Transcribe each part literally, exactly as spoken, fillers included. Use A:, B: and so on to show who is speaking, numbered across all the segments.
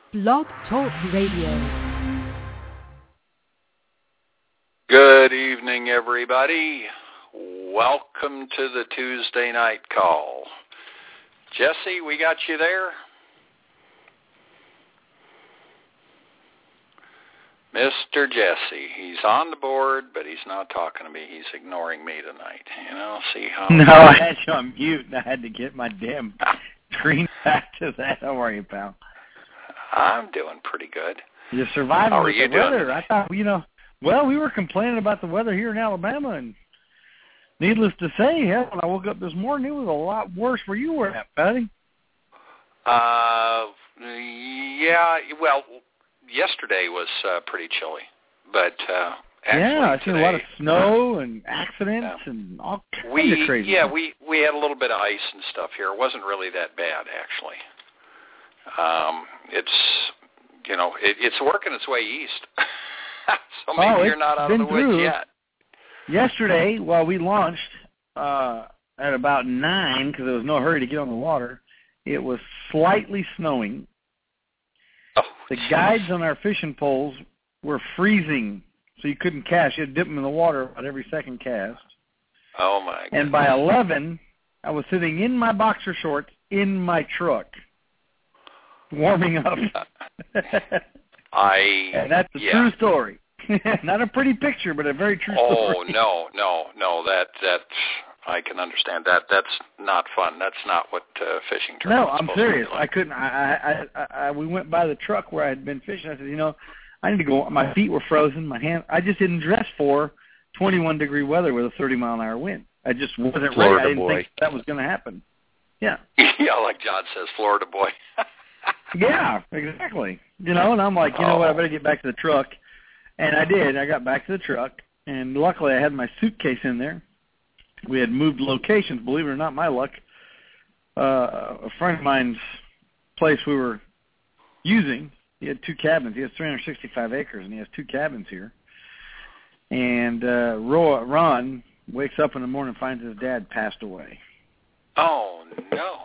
A: Blog Talk Radio.
B: Good evening, everybody. Welcome to the Tuesday night call. Jesse, we got you there? Mister Jesse, he's on the board, but he's not talking to me. He's ignoring me tonight. You know, see how...
C: No, I had you on mute, and I had to get my damn screen back to that. How are you, pal?
B: I'm doing pretty good.
C: You're surviving
B: How are
C: with
B: you
C: the
B: doing
C: weather.
B: today?
C: I thought, you know, well, we were complaining about the weather here in Alabama, and needless to say, hell, when I woke up this morning, it was a lot worse where you were at, buddy.
B: Uh, yeah, well... Yesterday was uh, pretty chilly, but uh, actually
C: yeah, I seen
B: today,
C: a lot of snow and accidents
B: yeah.
C: and all kinds
B: we,
C: of crazy.
B: Yeah,
C: stuff.
B: we we had a little bit of ice and stuff here. It wasn't really that bad, actually. Um, it's you know it, it's working its way east, so maybe
C: oh,
B: you're not out of the
C: through.
B: woods yet.
C: Yesterday, while we launched uh, at about nine, because there was no hurry to get on the water, it was slightly snowing.
B: Oh,
C: the guides on our fishing poles were freezing, so you couldn't cast. You had to dip them in the water about every second cast.
B: Oh, my goodness.
C: And by eleven, I was sitting in my boxer shorts in my truck, warming up.
B: I
C: and that's a
B: yeah.
C: true story. Not a pretty picture, but a very true
B: oh,
C: story.
B: Oh, no, no, no, that, that, I can understand that. That's not fun. That's not what uh, fishing terms
C: No,
B: is
C: I'm
B: supposed
C: serious.
B: to be like.
C: I couldn't. I, I, I, I, we went by the truck where I had been fishing. I said, you know, I need to go. My feet were frozen. My hand. I just didn't dress for twenty-one degree weather with a thirty mile an hour wind. I just wasn't
B: Florida
C: ready. I didn't
B: boy.
C: think that was going to happen. Yeah.
B: Yeah, like John says, Florida boy.
C: Yeah, exactly. You know, and I'm like, you know what? I better get back to the truck, and I did. I got back to the truck, and luckily I had my suitcase in there. We had moved locations, believe it or not, my luck. Uh, a friend of mine's place we were using, he had two cabins. He has three hundred sixty-five acres, and he has two cabins here. And uh, Ron wakes up in the morning and finds his dad passed away.
B: Oh, no.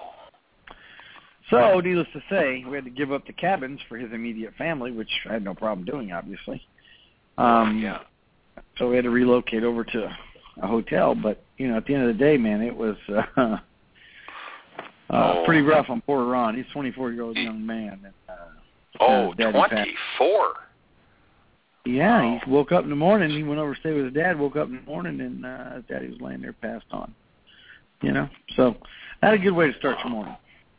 C: So, needless to say, we had to give up the cabins for his immediate family, which I had no problem doing, obviously. Um,
B: yeah.
C: So we had to relocate over to a hotel, but you know, at the end of the day, man, it was uh, uh,
B: oh.
C: pretty rough on poor Ron. He's a twenty-four-year-old young man. And, uh,
B: oh,
C: uh,
B: twenty-four.
C: Yeah,
B: oh.
C: he woke up in the morning. He went over to stay with his dad. Woke up in the morning, and uh, his daddy was laying there, passed on. You know, so not a good way to start your morning.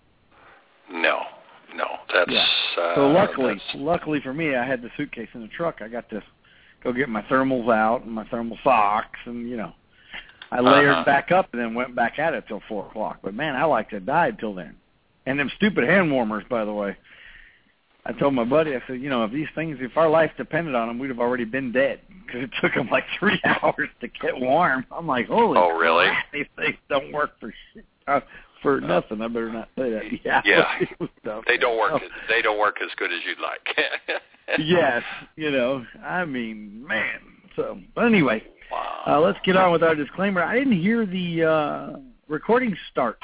B: No, no, that's.
C: Yeah.
B: Uh,
C: so luckily,
B: that's...
C: luckily for me, I had the suitcase in the truck. I got to go get my thermals out and my thermal socks, and you know, I layered
B: uh-huh.
C: back up and then went back at it till four o'clock. But man, I like to die till then. And them stupid hand warmers, by the way. I told my buddy, I said, you know, if these things, if our life depended on them, we'd have already been dead because it took them like three hours to get warm. I'm like, holy
B: oh, really?
C: crap, these things don't work for shit. Uh, for uh, nothing. I better not say that. Yeah,
B: yeah. they don't work. As, they don't work as good as you'd like.
C: Yes, you know, I mean, man. So, but anyway,
B: wow.
C: uh, let's get on with our disclaimer. I didn't hear the uh, recording start.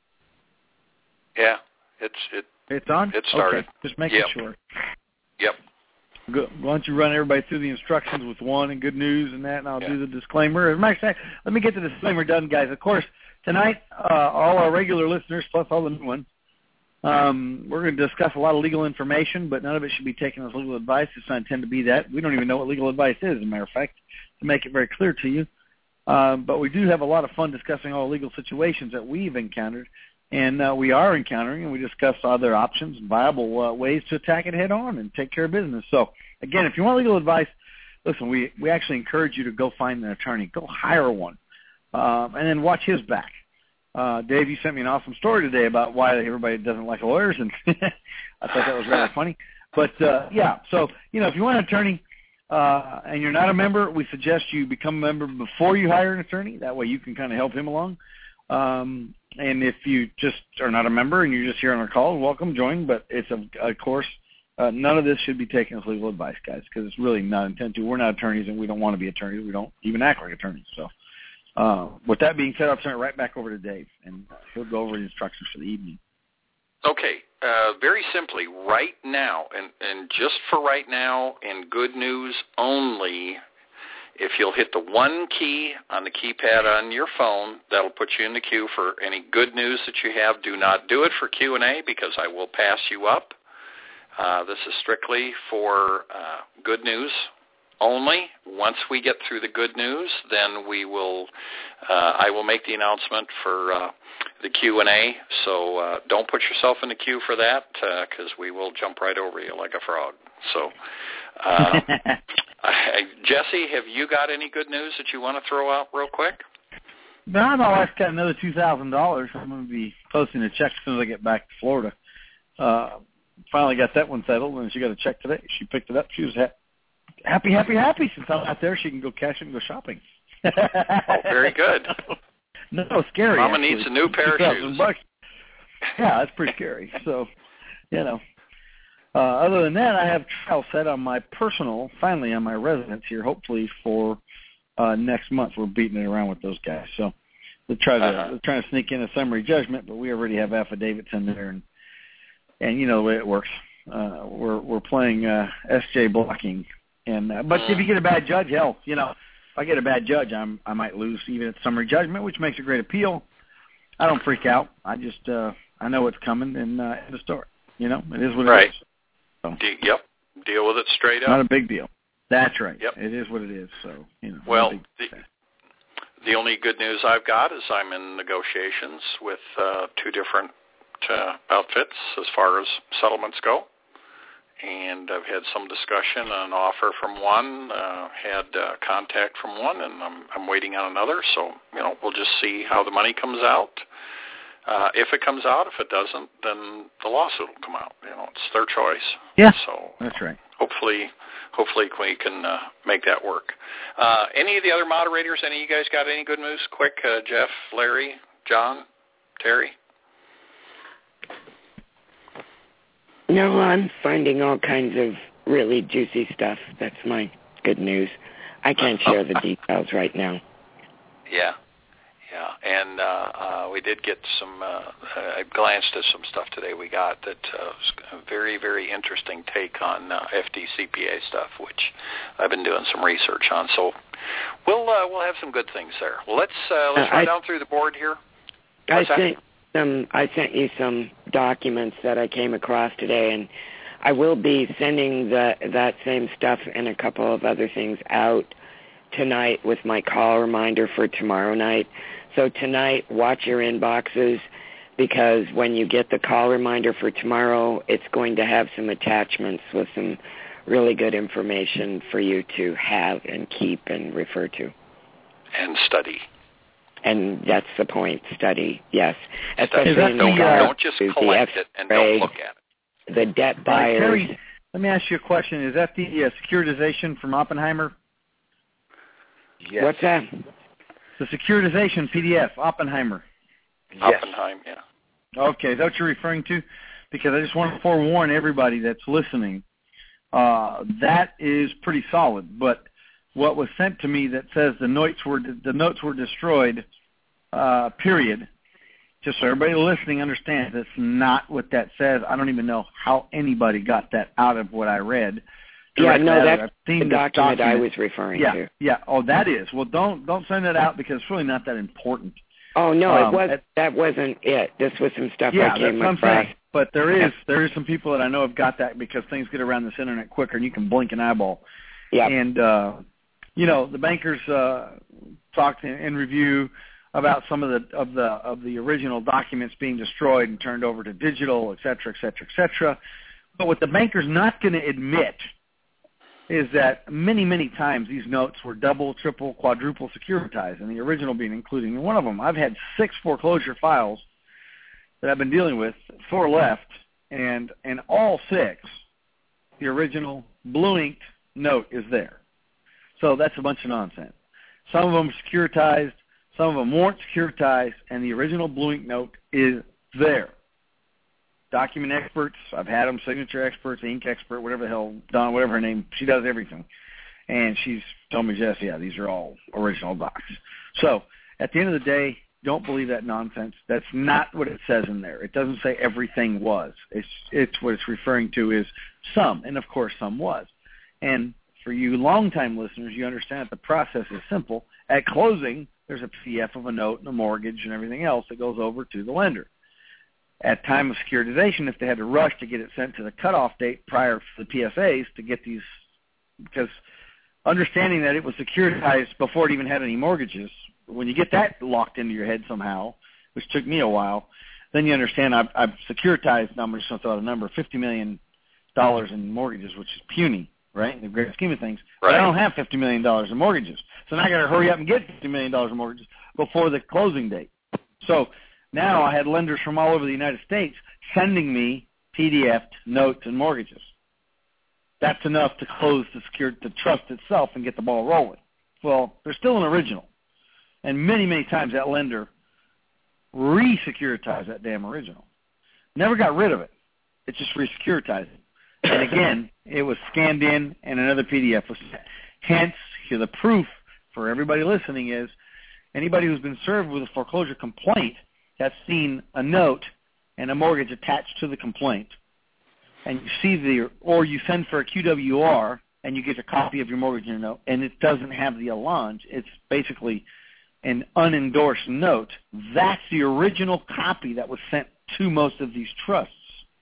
B: Yeah, it's it.
C: It's on.
B: It started.
C: Okay, just making
B: yep.
C: sure.
B: Yep.
C: Good. Why don't you run everybody through the instructions with one and good news and that, and I'll
B: yeah.
C: do the disclaimer. As a matter of fact, let me get the disclaimer done, guys. Of course, tonight, uh, all our regular listeners plus all the new ones, um, we're going to discuss a lot of legal information, but none of it should be taken as legal advice. It's not intended to be that. We don't even know what legal advice is, as a matter of fact, to make it very clear to you. Um, but we do have a lot of fun discussing all the legal situations that we've encountered, and uh, we are encountering, and we discuss other options and viable uh, ways to attack it head on and take care of business. So, again, if you want legal advice, listen, we, we actually encourage you to go find an attorney. Go hire one, um, and then watch his back. Uh, Dave, you sent me an awesome story today about why everybody doesn't like lawyers, and I thought that was rather funny. But, uh, yeah, so, you know, if you want an attorney uh, and you're not a member, we suggest you become a member before you hire an attorney. That way you can kind of help him along. Um, and if you just are not a member and you're just here on our call, welcome, join. But it's, a, of course, uh, none of this should be taken as legal advice, guys, because it's really not intended to. We're not attorneys, and we don't want to be attorneys. We don't even act like attorneys. So uh, with that being said, I'll turn it right back over to Dave, and he'll go over the instructions for the evening.
B: Okay, uh, very simply, right now, and, and just for right now, and good news only, if you'll hit the one key on the keypad on your phone, that'll put you in the queue for any good news that you have. Do not do it for Q and A because I will pass you up. Uh, this is strictly for uh, good news only. Once we get through the good news, then we will. Uh, I will make the announcement for uh, the Q and A. So uh, don't put yourself in the queue for that because uh, we will jump right over you like a frog. So, uh, I, Jesse, have you got any good news that you want to throw out real quick?
C: No, my wife's got another two thousand dollars. I'm going to be posting a check as soon as I get back to Florida. Uh, finally got that one settled, and she got a check today. She picked it up. She was ha- happy, happy, happy. Since I'm out there, she can go cash it and go shopping.
B: Oh, very good.
C: No, scary.
B: Mama
C: actually.
B: needs a new pair of shoes.
C: Bucks. Yeah, that's pretty scary. So, you know. Uh, other than that, I have trial set on my personal, finally on my residence here, hopefully for uh, next month. We're beating it around with those guys. So they're trying to
B: uh-huh.
C: they're trying to sneak in a summary judgment, but we already have affidavits in there, and and you know the way it works. Uh, we're we're playing uh, S J blocking, and uh, but if you get a bad judge, hell, you know, if I get a bad judge, I'm I might lose even at summary judgment, which makes a great appeal. I don't freak out. I just uh, I know what's coming, and uh, end of story. You know, it is what it
B: right.
C: is. So,
B: De- yep. Deal with it straight up.
C: Not a big deal. That's right.
B: Yep.
C: It is what it is. So, you know.
B: Well, the, the only good news I've got is I'm in negotiations with uh, two different uh, outfits as far as settlements go. And I've had some discussion, an offer from one, uh, had uh, contact from one, and I'm, I'm waiting on another. So, you know, we'll just see how the money comes out. Uh, if it comes out, if it doesn't, then the lawsuit will come out. You know, it's their choice.
C: Yeah,
B: so
C: that's right.
B: Hopefully, hopefully we can uh, make that work. Uh, any of the other moderators? Any of you guys got any good news? Quick, uh, Jeff, Larry, John, Terry.
D: No, I'm finding all kinds of really juicy stuff. That's my good news. I can't share the details right now.
B: Yeah. Yeah, and uh, uh, we did get some, uh, I glanced at some stuff today we got that uh, was a very, very interesting take on uh, F D C P A stuff, which I've been doing some research on. So we'll uh, we'll have some good things there. Well, let's uh, let's uh, run I, down through the board here. What's
D: I sent some. I sent you some documents that I came across today, and I will be sending the, that same stuff and a couple of other things out tonight with my call reminder for tomorrow night. So tonight, watch your inboxes because when you get the call reminder for tomorrow, it's going to have some attachments with some really good information for you to have and keep and refer to.
B: And study.
D: And that's the point, study, yes.
B: Especially
D: Study.
B: in don't,
D: regard
B: don't just collect it and don't look at it.
D: The debt buyers.
C: Uh, Terry, let me ask you a question. Is that the uh, securitization from Oppenheimer?
D: Yes. What's that?
C: The securitization P D F, Oppenheimer.
B: Yes. Oppenheimer, yeah.
C: Okay, is that what you're referring to? Because I just want to forewarn everybody that's listening. Uh, that is pretty solid. But what was sent to me that says the notes were the notes were destroyed, uh, period. Just so everybody listening understands, that's not what that says. I don't even know how anybody got that out of what I read.
D: Yeah, no, that's
C: the
D: document, document I was referring
C: yeah,
D: to.
C: Yeah, oh, that is. Well, don't don't send it out because it's really not that important.
D: Oh no,
C: um,
D: it was
C: at,
D: that wasn't it. This was some stuff
C: yeah,
D: I came
C: that's
D: across.
C: Saying. But there is there is some people that I know have got that because things get around this internet quicker, and you can blink an eyeball.
D: Yeah.
C: And uh, you know, the bankers uh, talked in, in review about some of the of the of the original documents being destroyed and turned over to digital, et cetera, et cetera, et cetera. But what the bankers not going to admit is that many, many times these notes were double, triple, quadruple securitized, and the original being including one of them. I've had six foreclosure files that I've been dealing with, four left, and and all six, the original blue-inked note is there. So that's a bunch of nonsense. Some of them securitized, some of them weren't securitized, and the original blue-ink note is there. Document experts, I've had them, signature experts, ink expert, whatever the hell, Don, whatever her name, she does everything. And she's told me, Jess, yeah, these are all original docs. So at the end of the day, don't believe that nonsense. That's not what it says in there. It doesn't say everything was. It's it's what it's referring to is some, and of course some was. And for you longtime listeners, you understand that the process is simple. At closing, there's a P D F of a note and a mortgage and everything else that goes over to the lender. At time of securitization, if they had to rush to get it sent to the cutoff date prior to the P S As to get these, because understanding that it was securitized before it even had any mortgages, when you get that locked into your head somehow, which took me a while, then you understand I've, I've securitized, I'm just going to throw out a number, fifty million dollars in mortgages, which is puny, right, in the great scheme of things. Right. But I don't have fifty million dollars in mortgages. So now I got to hurry up and get fifty million dollars in mortgages before the closing date. So now I had lenders from all over the United States sending me P D F notes and mortgages. That's enough to close the, secure, the trust itself and get the ball rolling. Well, there's still an original. And many, many times that lender re-securitized that damn original. Never got rid of it. It just re-securitized it. And again, it was scanned in and another P D F was sent. Hence, here the proof for everybody listening is anybody who's been served with a foreclosure complaint has seen a note and a mortgage attached to the complaint. And you see the, or you send for a Q W R and you get a copy of your mortgage in your note, and it doesn't have the allonge. It's basically an unendorsed note. That's the original copy that was sent to most of these trusts.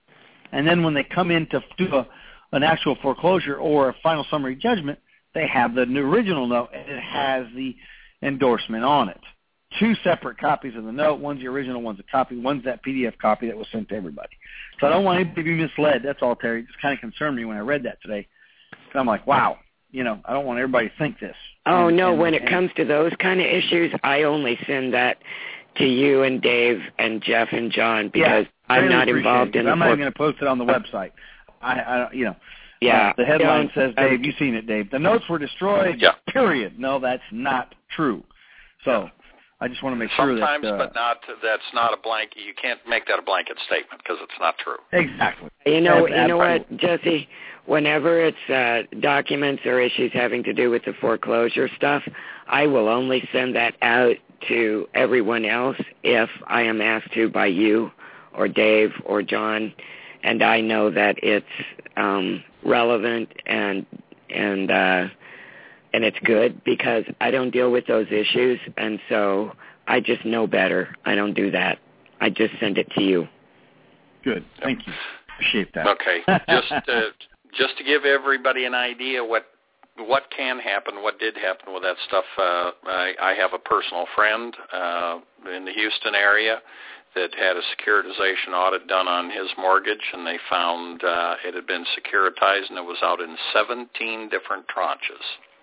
C: And then when they come in to do a, an actual foreclosure or a final summary judgment, they have the original note, and it has the endorsement on it. Two separate copies of the note. One's the original, one's a copy. One's that P D F copy that was sent to everybody. So I don't want anybody to be misled. That's all, Terry. It just kind of concerned me when I read that today. So I'm like, wow, you know, I don't want everybody to think this.
D: Oh,
C: and,
D: no,
C: and,
D: when it
C: and,
D: comes to those kind of issues, I only send that to you and Dave and Jeff and John because
C: yeah,
D: I'm not involved in the
C: I'm not even going to post it on the website. I, I you know.
D: Yeah.
C: Uh, the headline says, Dave, you've seen it, Dave. The notes were destroyed,
B: yeah.
C: period. No, that's not true. So I just want to make sure
B: Sometimes,
C: that...
B: Sometimes, uh, but not, that's not a blanket. You can't make that a blanket statement because it's not true.
C: Exactly.
D: You know,
C: Ab-
D: you know what, Jesse? Whenever it's uh, documents or issues having to do with the foreclosure stuff, I will only send that out to everyone else if I am asked to by you or Dave or John, and I know that it's um, relevant and and uh, and it's good because I don't deal with those issues, and so I just know better. I don't do that. I just send it to you.
C: Good. Thank you. Appreciate that.
B: Okay. Just uh, just to give everybody an idea what what can happen, what did happen with that stuff. Uh, I, I have a personal friend uh, in the Houston area that had a securitization audit done on his mortgage, and they found uh, it had been securitized, and it was out in seventeen different tranches.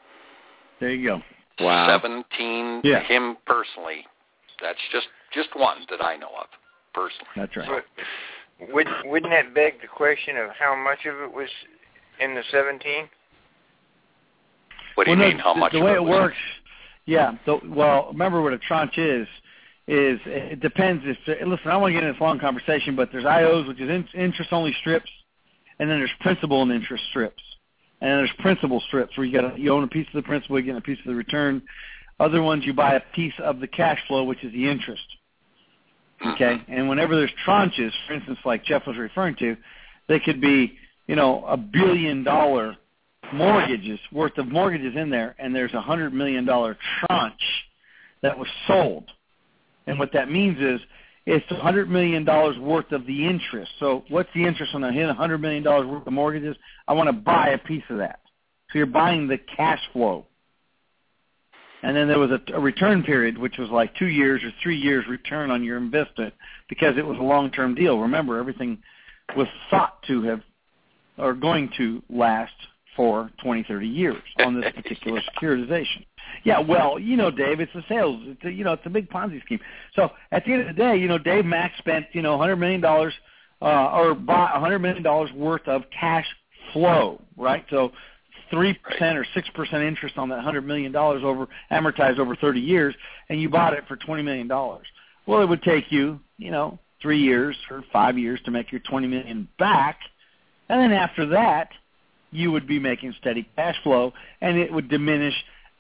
C: There you go.
D: Wow.
B: seventeen,
C: yeah.
B: him personally. That's just, just one that I know of, personally.
C: That's right.
E: But would, wouldn't that beg the question of how much of it was in the seventeen?
B: What do
C: well,
B: you
C: no,
B: mean, how
C: the,
B: much
C: the
B: of
C: way
B: it
C: it
B: was?
C: works, yeah. The, well, remember what a tranche is, is it depends. If Listen, I don't want to get into this long conversation, but there's I Os, which is in, interest-only strips, and then there's principal and interest strips. And then there's principal strips where you got you own a piece of the principal, you get a piece of the return. Other ones you buy a piece of the cash flow, which is the interest. Okay? And whenever there's tranches, for instance, like Jeff was referring to, they could be, you know, a billion dollar mortgages, worth of mortgages in there, and there's a hundred million dollar tranche that was sold. And what that means is it's a hundred million dollars worth of the interest. So what's the interest on a hundred million dollars worth of mortgages? I want to buy a piece of that. So you're buying the cash flow. And then there was a, a return period, which was like two years or three years return on your investment because it was a long-term deal. Remember, everything was thought to have or going to last for twenty, thirty years on this particular securitization. Yeah, well, you know, Dave, it's a sales, it's a, you know, it's a big Ponzi scheme. So at the end of the day, you know, Dave Mack spent, you know, one hundred million dollars uh, or bought one hundred million dollars worth of cash flow, right? So three percent or six percent interest on that one hundred million dollars over amortized over thirty years, and you bought it for twenty million dollars. Well, it would take you, you know, three years or five years to make your twenty million dollars back, and then after that, you would be making steady cash flow, and it would diminish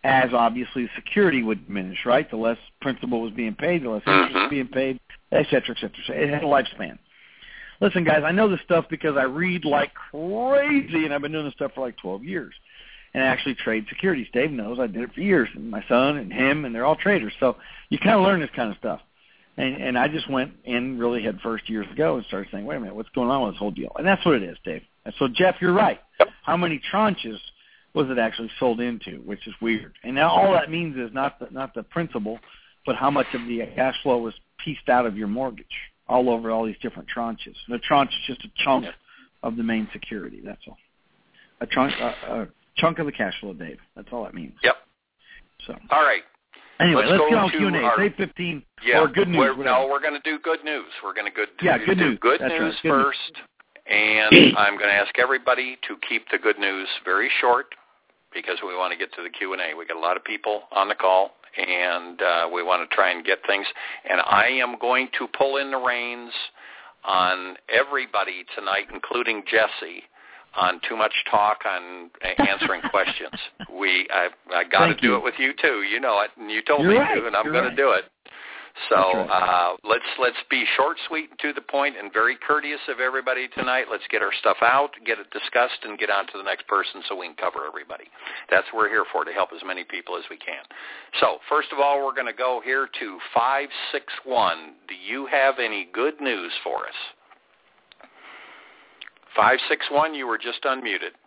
C: as obviously security would diminish, right? The less principal was being paid, the less interest
B: Mm-hmm.
C: was being paid, et cetera, et cetera. So it had a lifespan. Listen, guys, I know this stuff because I read like crazy, and I've been doing this stuff for like twelve years. And I actually trade securities. Dave knows I did it for years, and my son and him, and they're all traders. So you kind of learn this kind of stuff. And, and I just went in really head first years ago and started saying, wait a minute, what's going on with this whole deal? And that's what it is, Dave. And so, Jeff, you're right. How many tranches was it actually sold into, which is weird. And now all that means is not the, not the principal, but how much of the cash flow was pieced out of your mortgage all over all these different tranches. And a tranche is just a chunk of the main security, that's all. A chunk, uh, a chunk of the cash flow, Dave. That's all that means.
B: Yep.
C: So.
B: All right.
C: Anyway,
B: let's,
C: let's
B: go
C: get on
B: to
C: Q and A.
B: our,
C: Say fifteen
B: yeah,
C: or good news.
B: We're, no, we're going to do good news. We're going to good,
C: yeah,
B: do,
C: good
B: do
C: news.
B: good
C: That's
B: news
C: right. Good
B: first.
C: News.
B: And I'm going to ask everybody to keep the good news very short because we want to get to the Q and A. We got a lot of people on the call, and uh, we want to try and get things. And I am going to pull in the reins on everybody tonight, including Jesse, on too much talk on answering questions. We, I, I got to do
C: you.
B: it with you too. You know it, and you told
C: You're
B: me
C: right.
B: to, and I'm
C: You're
B: going
C: right.
B: to do it. So
C: right.
B: uh, let's let's be short, sweet, and to the point, and very courteous of everybody tonight. Let's get our stuff out, get it discussed, and get on to the next person so we can cover everybody. That's what we're here for, to help as many people as we can. So first of all, we're going to go here to five six one. Do you have any good news for us? five six one, you were just unmuted.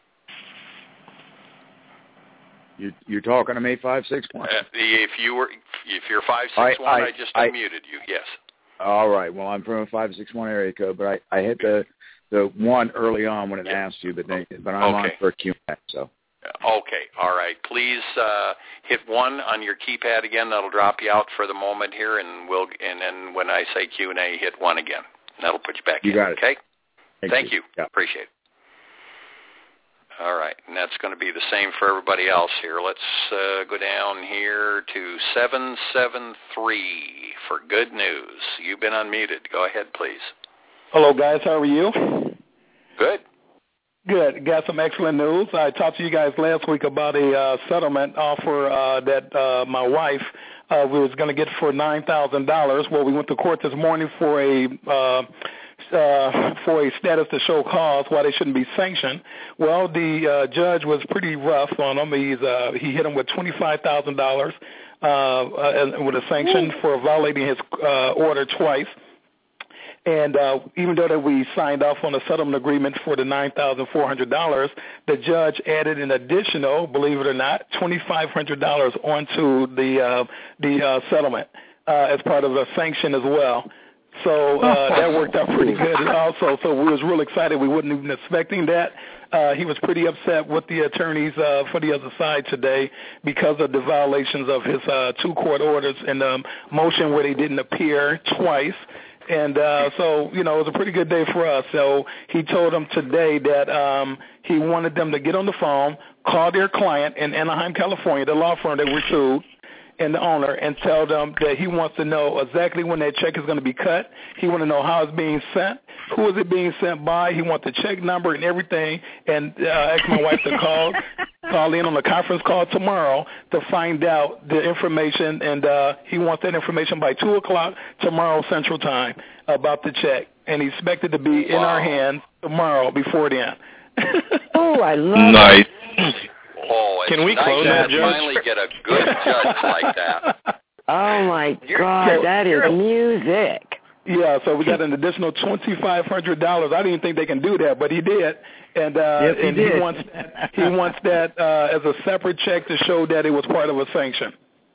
F: You, you're talking to me, five six one?
B: Uh, if you were, if you're five six one, I, I, I just
F: I,
B: unmuted you. Yes.
F: All right. Well, I'm from a five six one area code, but I, I hit the the one early on when it
B: yeah.
F: asked you, but they, but I'm
B: okay.
F: on for a Q and A. So.
B: Okay. All right. Please uh, hit one on your keypad again. That'll drop you out for the moment here, and we'll and then when I say Q and A, hit one again. That'll put you back
F: you
B: in.
F: Got it.
B: Okay.
F: Thank,
B: Thank you.
F: you. Yeah.
B: Appreciate it. All right, and that's going to be the same for everybody else here. Let's uh, go down here to seven seven three for good news. You've been unmuted. Go ahead, please.
G: Hello, guys. How are you?
B: Good.
G: Good. Got some excellent news. I talked to you guys last week about a uh, settlement offer uh, that uh, my wife uh, was going to get for nine thousand dollars. Well, we went to court this morning for a uh, uh, for a status to show cause why they shouldn't be sanctioned. Well, the uh, judge was pretty rough on him. He's uh, he hit him with twenty-five thousand dollars uh, uh, with a sanction Ooh. for violating his uh, order twice. And uh, even though that we signed off on a settlement agreement for the nine thousand four hundred dollars, the judge added an additional, believe it or not, twenty-five hundred dollars onto the uh, the uh, settlement uh, as part of a sanction as well. So uh, that worked out pretty good also. So we was real excited. We wasn't even expecting that. Uh, he was pretty upset with the attorneys uh, for the other side today because of the violations of his uh, two court orders and the motion where they didn't appear twice. And uh, so, you know, it was a pretty good day for us. So he told them today that um, he wanted them to get on the phone, call their client in Anaheim, California, the law firm that we sued, and the owner, and tell them that he wants to know exactly when that check is going to be cut. He wants to know how it's being sent, who is it being sent by. He wants the check number and everything, and uh, asked my wife to call call in on a conference call tomorrow to find out the information, and uh, he wants that information by two o'clock tomorrow Central Time about the check, and he's expected to be wow. in our hands tomorrow before then.
D: Oh, I love
H: nice.
D: it.
B: Oh, it's
H: Can we
B: nice
H: close
B: to
H: that, Judge?
B: finally get a good judge like that.
D: Oh, my God, that is music.
G: Yeah, so we got an additional twenty-five hundred dollars. I didn't even think they can do that, but he did. And uh,
C: yes, he,
G: and
C: did.
G: he wants that, he wants that uh, as a separate check to show that it was part of a sanction.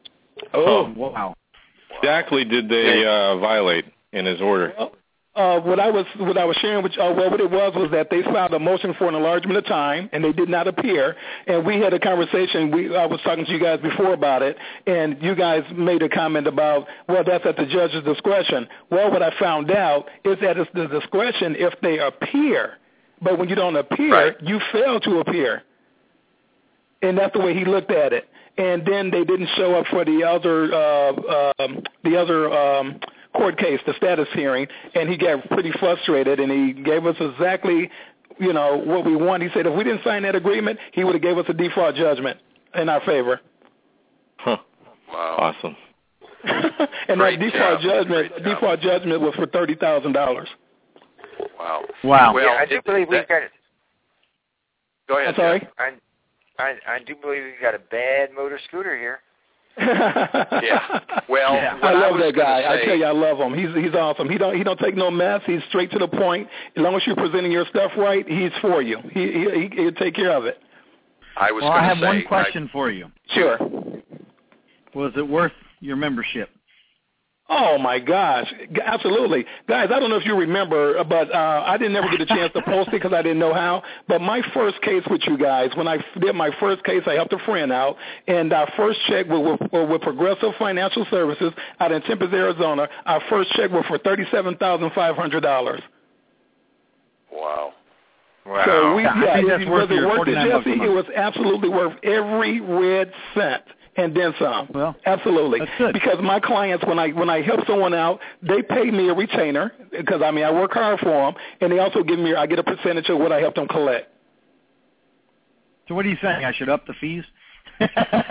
C: Oh, wow.
H: Exactly did they uh, violate in his order?
G: Well, uh, what I was what I was sharing with you, uh, well, what it was was that they filed a motion for an enlargement of time, and they did not appear. And we had a conversation. We I was talking to you guys before about it, and you guys made a comment about, well, that's at the judge's discretion. Well, what I found out is that it's the discretion if they appear, but when you don't appear,
B: right.
G: you fail to appear. And that's the way he looked at it. And then they didn't show up for the other uh, um, the other. Um, court case, the status hearing, and he got pretty frustrated, and he gave us exactly, you know, what we want. He said if we didn't sign that agreement, he would have gave us a default judgment in our favor.
H: Huh.
B: Wow.
H: Awesome.
G: And
B: Great
G: that default
B: job.
G: judgment,
B: Great
G: default
B: job.
G: judgment was for thirty thousand dollars.
B: Wow.
C: Wow.
B: Well,
E: yeah, I do
B: it-
E: believe we've
B: that-
E: got.
B: Go ahead.
G: I'm sorry.
B: Jeff.
E: I, I I do believe we've got a bad motor scooter here.
B: Yeah. Well,
C: Yeah.
B: what
G: I love
B: was
G: that guy.
B: gonna
G: I
B: say-
G: tell you, I love him. He's he's awesome. He don't he don't take no mess. He's straight to the point. As long as you're presenting your stuff right, he's for you. He he he'll take care of it.
B: I was
C: Well,
B: going
C: I
B: to
C: have
B: say.
C: one question for you.
G: Sure.
C: Was it worth your membership?
G: Oh my gosh, G- absolutely, guys! I don't know if you remember, but uh, I didn't ever get a chance to post it because I didn't know how. But my first case with you guys, when I f- did my first case, I helped a friend out, and our first check was with, was with Progressive Financial Services out in Tempe, Arizona. Our first check was for thirty-seven thousand five hundred dollars.
B: Wow.
E: Wow.
G: So we,
C: Yeah, I
G: yeah,
C: think
G: it,
C: that's worth
G: was it
C: your
G: worth it,
C: forty-nine bucks a
G: Jesse?
C: month.
G: It was absolutely worth every red cent. And then some.
C: Well,
G: absolutely.
C: that's good.
G: Because my clients, when I when I help someone out, they pay me a retainer because I mean I work hard for them, and they also give me I get a percentage of what I help them collect.
C: So what are you saying? I should up the fees?
G: No.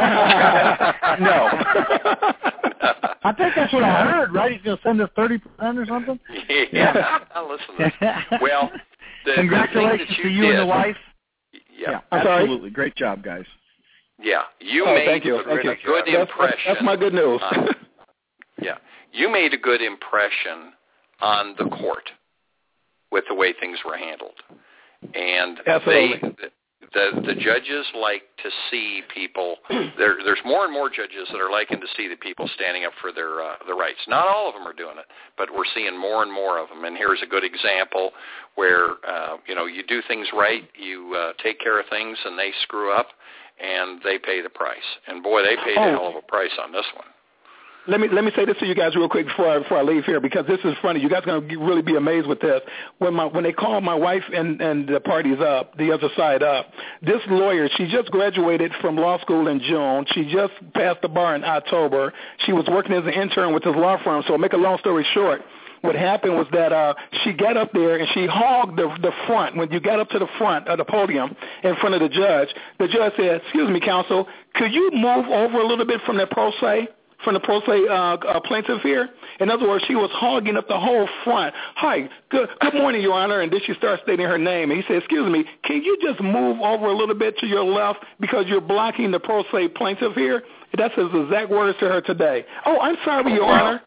C: I think that's what I heard, right? He's going to send us thirty percent or something?
B: Yeah. Listen to this. Well, the,
C: Congratulations
B: the thing that
C: to
B: you
C: you
B: did,
C: and the wife.
B: Yeah.
G: I'm sorry?
C: absolutely. Great job, guys.
B: Yeah. You
G: Oh,
B: made
G: thank you.
B: a
G: Thank
B: good,
G: you.
B: good
G: That's-
B: impression.
G: That's, that's my good news.
B: on- yeah. You made a good impression on the court with the way things were handled. And
G: Absolutely.
B: they the the judges like to see people there there's more and more judges that are liking to see the people standing up for their uh, their rights. Not all of them are doing it, but we're seeing more and more of them. And here's a good example where uh, you know, you do things right, you uh, take care of things, and they screw up and they pay the price. And boy, they paid a
G: Oh.
B: hell of a price on this one.
G: Let me let me say this to you guys real quick before I, before I leave here, because this is funny. You guys are going to really be amazed with this. When my when they called my wife and and the parties up, the other side up, this lawyer, she just graduated from law school in June. She just passed the bar in October. She was working as an intern with this law firm. So make a long story short, what happened was that uh, she got up there and she hogged the the front. When you got up to the front of the podium in front of the judge, the judge said, "Excuse me, counsel, could you move over a little bit from the pro se?" From the pro se uh, uh, plaintiff here. In other words, she was hogging up the whole front. Hi, good good morning, Your Honor. And then she starts stating her name. And he said, excuse me, can you just move over a little bit to your left because you're blocking the pro se plaintiff here? That's his exact words to her today. Oh, I'm sorry, Your Honor.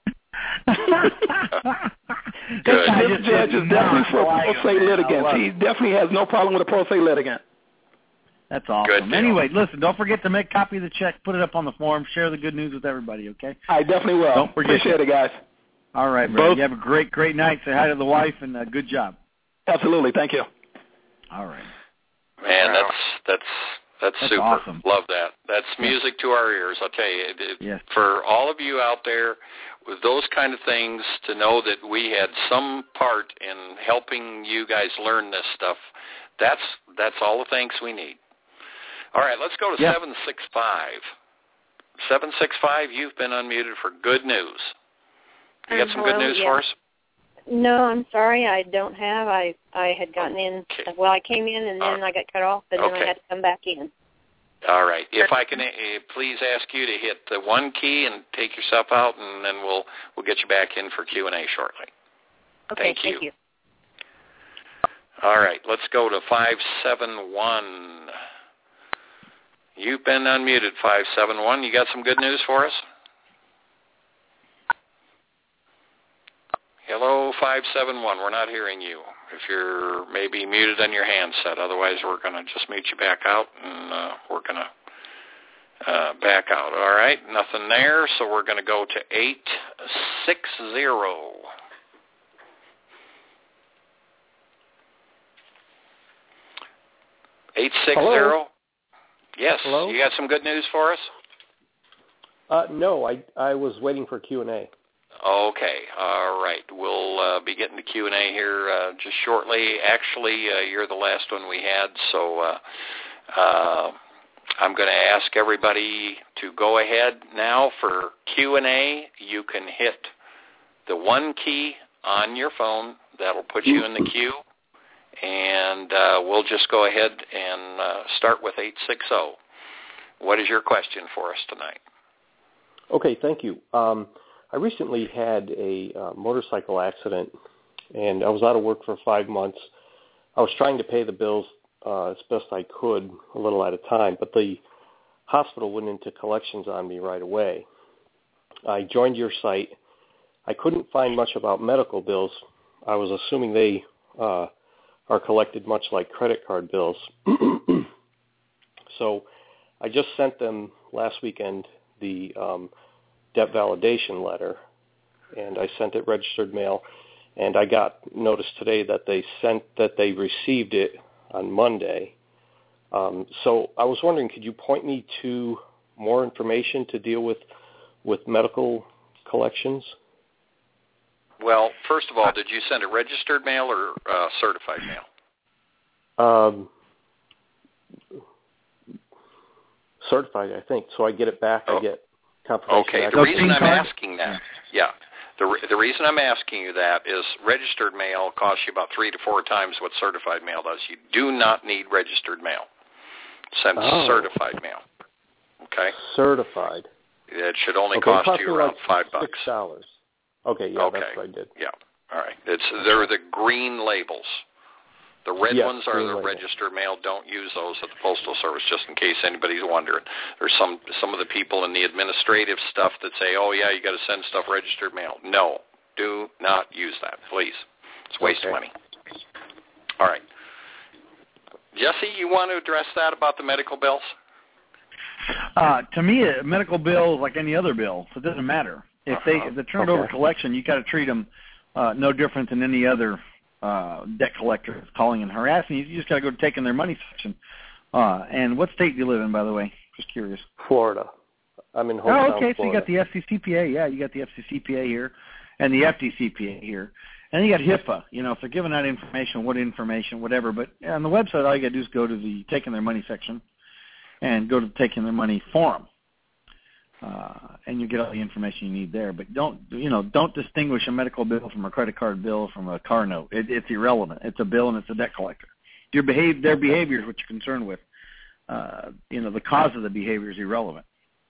B: Good.
G: This judge is definitely for pro se litigants.
C: I
G: He definitely has no problem with a pro se litigant.
C: That's awesome.
B: Good deal.
C: Anyway, listen, don't forget to make a copy of the check, put it up on the forum, share the good news with everybody, okay?
G: I definitely will.
C: Don't forget
G: Appreciate
C: that.
G: it, guys.
C: All right, brother.
G: Both-
C: You have a great, great night. Say hi to the wife, and uh, good job.
G: Absolutely. Thank you.
C: All right.
B: Man,
E: Wow.
B: that's that's that's,
C: That's
B: super.
C: awesome.
B: Love that. That's music to our ears. I'll tell you. It, it,
C: Yes.
B: For all of you out there with those kind of things, to know that we had some part in helping you guys learn this stuff, that's that's all the thanks we need. All right, let's go to
C: Yeah.
B: seven six five. seven six five, you've been unmuted for good news. You got
I: Um,
B: some good
I: hello,
B: news
I: yeah.
B: for us?
I: No, I'm sorry, I don't have. I I had gotten in.
B: Okay.
I: Well, I came in and then
B: Uh,
I: I got cut off, and then
B: okay.
I: I had to come back in.
B: All right. If I can uh, please ask you to hit the one key and take yourself out, and then we'll we'll get you back in for Q and A shortly.
I: Okay,
B: Thank
I: thank
B: you.
I: you.
B: All right. Let's go to five seven one. You've been unmuted, five seven one. You got some good news for us? Hello, five seven one. We're not hearing you. If you're maybe muted on your handset, otherwise we're going to just mute you back out, and uh, we're going to uh, back out. All right, nothing there, so we're going to go to eight six zero. eight six zero. Yes.
J: Hello?
B: You got some good news for us?
J: Uh, no, I I was waiting for Q and A.
B: Okay, all right. We'll uh, be getting to Q and A here uh, just shortly. Actually, uh, you're the last one we had, so uh, uh, I'm going to ask everybody to go ahead now for Q and A. You can hit the one key on your phone. That'll put you in the queue, and uh, we'll just go ahead and uh, start with eight six zero. What is your question for us tonight?
J: Okay, thank you. Um, I recently had a uh, motorcycle accident, and I was out of work for five months. I was trying to pay the bills uh, as best I could, a little at a time, but the hospital went into collections on me right away. I joined your site. I couldn't find much about medical bills. I was assuming they uh, are collected much like credit card bills. So I just sent them last weekend the um, debt validation letter, and I sent it registered mail, and I got notice today that they sent that they received it on Monday. Um, so I was wondering, could you point me to more information to deal with with medical collections?
B: Well, first of all, did you send it registered mail or uh, certified mail?
J: Um, certified, I think. So I get it back.
B: Oh.
J: I get confirmation.
B: Okay.
J: Back.
B: The reason I'm asking that, yeah, the re- the reason I'm asking you that is registered mail costs you about three to four times what certified mail does. You do not need registered mail. Send
J: Oh.
B: certified mail. Okay.
J: Certified.
B: It should only
J: Okay,
B: cost
J: cost
B: you
J: me
B: around
J: like
B: five bucks.
J: Six dollars. Okay, yeah,
B: okay.
J: that's what I did.
B: Yeah. All right. It's they're the green labels. The red
J: Yes,
B: ones are
J: green
B: the
J: label.
B: registered mail. Don't use those at the Postal Service, just in case anybody's wondering. There's some some of the people in the administrative stuff that say, "Oh yeah, you got to send stuff registered mail." No, do not use that, please. It's a waste
J: Okay.
B: of money. All right, Jesse, you want to address that about the medical bills?
C: Uh, to me, a medical bill is like any other bill, so it doesn't matter. If they if they turn it over
J: Okay.
C: collection, you got to treat them uh, no different than any other uh, debt collector that's calling and harassing you. You just got to go to taking their money section. Uh, and what state do you live in, by the way? Just curious.
J: Florida. I'm in hometown
C: Oh, okay. So you
J: Florida.
C: got the F C C P A. Yeah, you got the F C C P A here, and the F D C P A here, and you got HIPAA. You know, if they're giving out information, what information, whatever. But on the website, all you got to do is go to the taking their money section, and go to the taking their money forum. Uh, and you get all the information you need there. But don't, you know, don't distinguish a medical bill from a credit card bill from a car note. It, it's irrelevant. It's a bill and it's a debt collector. Your behave, their behavior is what you're concerned with. Uh, you know, the cause of the behavior is irrelevant.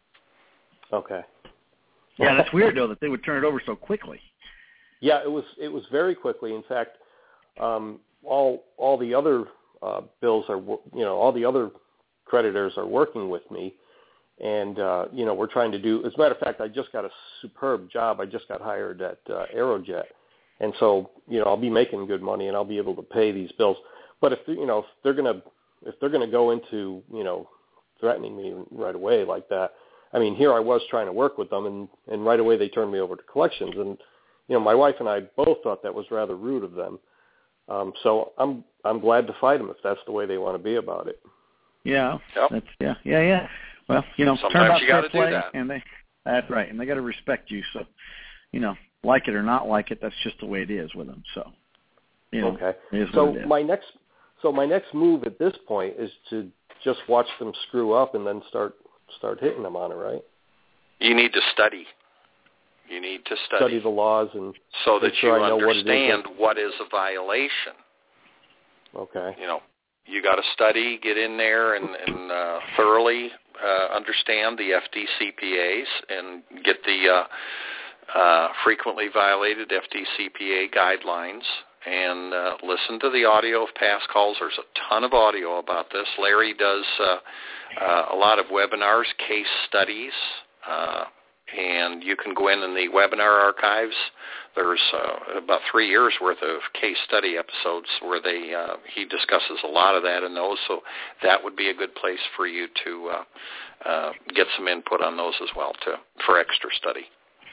J: Okay.
C: Yeah, that's weird though that they would turn it over so quickly.
J: Yeah, it was it was very quickly. In fact, um, all all the other uh, bills are, you know, all the other creditors are working with me. And, uh, you know, we're trying to do, as a matter of fact, I just got a superb job. I just got hired at uh, Aerojet. And so, you know, I'll be making good money and I'll be able to pay these bills. But if, you know, if they're going to, if they're going to go into, you know, threatening me right away like that, I mean, here I was trying to work with them and, and right away they turned me over to collections. And, you know, my wife and I both thought that was rather rude of them. Um, so I'm, I'm glad to fight them if that's the way they want to be about it.
C: Yeah.
B: Yep.
C: That's, yeah, yeah, yeah. Well, you know,
B: Sometimes
C: turn out
B: you gotta
C: fair play,
B: do that.
C: and they, that's right, and they got to respect you. So, you know, like it or not like it, that's just the way it is with them. So, you know,
J: okay.
C: it is
J: So
C: what it is.
J: my next, so my next move at this point is to just watch them screw up and then start start hitting them on it, right?
B: You need to study. You need to study,
J: Study the laws and
B: so that
J: make sure
B: you
J: I know what it is
B: understand
J: that-
B: what is a violation.
J: Okay.
B: You know, you got to study, get in there, and, and uh, thoroughly uh, understand the F D C P As and get the uh, uh, frequently violated F D C P A guidelines and uh, listen to the audio of past calls. There's a ton of audio about this. Larry does uh, uh, a lot of webinars, case studies, uh, and you can go in in the webinar archives. There's uh, about three years worth of case study episodes where they uh, he discusses a lot of that in those. So that would be a good place for you to uh, uh, get some input on those as well, too, for extra study.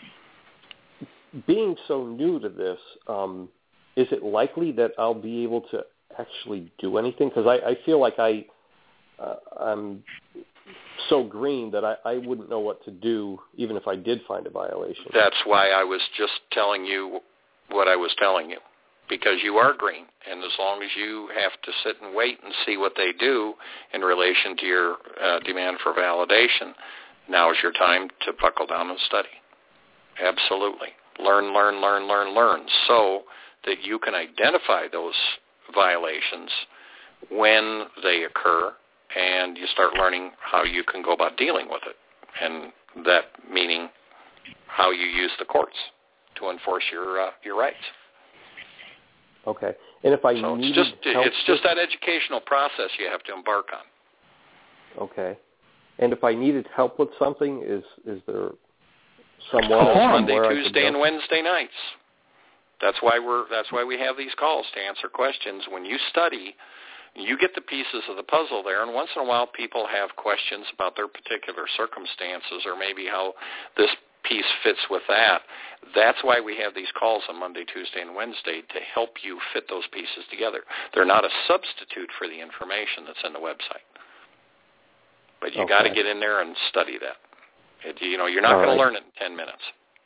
J: Being so new to this, um, is it likely that I'll be able to actually do anything? Because I, I feel like I uh, I'm so green that I, I wouldn't know what to do even if I did find a violation.
B: That's why I was just telling you what I was telling you, because you are green, and as long as you have to sit and wait and see what they do in relation to your uh, demand for validation, now is your time to buckle down and study. Absolutely. Learn, learn, learn, learn, learn, so that you can identify those violations when they occur, and you start learning how you can go about dealing with it. And that meaning how you use the courts to enforce your uh, your rights.
J: Okay. And if I
B: so
J: needed
B: it's just
J: help
B: it's just that educational process you have to embark on.
J: Okay. And if I needed help with something, is is there someone
B: calls
J: else
B: Monday,
J: somewhere
B: Tuesday, and Wednesday nights. That's why we're that's why we have these calls to answer questions. When you study, you get the pieces of the puzzle there, and once in a while people have questions about their particular circumstances or maybe how this piece fits with that. That's why we have these calls on Monday, Tuesday, and Wednesday to help you fit those pieces together. They're not a substitute for the information that's in the website. But you
J: Okay.
B: got to get in there and study that. It, you know, you're not going
J: right.
B: to learn it in ten minutes.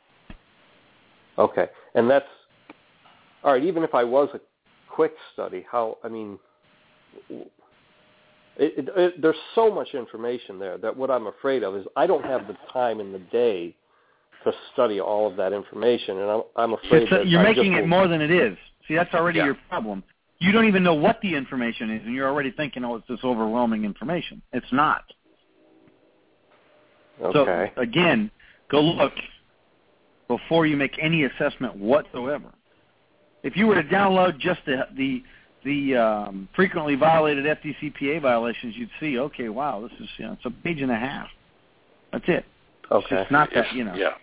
J: Okay. And that's all right. Even if I was a quick study, how I mean, it, it, it, there's so much information there that what I'm afraid of is I don't have the time in the day to study all of that information, and I'm, I'm afraid
C: it's a,
J: that
C: you're
J: I
C: making
J: just
C: it
J: will,
C: more than it is. See, that's already
B: Yeah.
C: your problem. You don't even know what the information is, and you're already thinking, oh, it's this overwhelming information. It's not.
J: Okay.
C: So, again, go look before you make any assessment whatsoever. If you were to download just the the, the um, frequently violated F D C P A violations, you'd see, okay, wow, this is you know, it's a page and a half. That's it.
J: Okay.
C: It's not that, you know.
B: Yeah.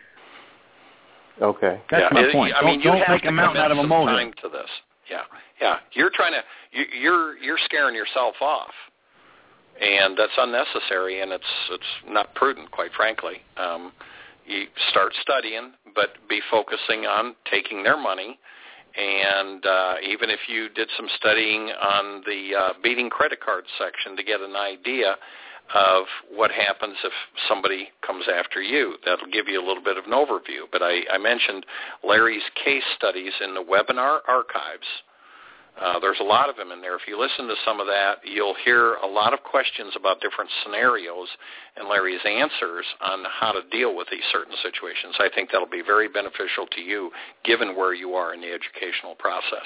J: Okay.
C: That's
B: yeah.
C: my
B: it,
C: point.
B: I
C: Don't,
B: mean, you
C: don't
B: have
C: make
B: to
C: a mountain
B: commit
C: out of a
B: some
C: molehill.
B: time to this. Yeah. Yeah. You're trying to you, you're you're scaring yourself off. And that's unnecessary, and it's it's not prudent, quite frankly. Um, you start studying, but be focusing on taking their money. And uh, even if you did some studying on the uh, beating credit card section to get an idea of what happens if somebody comes after you, that'll give you a little bit of an overview. But I, I mentioned Larry's case studies in the webinar archives. Uh, there's a lot of them in there. If you listen to some of that, you'll hear a lot of questions about different scenarios and Larry's answers on how to deal with these certain situations. I think that'll be very beneficial to you given where you are in the educational process.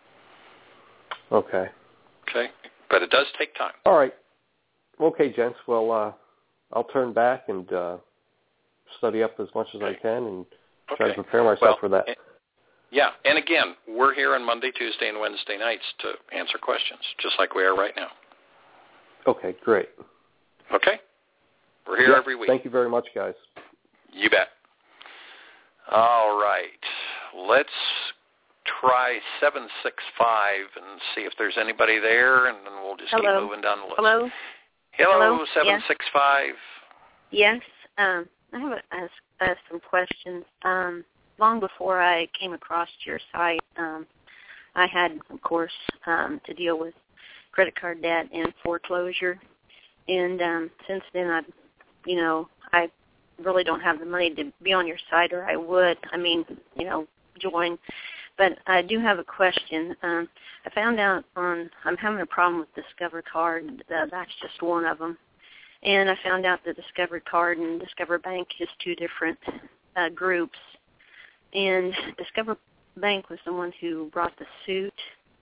J: Okay.
B: Okay? But it does take time.
J: All right. Okay, gents. Well, uh, I'll turn back and uh, study up as much as I can and try
B: Okay.
J: to prepare myself
B: well,
J: for that.
B: Yeah, and again, we're here on Monday, Tuesday, and Wednesday nights to answer questions, just like we are right now.
J: Okay, great.
B: Okay? We're here
J: Yep.
B: every week.
J: Thank you very much, guys.
B: You bet. All right. Let's try seven six five and see if there's anybody there, and then we'll just
I: Hello.
B: keep moving down the list.
I: Hello?
B: Hello,
I: Hello?
B: seven six five.
I: Yes. Um, I have a, a, a, some questions. Um, long before I came across your site, um, I had, of course, um, to deal with credit card debt and foreclosure. And um, since then, I've, you know, I really don't have the money to be on your site, or I would, I mean, you know, join. But I do have a question. Um, I found out on, I'm having a problem with Discover Card. Uh, that's just one of them. And I found out that Discover Card and Discover Bank is two different uh, groups. And Discover Bank was the one who brought the suit.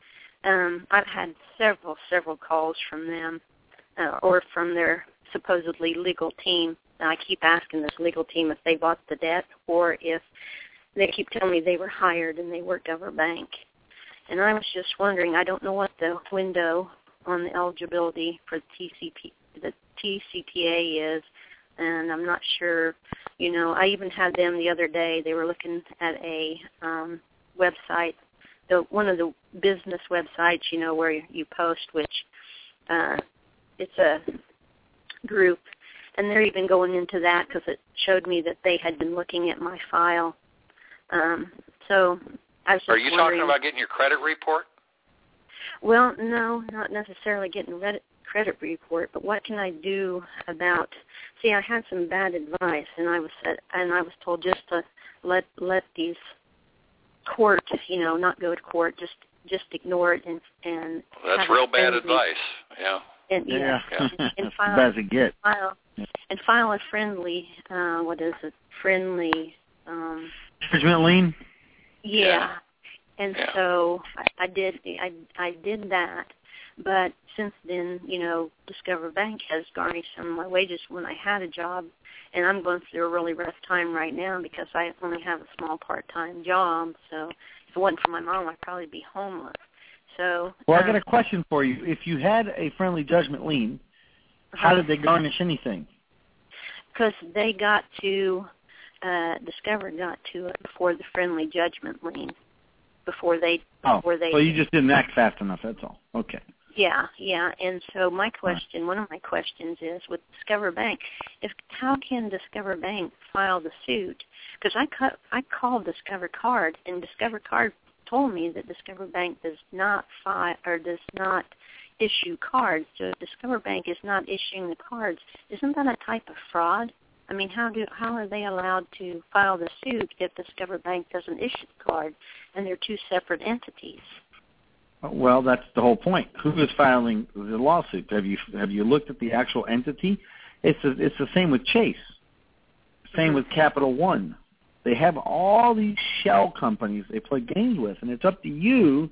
I: Um, I've had several, several calls from them uh, or from their supposedly legal team. And I keep asking this legal team if they bought the debt or if they keep telling me they were hired and they worked over bank. And I was just wondering, I don't know what the window on the eligibility for the T C P, the T C P A is, and I'm not sure, you know, I even had them the other day. They were looking at a um, website, the one of the business websites, you know, where you post, which uh, it's a group, and they're even going into that because it showed me that they had been looking at my file. Um, so I was just
B: Are you
I: wondering,
B: talking about getting your credit report?
I: Well, no, not necessarily getting a credit report, but what can I do about? See, I had some bad advice, and I was said, and I was told just to let let these court, you know, not go to court, just just ignore it and and.
B: Well, that's real bad advice. Yeah.
I: And,
C: Yeah,
I: yeah. and, and file,
C: bad as it get.
I: File, and file a friendly. Uh, what is it? Friendly. Um,
C: Judgment lien?
I: Yeah. And
B: yeah.
I: so I, I did I I did that, But since then, you know, Discover Bank has garnished some of my wages when I had a job, and I'm going through a really rough time right now because I only have a small part-time job. So if it wasn't for my mom, I'd probably be homeless. So,
C: well,
I: um,
C: I got a question for you. If you had a friendly judgment lien, how did they garnish anything?
I: Because they got to, uh, Discover got to it before the friendly judgment lien, before they, before
C: oh,
I: they.
C: so you just didn't act fast enough. That's all. Okay.
I: Yeah, yeah. And so my question, one of my questions is, with Discover Bank, if how can Discover Bank file the suit? Because I cut, I called Discover Card, and Discover Card told me that Discover Bank does not file or does not issue cards. So if Discover Bank is not issuing the cards, isn't that a type of fraud? I mean, how do how are they allowed to file the suit if Discover Bank doesn't issue the card, and they're two separate entities?
C: Well, that's the whole point. Who is filing the lawsuit? Have you have you looked at the actual entity? It's a, it's the same with Chase. Same mm-hmm. with Capital One. They have all these shell companies they play games with, and it's up to you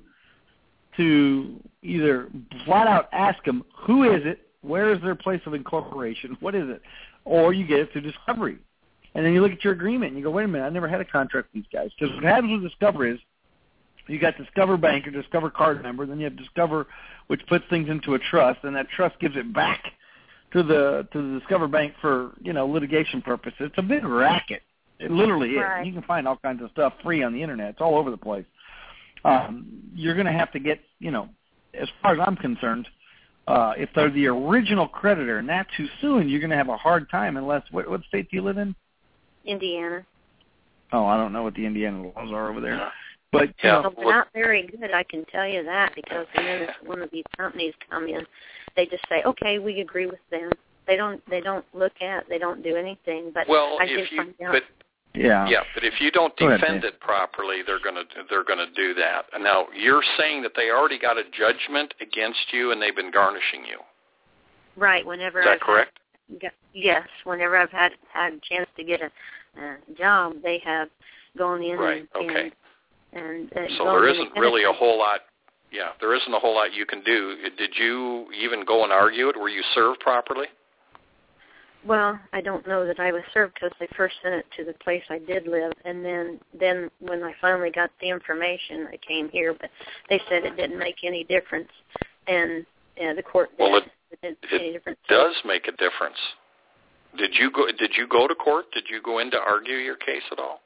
C: to either flat out ask them, who is it, where is their place of incorporation, what is it, or you get it through Discovery. And then you look at your agreement and you go, wait a minute, I never had a contract with these guys. Because what happens with Discover is you got Discover Bank or Discover Card Member, then you have Discover, which puts things into a trust, and that trust gives it back to the to the Discover Bank for, you know, litigation purposes. It's a big racket. It literally
I: right.
C: is. You can find all kinds of stuff free on the Internet. It's all over the place. Um, you're going to have to get, you know, as far as I'm concerned, uh, if they're the original creditor and that's who's suing, you're going to have a hard time unless, what, what state do you live in?
I: Indiana.
C: Oh, I don't know what the Indiana laws are over there. But,
B: yeah,
I: well, they're not very good, I can tell you that, because the minute one of these companies come in, they just say, okay, we agree with them. They don't they don't look at, they don't do anything. But
B: well,
I: I
B: if
I: did
B: you,
I: find out.
B: But,
C: yeah.
B: yeah, but if you don't
C: Go
B: defend
C: ahead,
B: it properly, they're going to they're going to do that. And now you're saying that they already got a judgment against you and they've been garnishing you.
I: Right. Whenever
B: Is that
I: I've
B: correct?
I: Had, yes. Whenever I've had had a chance to get a, a job, they have gone in
B: right.
I: and
B: okay.
I: and, and uh,
B: so there isn't really a whole lot. Yeah, there isn't a whole lot you can do. Did you even go and argue it? Were you served properly?
I: Well, I don't know that I was served because they first sent it to the place I did live, and then then when I finally got the information, I came here, but they said it didn't make any difference, and yeah, the court did.
B: Well, it,
I: it didn't make
B: it
I: any difference.
B: does make a difference. Did you go? Did you go to court? Did you go in to argue your case at all?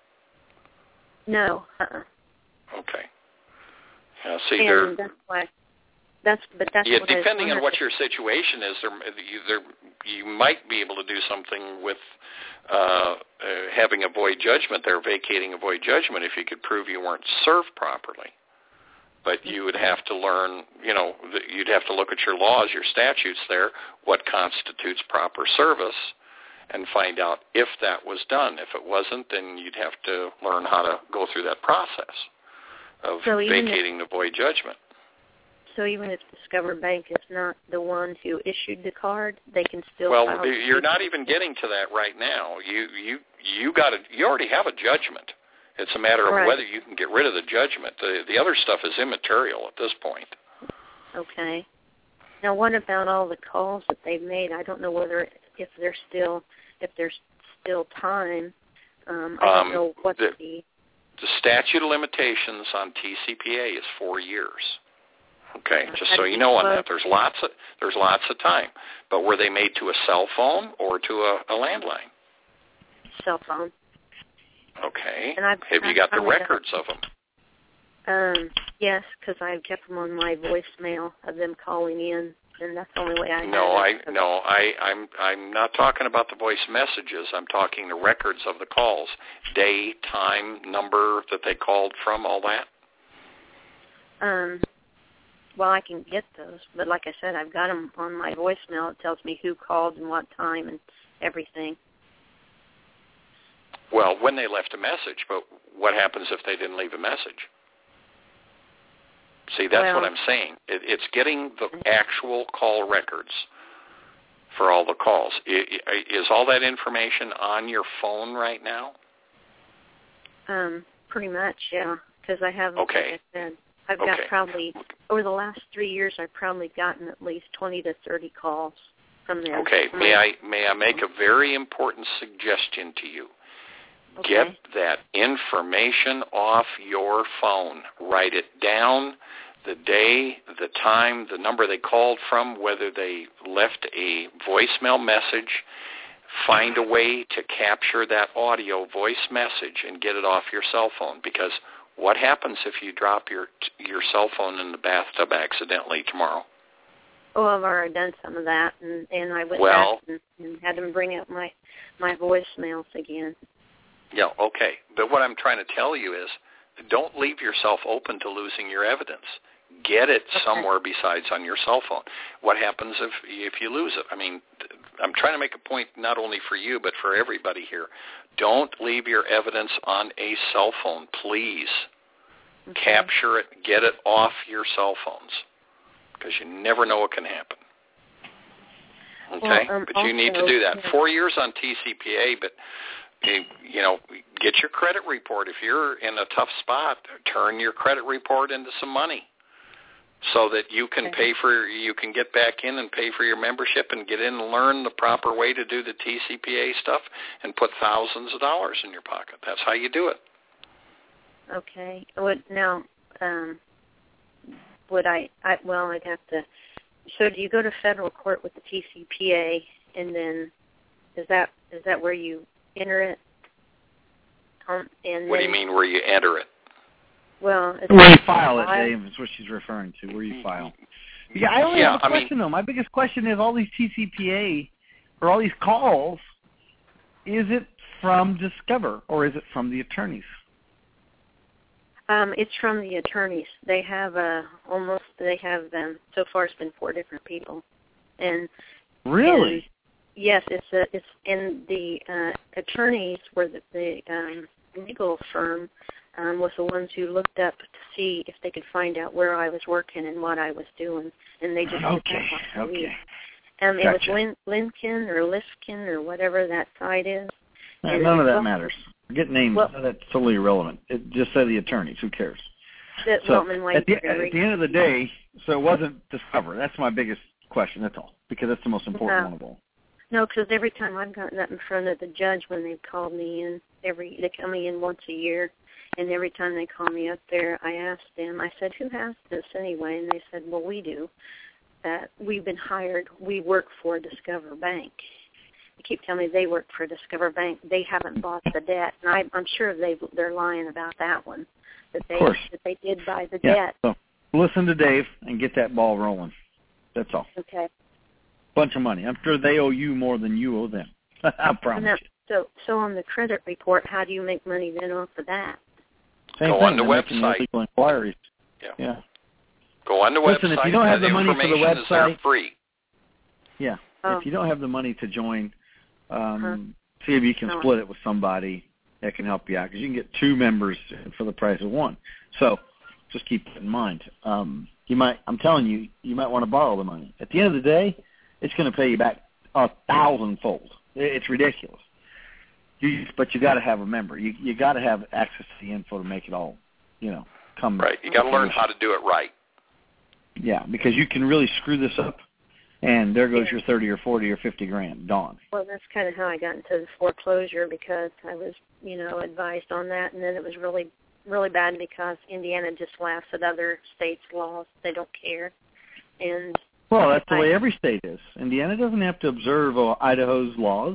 I: No. Uh-uh.
B: Okay. Yeah, see,
I: and
B: there.
I: that's why. That's but that's
B: yeah.
I: what
B: Depending
I: I
B: on what your situation is, there, you, there, you might be able to do something with uh, uh, having a void judgment there, vacating a void judgment, if you could prove you weren't served properly. But you would have to learn, you know, you'd have to look at your laws, your statutes there, what constitutes proper service, and find out if that was done. If it wasn't, then you'd have to learn how to go through that process of
I: so
B: vacating the void judgment.
I: So even if Discover Bank is not the one who issued the card, they can still
B: well,
I: file
B: you're not even getting to that right now. You you you got a, you already have a judgment. It's a matter of
I: right.
B: whether you can get rid of the judgment. The the other stuff is immaterial at this point.
I: Okay. Now, what about all the calls that they've made? I don't know whether if there's still if there's still time. Um, I don't
B: um,
I: know what
B: the,
I: the
B: the statute of limitations on T C P A is four years. Okay, just so you know on that, there's lots of there's lots of time. But were they made to a cell phone or to a, a landline?
I: Cell phone.
B: Okay.
I: And I've,
B: Have you
I: I've
B: got the records of them?
I: Um, yes, because I've kept them on my voicemail of them calling in, and that's the only way I.
B: No,
I: have
B: I no, I I'm I'm not talking about the voice messages. I'm talking the records of the calls, day, time, number that they called from, all that.
I: Um. Well, I can get those, but like I said, I've got them on my voicemail. It tells me who called and what time and everything.
B: Well, when they left a message, but what happens if they didn't leave a message? See, that's
I: well,
B: what I'm saying. It, it's getting the actual call records for all the calls. I, is all that information on your phone right now?
I: Um, pretty much, yeah, because I have,
B: okay.
I: like I said, I've got
B: Okay.
I: probably, over the last three years, I've probably gotten at least twenty to thirty calls from there.
B: Okay. May I may I make a very important suggestion to you?
I: Okay.
B: Get that information off your phone. Write it down, the day, the time, the number they called from, whether they left a voicemail message. Find a way to capture that audio voice message and get it off your cell phone, because what happens if you drop your your cell phone in the bathtub accidentally tomorrow?
I: Oh, I've already done some of that, and, and I went
B: Well,
I: back and, and had them bring up my, my voicemails again.
B: Yeah, okay. But what I'm trying to tell you is don't leave yourself open to losing your evidence. Get it
I: Okay.
B: somewhere besides on your cell phone. What happens if if you lose it? I mean, I'm trying to make a point not only for you but for everybody here. Don't leave your evidence on a cell phone, please.
I: Okay.
B: Capture it, get it off your cell phones, because you never know what can happen. Okay?
I: Well, um,
B: but you need to
I: also,
B: do that.
I: yeah.
B: Four years on T C P A, but you, you know, get your credit report. If you're in a tough spot, turn your credit report into some money, so that you can
I: Okay.
B: pay for, you can get back in and pay for your membership and get in and learn the proper way to do the T C P A stuff and put thousands of dollars in your pocket. That's how you do it.
I: Okay. Would now, um, would I, I? Well, I'd have to. So, do you go to federal court with the T C P A, and then is that is that where you enter it? Um, and
B: What do
I: then,
B: you mean where you enter it?
I: Well, it's
C: Where you file it, Dave, is what she's referring to. Where you file. Yeah, I only
B: Yeah,
C: have a
B: I mean-
C: question though. My biggest question is all these T C P A or all these calls. Is it from Discover or is it from the attorneys?
I: Um, it's from the attorneys. They have uh, almost. They have um, so far. It's been four different people, and
C: Really?
I: and, yes, it's a, it's in the uh, attorneys were the, the um, legal firm um, was the ones who looked up to see if they could find out where I was working and what I was doing, and they just did
C: Okay.
I: that last week.
C: Okay.
I: Um, it
C: Gotcha.
I: was Lin, Lincoln or Lifkin or whatever that site is.
C: Uh,
I: And
C: None of that
I: well-
C: matters. Forget names.
I: Well-
C: That's totally irrelevant. It just said the attorneys. Who cares?
I: That
C: So
I: Weltman Wade
C: at the,
I: Ferry.
C: at the end of the day, so it wasn't Discover. That's my biggest question. That's all, because that's the most important
I: No.
C: one of all.
I: No, because every time I've gotten that in front of the judge when they've called me in, every they come in once a year, and every time they call me up there, I ask them, I said, who has this anyway? And they said, well, we do. That we've been hired. We work for Discover Bank. They keep telling me they work for Discover Bank. They haven't bought the debt, and I, I'm sure they they're lying about that one. That they
C: Of course.
I: that they did buy the
C: Yeah.
I: debt.
C: So listen to Dave and get that ball rolling. That's all.
I: Okay.
C: Bunch of money. I'm sure they owe you more than you owe them. I promise
I: Now,
C: you.
I: so so on the credit report, how do you make money then off of that?
C: Same
B: Go
C: thing.
B: on the
C: They're making
B: website.
C: illegal inquiries.
B: Yeah.
C: Yeah.
B: Go on the
C: Listen,
B: website.
C: if you don't have
B: that
C: the money for the
B: information is there
C: website-
B: free.
C: Yeah.
I: Oh.
C: If you don't have the money to join, um,
I: Uh-huh.
C: see if you can
I: No.
C: split it with somebody that can help you out, because you can get two members for the price of one. So just keep that in mind. Um, you might, I'm telling you, you might want to borrow the money. At the end of the day, it's going to pay you back a thousandfold. It's ridiculous. You, but you got to have a member. You you got to have access to the info to make it all, you know, come
B: Right. You got to learn how to do it right.
C: Yeah, because you can really screw this up, and there goes your thirty or forty or fifty grand gone.
I: Well, that's kind of how I got into the foreclosure, because I was, you know, advised on that, and then it was really, really bad because Indiana just laughs at other states' laws. They don't care. And
C: Well, that's the
I: I-
C: way every state is. Indiana doesn't have to observe uh, Idaho's laws.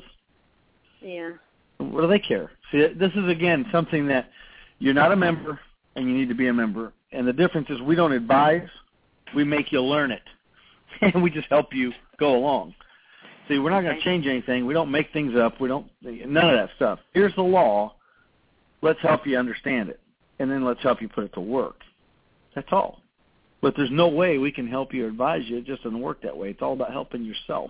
I: yeah,
C: What do they care? See, this is, again, something that you're not a member, and you need to be a member. And the difference is we don't advise. We make you learn it. And we just help you go along. See, we're not going to change anything. We don't make things up. We don't, none of that stuff. Here's the law. Let's help you understand it. And then let's help you put it to work. That's all. But there's no way we can help you or advise you. It just doesn't work that way. It's all about helping yourself.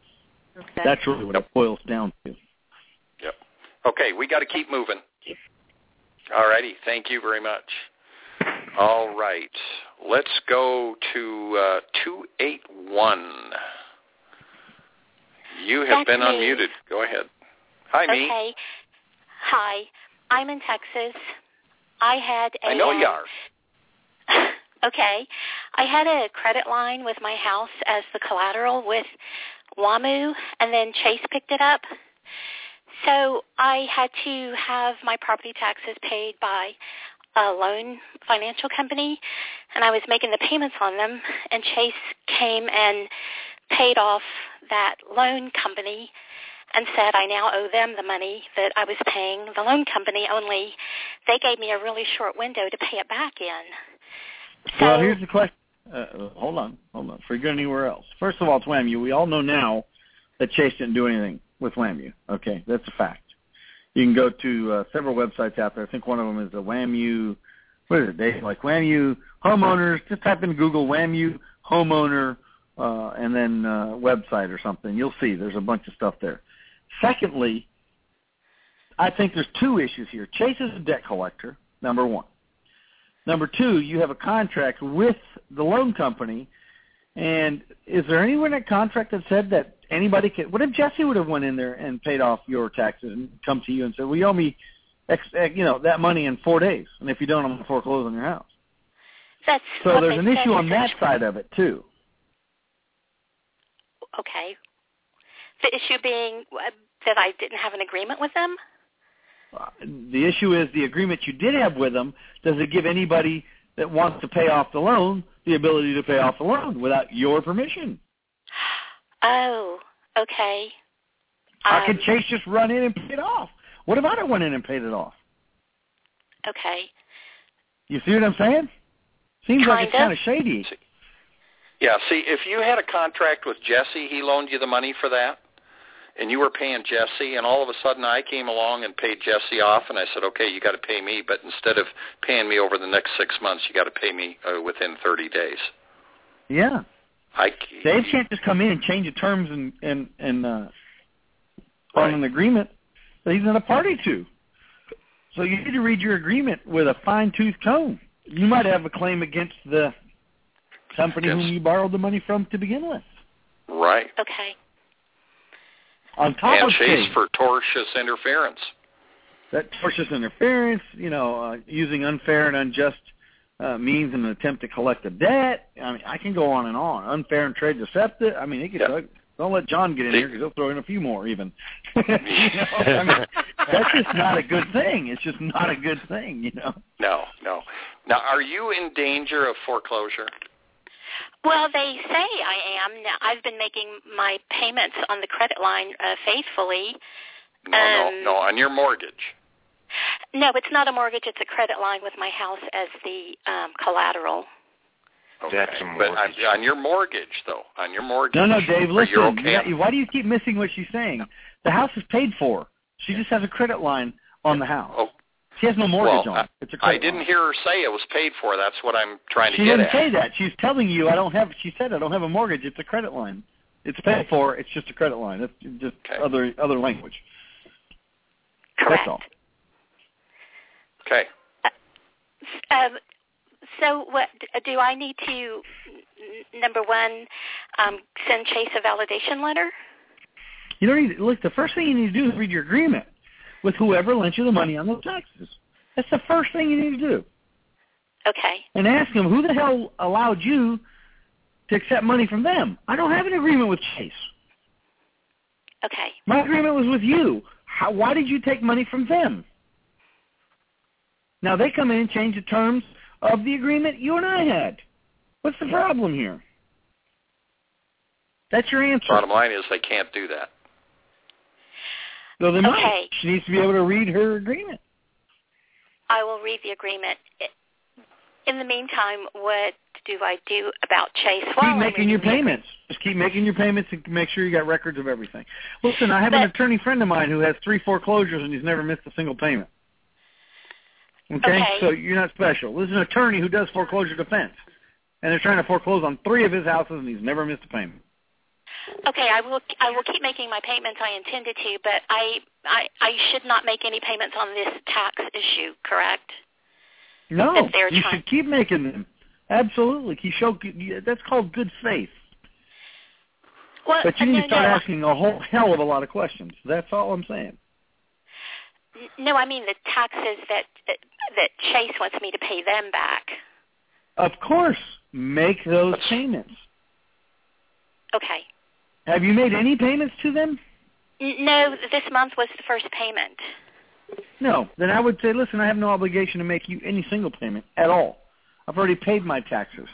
I: okay.
C: That's really what it boils down to.
B: Yep. Okay, we got to keep moving. All righty. Thank you very much. All right. Let's go to uh, two eight one. You have
K: That's
B: been
K: me.
B: unmuted. Go ahead. Hi, me.
K: Okay. Hi. I'm in Texas. I had a...
B: I know you
K: um,
B: are.
K: Okay. I had a credit line with my house as the collateral with WAMU, and then Chase picked it up. So I had to have my property taxes paid by a loan financial company, and I was making the payments on them, and Chase came and paid off that loan company and said I now owe them the money that I was paying the loan company, only they gave me a really short window to pay it back in. So,
C: well, here's the question. Uh, hold on, hold on. Before you go anywhere else. First of all, it's WAMU. We all know now that Chase didn't do anything with WAMU. Okay, that's a fact. You can go to uh, several websites out there. I think one of them is the WAMU, what is it, Dave? Like WAMU homeowners. Just type in Google WAMU homeowner uh, and then uh, website or something. You'll see there's a bunch of stuff there. Secondly, I think there's two issues here. Chase is a debt collector, number one. Number two, you have a contract with the loan company, and is there anywhere in that contract that said that anybody could – what if Jesse would have went in there and paid off your taxes and come to you and said, well, you owe me X, you know, that money in four days, and if you don't, I'm going to foreclose on your house?
K: That's
C: so there's an
K: said,
C: issue on that side of it, too.
K: Okay. The issue being that I didn't have an agreement with them?
C: The issue is the agreement you did have with them, does it give anybody that wants to pay off the loan the ability to pay off the loan without your permission?
K: Oh, okay.
C: How
K: um,
C: could Chase just run in and pay it off? What if I don't went in and paid it off?
K: Okay.
C: You see what I'm saying? Seems
K: kind
C: like it's
K: of.
C: kind of shady.
B: Yeah, see, if you had a contract with Jesse, he loaned you the money for that, and you were paying Jesse, and all of a sudden I came along and paid Jesse off, and I said, okay, you got to pay me, but instead of paying me over the next six months, you got to pay me uh, within thirty days.
C: Yeah.
B: I,
C: Dave can't just come in and change the terms and, and, and uh,
B: right.
C: on an agreement that he's not a party to. So you need to read your agreement with a fine-tooth comb. You might have a claim against the company
B: yes.
C: whom you borrowed the money from to begin with.
B: Right.
K: Okay.
C: On top
B: and
C: of
B: Chase
C: things,
B: for tortious interference.
C: That tortious interference, you know, uh, using unfair and unjust uh, means in an attempt to collect a debt. I mean, I can go on and on. Unfair and trade deceptive. I mean, it could. Yep. Don't let John get in here because he'll throw in a few more even. you know, I mean, that's just not a good thing. It's just not a good thing, you know.
B: No, no. Now, are you in danger of foreclosure?
K: Well, they say I am. Now, I've been making my payments on the credit line uh, faithfully.
B: No, um, no, no, on your mortgage.
K: No, it's not a mortgage. It's a credit line with my house as the um, collateral.
B: Okay. That's a mortgage. But on, on your mortgage, though, on your mortgage.
C: No, no, Dave, listen.
B: Okay?
C: You, why do you keep missing what she's saying? The house is paid for. She just has a credit line on the house.
B: Oh.
C: She has no mortgage
B: well,
C: on it. It's a credit
B: I didn't
C: line.
B: hear her say it was paid for. That's what I'm trying to
C: she
B: get
C: at.
B: She
C: didn't say that. She's telling you I don't have. She said I don't have a mortgage. It's a credit line. It's paid for. It's just a credit line. It's just
B: okay.
C: other other language.
K: Correct.
C: That's all.
B: Okay.
K: Uh, um, so, what do I need to? Number one, um, send Chase a validation letter.
C: You don't need. Look, the first thing you need to do is read your agreement with whoever lent you the money on those taxes. That's the first thing you need to do.
K: Okay.
C: And ask them who the hell allowed you to accept money from them. I don't have an agreement with Chase.
K: Okay.
C: My agreement was with you. How, why did you take money from them? Now they come in and change the terms of the agreement you and I had. What's the problem here? That's your answer.
B: Bottom line is they can't do that.
C: No, they
K: okay.
C: might. She needs to be able to read her agreement.
K: I will read the agreement. In the meantime, what do I do about Chase?
C: Keep making your payments. Just keep making your payments and make sure you got records of everything. Listen, I have
K: but,
C: an attorney friend of mine who has three foreclosures and he's never missed a single payment. Okay?
K: okay?
C: So you're not special. This is an attorney who does foreclosure defense. And they're trying to foreclose on three of his houses and he's never missed a payment.
K: Okay, I will. I will keep making my payments. I intended to, but I, I, I should not make any payments on this tax issue. Correct?
C: No,
K: you
C: trying. should keep making them. Absolutely, you show. That's called good faith.
K: Well,
C: but you need
K: no,
C: to start
K: no,
C: asking a whole hell of a lot of questions. That's all I'm saying.
K: No, I mean the taxes that that Chase wants me to pay them back.
C: Of course. Make those payments.
K: Okay.
C: Have you made any payments to them?
K: N- no, this month was the first payment.
C: No. Then I would say, listen, I have no obligation to make you any single payment at all. I've already paid my taxes.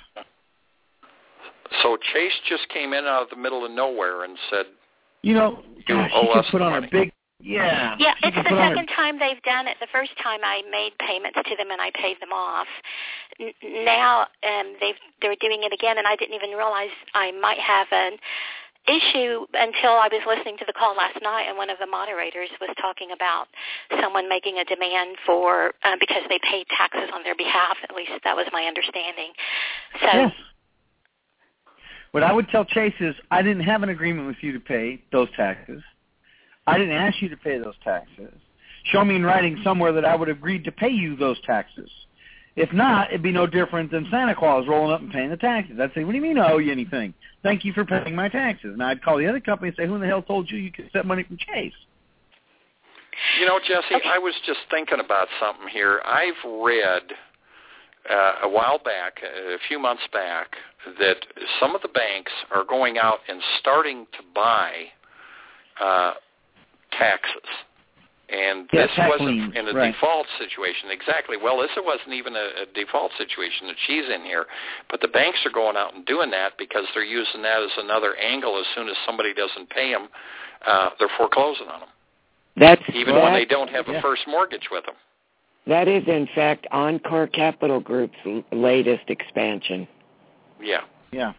B: So Chase just came in out of the middle of nowhere and said,
C: you know, gosh, she could put on
B: money.
C: a big, yeah.
K: Yeah, it's the second
C: her...
K: time they've done it. The first time I made payments to them and I paid them off. N- now um, they've, they're doing it again, and I didn't even realize I might have an issue until I was listening to the call last night, and one of the moderators was talking about someone making a demand for, uh, because they paid taxes on their behalf. At least that was my understanding. So.
C: Yes. What I would tell Chase is, I didn't have an agreement with you to pay those taxes. I didn't ask you to pay those taxes. Show me in writing somewhere that I would have agreed to pay you those taxes. If not, it'd be no different than Santa Claus rolling up and paying the taxes. I'd say, what do you mean I owe you anything? Thank you for paying my taxes. And I'd call the other company and say, who in the hell told you you could accept money from Chase?
B: You know, Jesse, okay. I was just thinking about something here. I've read uh, a while back, a few months back, that some of the banks are going out and starting to buy uh, taxes. And
C: yeah,
B: this wasn't
C: liens,
B: in a
C: right.
B: default situation. Exactly. Well, this wasn't even a, a default situation that she's in here. But the banks are going out and doing that because they're using that as another angle. As soon as somebody doesn't pay them, uh, they're foreclosing on them.
D: That's
B: even
D: that,
B: when they don't have
C: yeah.
B: a first mortgage with them.
D: That is, in fact, Encore Capital Group's latest expansion.
B: Yeah.
C: Yeah.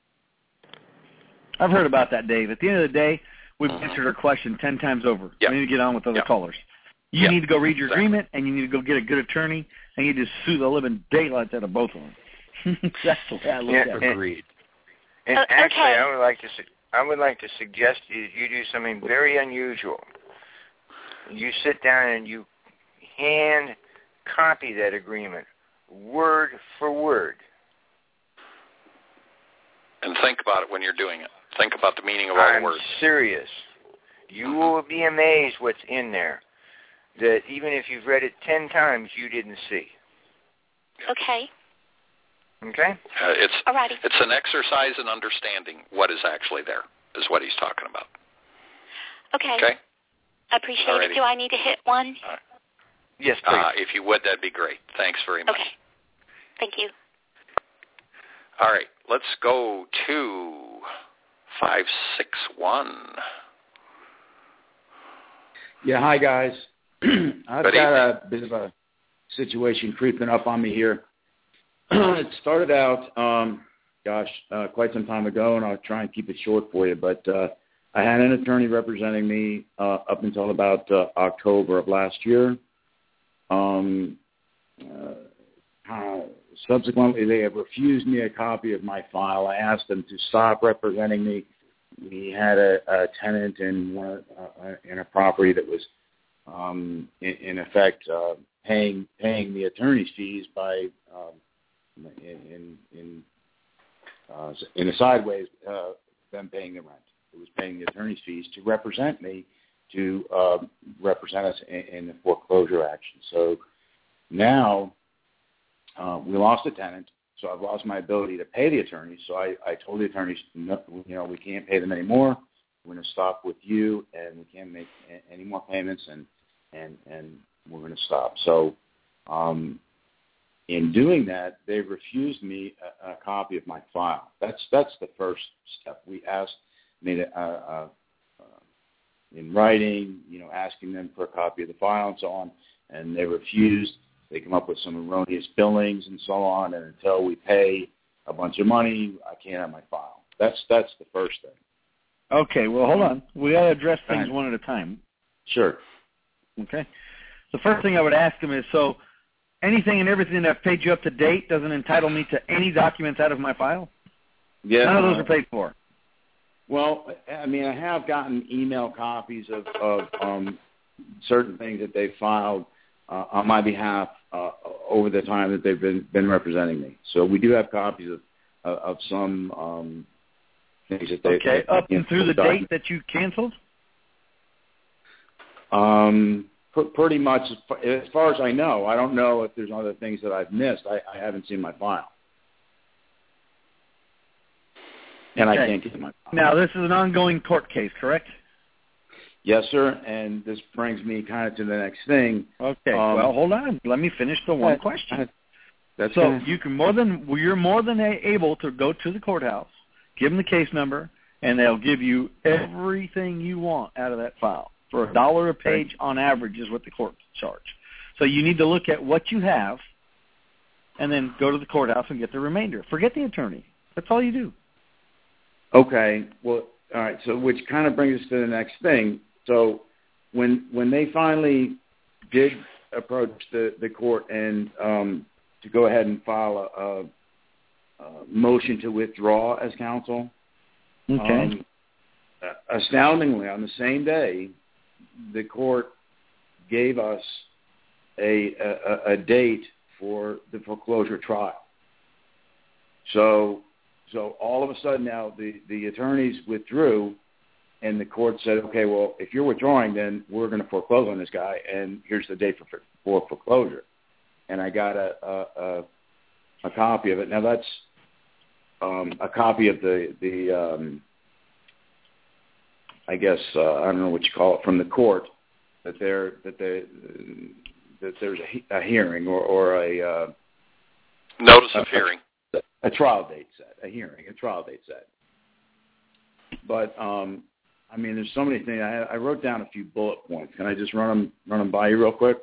C: I've heard about that, Dave. At the end of the day, we've mm-hmm. answered our question ten times over.
B: Yep.
C: We need to get on with other
B: yep.
C: callers. You
B: yep.
C: need to go read your
B: exactly.
C: agreement, and you need to go get a good attorney, and you need to sue the living daylights out of both of them. That's the way I look
E: yeah,
C: at it.
F: Agreed.
E: And
K: uh,
E: actually,
K: okay.
E: I would like to su- I would like to suggest you, you do something very unusual. You sit down and you hand copy that agreement, word for word.
B: And think about it when you're doing it. Think about the meaning of all
E: I'm
B: the words.
E: serious. You will be amazed what's in there that even if you've read it ten times, you didn't see.
K: Okay.
E: Okay?
B: Uh, it's
K: Alrighty.
B: It's an exercise in understanding what is actually there, is what he's talking about.
K: Okay.
B: Okay?
K: I appreciate
B: Alrighty.
K: it. Do I need to hit one?
B: All right.
E: Yes, please.
B: Uh, if you would, that'd be great. Thanks very much.
K: Okay. Thank you.
B: All right. Let's go to five six one.
F: Yeah, hi, guys. I've
B: Good
F: got
B: evening.
F: a bit of a situation creeping up on me here. It started out, um, gosh, uh, quite some time ago, and I'll try and keep it short for you, but uh, I had an attorney representing me uh, up until about uh, October of last year. Um, uh, uh, subsequently, they have refused me a copy of my file. I asked them to stop representing me. We had a, a tenant in one, uh, in a property that was, um, in, in effect, uh, paying paying the attorney's fees by um, in in uh, in a sideways uh, them paying the rent. It was paying the attorney's fees to represent me, to uh, represent us in, in the foreclosure action. So now uh, we lost a tenant. So I've lost my ability to pay the attorneys. So I, I told the attorneys, no, you know, we can't pay them anymore. We're going to stop with you, and we can't make a, any more payments, and and and we're going to stop. So um, in doing that, they refused me a, a copy of my file. That's that's the first step. We asked, made it uh, uh, in writing, you know, asking them for a copy of the file and so on, and they refused. They come up with some erroneous billings and so on, and until we pay a bunch of money, I can't have my file. That's that's the first thing.
C: Okay, well, hold on. We got to address things
F: Right.
C: one at a time.
F: Sure.
C: Okay. The first thing I would ask them is, so anything and everything that I've paid you up to date doesn't entitle me to any documents out of my file?
F: Yeah.
C: None of those are paid for.
F: Well, I mean, I have gotten email copies of, of um, certain things that they've filed uh, on my behalf uh, over the time that they've been, been representing me. So we do have copies of of, of some um, things that they
C: okay
F: they,
C: up
F: you
C: and
F: know,
C: through the
F: document.
C: date that you canceled.
F: Um, pr- pretty much as far, as far as I know. I don't know if there's other things that I've missed. I, I haven't seen my file. and
C: okay.
F: I can't get my file.
C: Now, this is an ongoing court case, correct?
F: Yes, sir, and this brings me kind of to the next thing.
C: Okay,
F: um,
C: well, hold on. Let me finish the one question.
F: That's
C: so
F: fine.
C: you can more than you're more than able to go to the courthouse, give them the case number, and they'll give you everything you want out of that file for a dollar a page on average is what the courts charge. So you need to look at what you have, and then go to the courthouse and get the remainder. Forget the attorney. That's all you do.
F: Okay. Well, all right. So which kind of brings us to the next thing. So when when they finally did approach the, the court and um, to go ahead and file a, a, a motion to withdraw as counsel,
C: okay.
F: um, astoundingly, on the same day, the court gave us a, a, a date for the foreclosure trial. So so all of a sudden now the, the attorneys withdrew, and the court said, okay, well, if you're withdrawing, then we're going to foreclose on this guy, and here's the date for, for foreclosure. And I got a, a, a, a copy of it. Now, that's um, a copy of the, the um, I guess, uh, I don't know what you call it, from the court, that there that they, that there's a, a hearing or, or a... Uh,
B: Notice of
F: a,
B: hearing.
F: A, a trial date set, a hearing, a trial date set. But... Um, I mean, there's so many things. I, I wrote down a few bullet points. Can I just run them, run them by you real quick?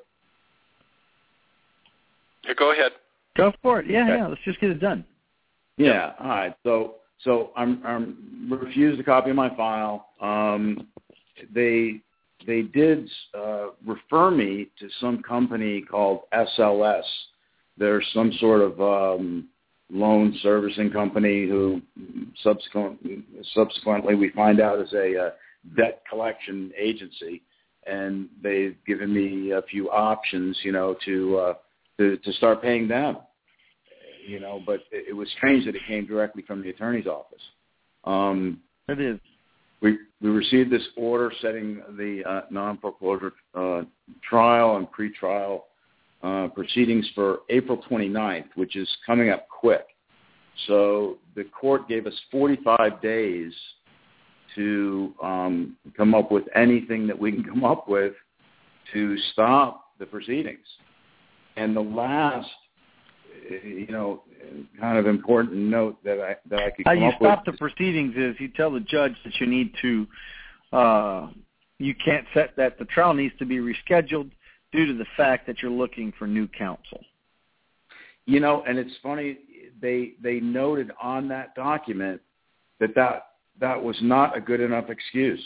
B: Yeah, go ahead.
C: Go for it. Yeah,
F: okay.
C: yeah. Let's just get it done.
F: Yeah. All right. So, so I'm, I'm refused a copy of my file. Um, they, they did uh, refer me to some company called S L S. There's some sort of um, loan servicing company who subsequently, subsequently we find out is a uh, debt collection agency, and they've given me a few options, you know, to uh, to, to start paying them, you know. But it, it was strange that it came directly from the attorney's office. Um,
C: it is.
F: We we received this order setting the uh, non-foreclosure uh, trial and pretrial Uh, proceedings for April twenty-ninth, which is coming up quick. So the court gave us forty-five days to um, come up with anything that we can come up with to stop the proceedings. And the last, you know, kind of important note that I that I could
C: How
F: come
C: you
F: up
C: stop
F: with
C: the proceedings is you tell the judge that you need to, uh, you can't set that the trial needs to be rescheduled due to the fact that you're looking for new counsel.
F: You know, and it's funny, they they noted on that document that that, that was not a good enough excuse.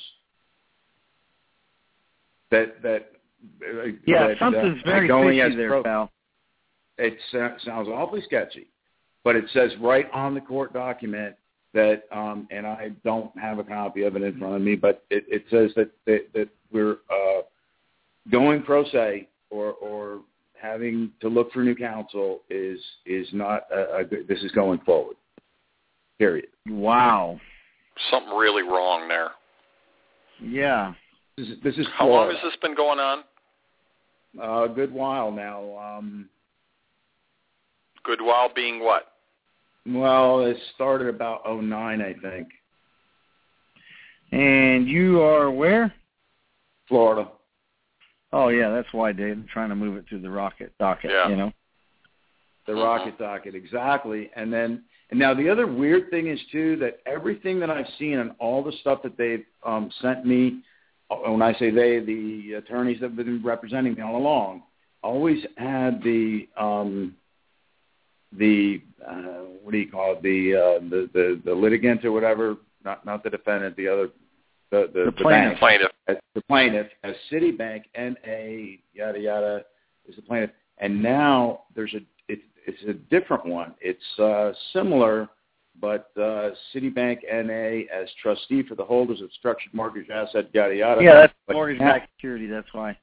F: That that
C: yeah,
F: that,
C: something's
F: uh,
C: very
F: going
C: fishy
F: as
C: there,
F: pro-
C: pal.
F: It sounds awfully sketchy, but it says right on the court document that, um, and I don't have a copy of it in front of me, but it, it says that that, that we're uh, going pro se or, or having to look for new counsel is is not a, a good. This is going forward. Period.
C: Wow.
B: Something really wrong there.
C: Yeah.
F: This is, this is
B: How
F: Florida.
B: long has this been going on?
F: Uh, a good while now. Um,
B: good while being what?
F: Well, it started about oh nine, I think.
C: And you are where?
F: Florida.
C: Oh, yeah, that's why, Dave. I'm trying to move it to the rocket docket,
B: yeah.
C: you know.
F: The rocket docket, exactly. And then, and now the other weird thing is, too, that everything that I've seen and all the stuff that they've um, sent me, when I say they, the attorneys that have been representing me all along, always had the, um, the uh, what do you call it, the, uh, the, the, the litigant or whatever, not not the defendant, the other, the, the,
C: the,
F: the
C: plaintiff.
F: bank,
B: plaintiff.
F: as the plaintiff, as Citibank, N A, yada, yada, is the plaintiff. And now there's a, it, it's a different one. It's uh, similar, but uh, Citibank, N A, as trustee for the holders of structured mortgage asset, yada, yada.
C: Yeah, that's
F: but
C: mortgage-backed security, that's why.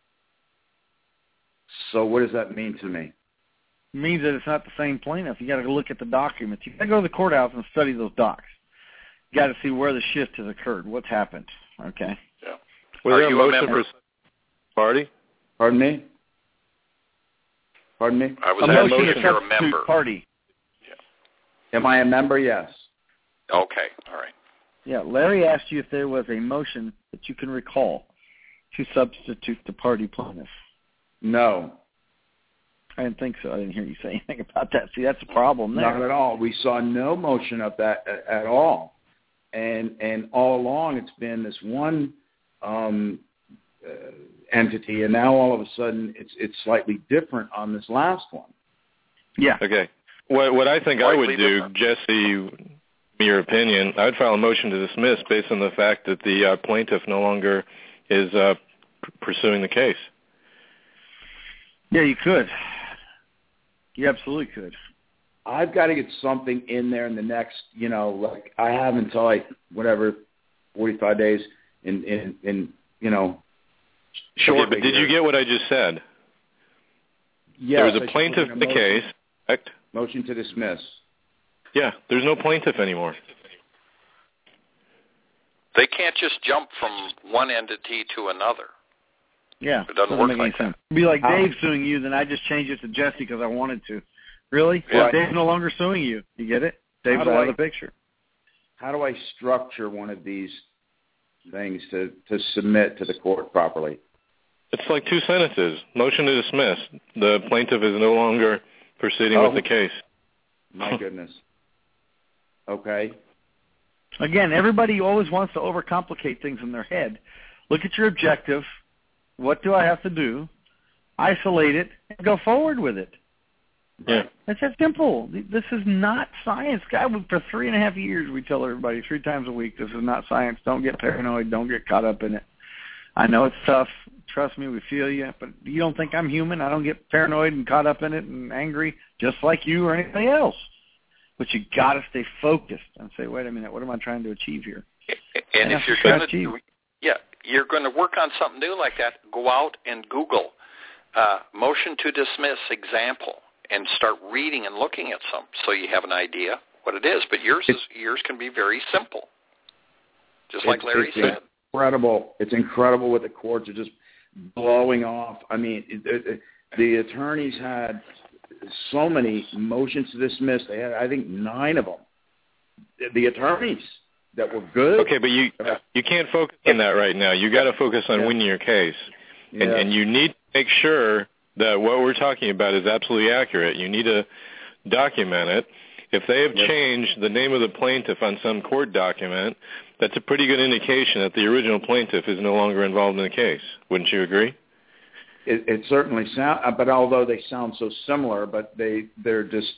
F: So what does that mean to me?
C: It means that it's not the same plaintiff. You got to look at the documents. You got to go to the courthouse and study those docs. You got to see where the shift has occurred, what's happened. Okay.
B: Yeah.
H: Was
B: Are
H: there a
B: you
H: motion
B: a member?
H: for party?
F: Pardon me? Pardon me?
B: I was
C: a
B: asking
C: motion
B: if
C: to
B: you're a
C: substitute
B: member.
C: Party.
F: Am I a member? Yes.
B: Okay, all right.
C: Yeah, Larry asked you if there was a motion that you can recall to substitute the party plaintiff.
F: No.
C: I didn't think so. I didn't hear you say anything about that. See, that's a problem there.
F: Not at all. We saw no motion of that at, at all. And and all along it's been this one um, uh, entity, and now all of a sudden it's it's slightly different on this last one.
C: Yeah.
H: Okay. What what I think I would do,
B: different.
H: Jesse, your opinion, I would file a motion to dismiss based on the fact that the uh, plaintiff no longer is uh, p- pursuing the case.
C: Yeah, you could. You absolutely could.
F: I've got to get something in there in the next, you know, like I have until like whatever, forty-five days in, in, in you know, shortly.
H: Okay, but did
F: here.
H: you get what I just said?
F: Yes,
H: there was a plaintiff in the
F: motion,
H: case, correct?
F: Motion to dismiss.
H: Yeah, there's no plaintiff anymore.
B: They can't just jump from one entity to another.
C: Yeah,
B: it doesn't, doesn't
C: work
B: make
C: like
B: any
C: sense. It'd be like
F: How?
C: Dave suing you, then I just changed it to Jesse because I wanted to. Really?
B: Yeah.
C: Well, Dave's no longer suing you. You get it? Dave's
F: do
C: out
F: I-
C: of the picture.
F: How do I structure one of these things to, to submit to the court properly?
H: It's like two sentences. Motion to dismiss. The plaintiff is no longer proceeding
F: Oh.
H: with the case.
F: My goodness. Okay.
C: Again, everybody always wants to overcomplicate things in their head. Look at your objective. What do I have to do? Isolate it and go forward with it.
H: Yeah.
C: It's that simple. This is not science. God, for three and a half years we tell everybody three times a week, this is not science. Don't get paranoid. Don't get caught up in it. I know it's tough. Trust me, we feel you. But you don't think I'm human? I don't get paranoid and caught up in it and angry just like you or anybody else. But you got to stay focused and say, wait a minute, what am I trying to achieve here?
B: And, and if you're going to, yeah, you're going to work on something new like that, go out and Google uh, motion to dismiss example and start reading and looking at some so you have an idea what it is. But yours is yours can be very simple, just like Larry
F: it's
B: said.
F: Incredible. It's incredible what the courts are just blowing off. I mean, it, it, the attorneys had so many motions to dismiss. They had, I think, nine of them. The attorneys that were good.
H: Okay, but you you can't focus on that right now. You got to focus on
F: yeah.
H: winning your case,
F: yeah.
H: and, and you need to make sure that what we're talking about is absolutely accurate. You need to document it. If they have
F: yep.
H: changed the name of the plaintiff on some court document, that's a pretty good indication that the original plaintiff is no longer involved in the case. Wouldn't you agree?
F: It, it certainly sounds, but although they sound so similar, but they they're just.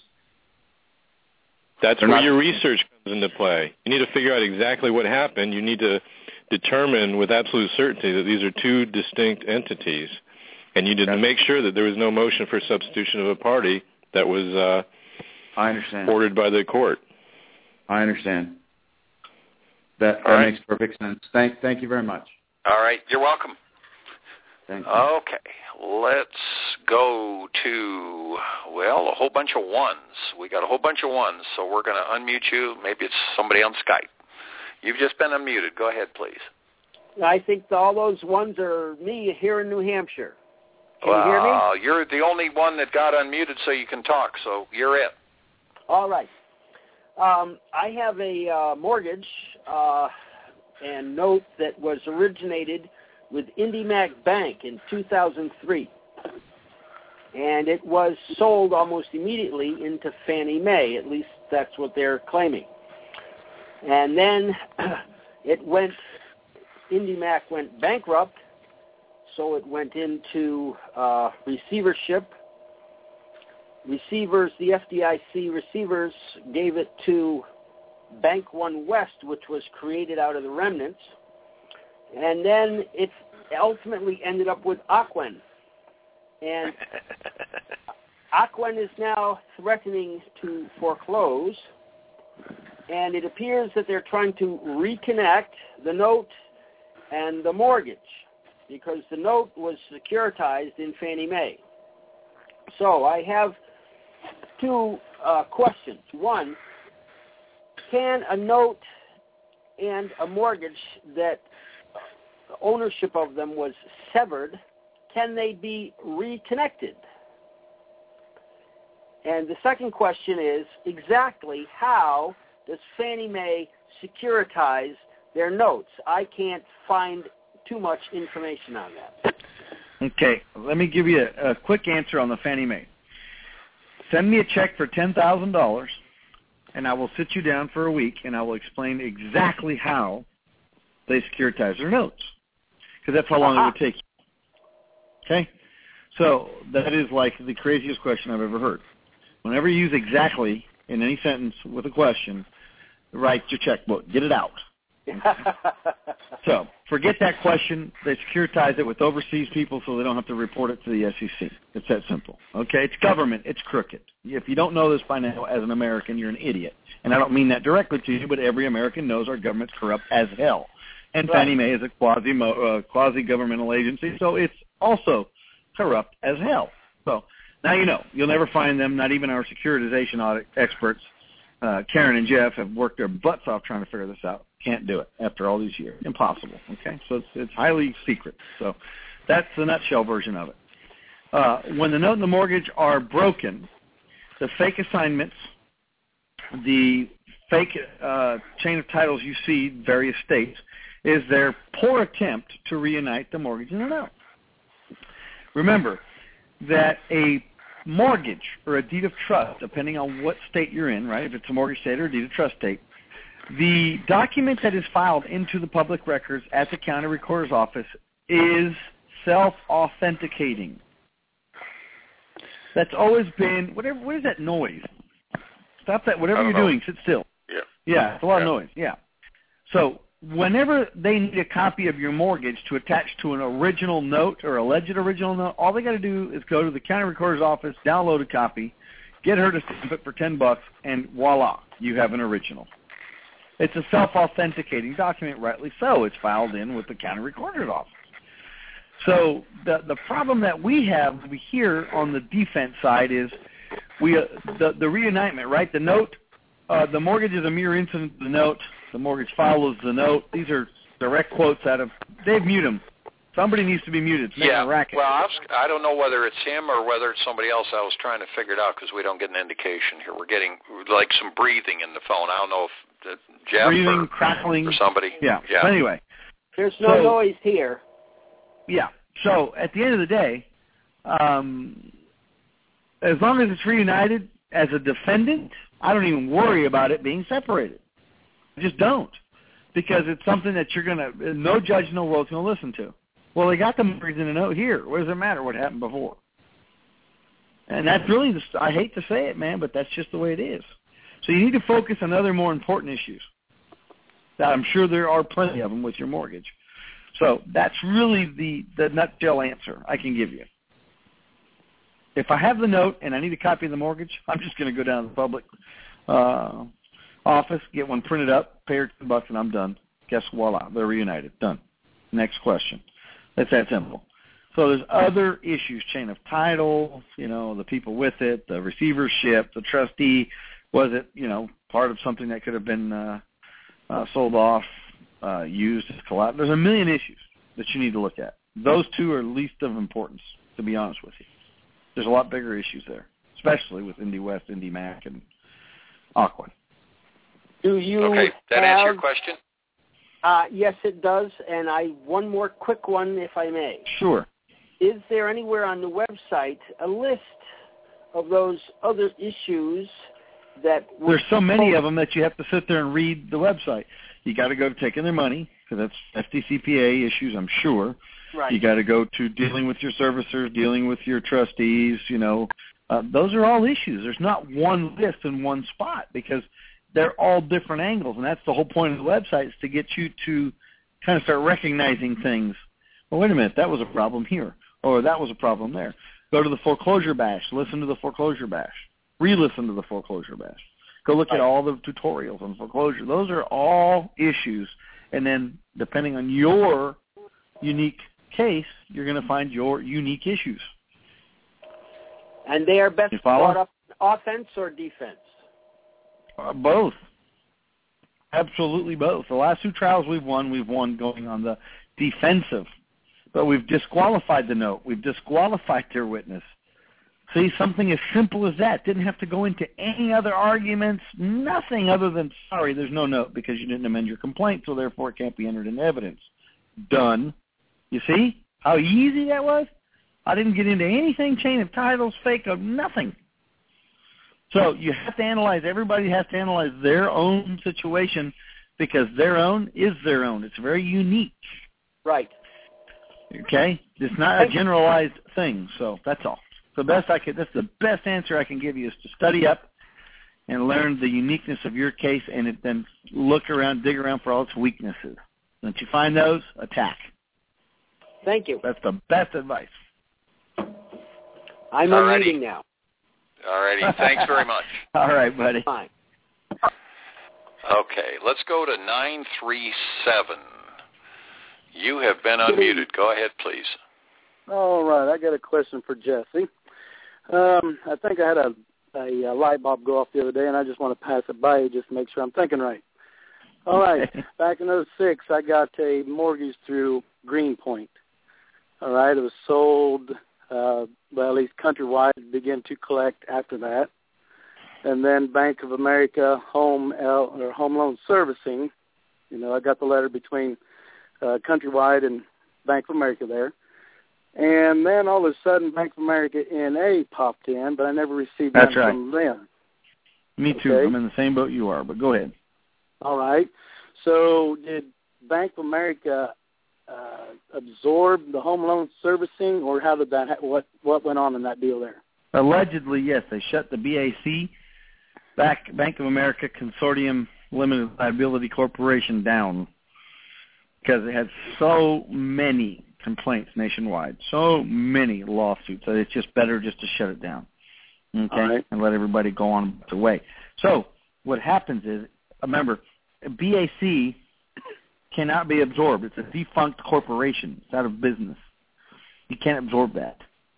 H: That's
F: they're
H: where
F: not,
H: your research comes into play. You need to figure out exactly what happened. You need to determine with absolute certainty that these are two distinct entities. And you need to make sure that there was no motion for substitution of a party that was uh,
F: I understand.
H: ordered by the court.
F: I understand. That, that
B: right.
F: makes perfect sense. Thank, thank you very much.
B: All right, you're welcome.
F: Thank you.
B: Okay, let's go to, well, a whole bunch of ones. We got a whole bunch of ones, so we're going to unmute you. Maybe it's somebody on Skype. You've just been unmuted. Go ahead, please.
L: I think all those ones are me here in New Hampshire. Can
B: well,
L: you hear me?
B: You're the only one that got unmuted, so you can talk, so you're it.
L: All right. Um, I have a uh, mortgage uh, and note that was originated with IndyMac Bank in two thousand three. And it was sold almost immediately into Fannie Mae. At least that's what they're claiming. And then it went, IndyMac went bankrupt, so it went into uh, receivership. Receivers, the F D I C receivers gave it to Bank One West, which was created out of the remnants. And then it ultimately ended up with Ocwen. And Ocwen is now threatening to foreclose. And it appears that they're trying to reconnect the note and the mortgage because the note was securitized in Fannie Mae. So I have two uh, questions. One, can a note and a mortgage that ownership of them was severed, can they be reconnected? And the second question is exactly how does Fannie Mae securitize their notes? I can't find too much information on that.
C: Okay, let me give you a, a quick answer on the Fannie Mae. Send me a check for ten thousand dollars, and I will sit you down for a week, and I will explain exactly how they securitize their notes, because that's how long uh-huh. it would take you. Okay? So that is like the craziest question I've ever heard. Whenever you use exactly in any sentence with a question, write your checkbook. Get it out. So forget that question. They securitize it with overseas people so they don't have to report it to the S E C. It's that simple. Okay? It's government. It's crooked. If you don't know this by now as an American, you're an idiot. And I don't mean that directly to you, but every American knows our government's corrupt as hell. And right. Fannie Mae is a quasi uh, quasi-governmental agency, so it's also corrupt as hell. So now you know. You'll never find them, not even our securitization audit experts. Uh, Karen and Jeff have worked their butts off trying to figure this out. Can't do it after all these years. Impossible. Okay, so it's, it's highly secret. So that's the nutshell version of it. Uh, when the note and the mortgage are broken, the fake assignments, the fake uh, chain of titles you see in various states, is their poor attempt to reunite the mortgage and the note. Remember that a mortgage or a deed of trust, depending on what state you're in, right, if it's a mortgage state or a deed of trust state, the document that is filed into the public records at the county recorder's office is self-authenticating. That's always been, whatever, what is that noise? Stop that, whatever you're know. doing, sit still.
B: Yeah.
C: Yeah, it's a lot
B: yeah.
C: of noise, yeah. So whenever they need a copy of your mortgage to attach to an original note or alleged original note, all they got to do is go to the county recorder's office, download a copy, get her to stamp it for ten bucks, and voila, you have an original. It's a self-authenticating document, rightly so. It's filed in with the county recorder's office. So the the problem that we have we here on the defense side is we uh, the the reunitement, right? The note, uh, the mortgage is a mere incident of the note. The mortgage follows the note. These are direct quotes out of Dave Mutum. Somebody needs to be muted. It's making
B: yeah.
C: a racket.
B: Well, I, was, I don't know whether it's him or whether it's somebody else. I was trying to figure it out because we don't get an indication here. We're getting like some breathing in the phone. I don't know if uh, Jeff
C: breathing,
B: or,
C: crackling,
B: or somebody.
C: Yeah.
B: yeah.
C: But anyway,
L: there's no
C: so,
L: noise here.
C: Yeah. So at the end of the day, um, as long as it's reunited as a defendant, I don't even worry about it being separated. I just don't, because it's something that you're going to, no judge in the world's going to listen to. Well, they got the mortgage in a note here. What does it matter what happened before? And that's really, the, I hate to say it, man, but that's just the way it is. So you need to focus on other more important issues. I'm sure there are plenty of them with your mortgage. So that's really the, the nutshell answer I can give you. If I have the note and I need a copy of the mortgage, I'm just going to go down to the public uh, office, get one printed up, pay her ten bucks, and I'm done. Guess voila, they're reunited. Done. Next question. It's that simple. So there's other issues, chain of title, you know, the people with it, the receivership, the trustee. Was it, you know, part of something that could have been uh, uh, sold off, uh, used as collateral? There's a million issues that you need to look at. Those two are least of importance, to be honest with you. There's a lot bigger issues there, especially with Indy West, Indy Mac, and Aquan.
L: Do you
B: okay, that
L: have,
B: answer your question?
L: Uh, yes, it does. And I one more quick one, if I may.
C: Sure.
L: Is there anywhere on the website a list of those other issues that
C: there's so many of them that you have to sit there and read the website. You got to go to taking their money, because that's F D C P A issues, I'm sure.
L: Right.
C: You got to go to dealing with your servicers, dealing with your trustees, you know. Uh, those are all issues. There's not one list in one spot, because they're all different angles, and that's the whole point of the website, is to get you to kind of start recognizing things. Well, wait a minute, that was a problem here, or that was a problem there. Go to the foreclosure bash. Listen to the foreclosure bash. Re-listen to the foreclosure bash. Go look at all the tutorials on foreclosure. Those are all issues, and then depending on your unique case, you're going to find your unique issues.
L: And they are best brought up offense or defense?
C: Uh, both. Absolutely both. The last two trials we've won, we've won going on the defensive. But we've disqualified the note. We've disqualified their witness. See, something as simple as that. Didn't have to go into any other arguments, nothing other than, sorry, there's no note because you didn't amend your complaint, so therefore it can't be entered into evidence. Done. You see how easy that was? I didn't get into anything, chain of titles, fake of nothing. So you have to analyze, everybody has to analyze their own situation because their own is their own. It's very unique.
L: Right.
C: Okay? It's not a generalized thing, so that's all. The best I could, that's the best answer I can give you is to study up and learn the uniqueness of your case and it, then look around, dig around for all its weaknesses. Once you find those, attack.
L: Thank you.
C: That's the best advice.
L: I'm
B: Alrighty.
L: unmuting now.
B: All righty. Thanks very much.
C: All right, buddy.
L: Fine.
B: Okay, let's go to nine three seven. You have been unmuted. Go ahead, please.
M: All right, I got a question for Jesse. Um, I think I had a, a, a light bulb go off the other day, and I just want to pass it by you just to make sure I'm thinking right. All right, back in oh six, I got a mortgage through Greenpoint. All right, it was sold, uh, well, at least Countrywide began to collect after that. And then Bank of America Home L, or Home Loan Servicing, you know, I got the letter between uh, Countrywide and Bank of America there. And then all of a sudden, Bank of America N A popped in, but I never received that
C: right.
M: from them.
C: Me too.
M: Okay.
C: I'm in the same boat you are, but go ahead.
M: All right. So did Bank of America uh, absorb the home loan servicing, or how did that? Ha- what what went on in that deal there?
C: Allegedly, yes, they shut the B A C, Back Bank of America Consortium Limited Liability Corporation, down because it had so many complaints nationwide, so many lawsuits that it's just better just to shut it down, okay,
M: right.
C: and let everybody go on their way. So what happens is, remember, B A C cannot be absorbed. It's a defunct corporation. It's out of business. You can't absorb that.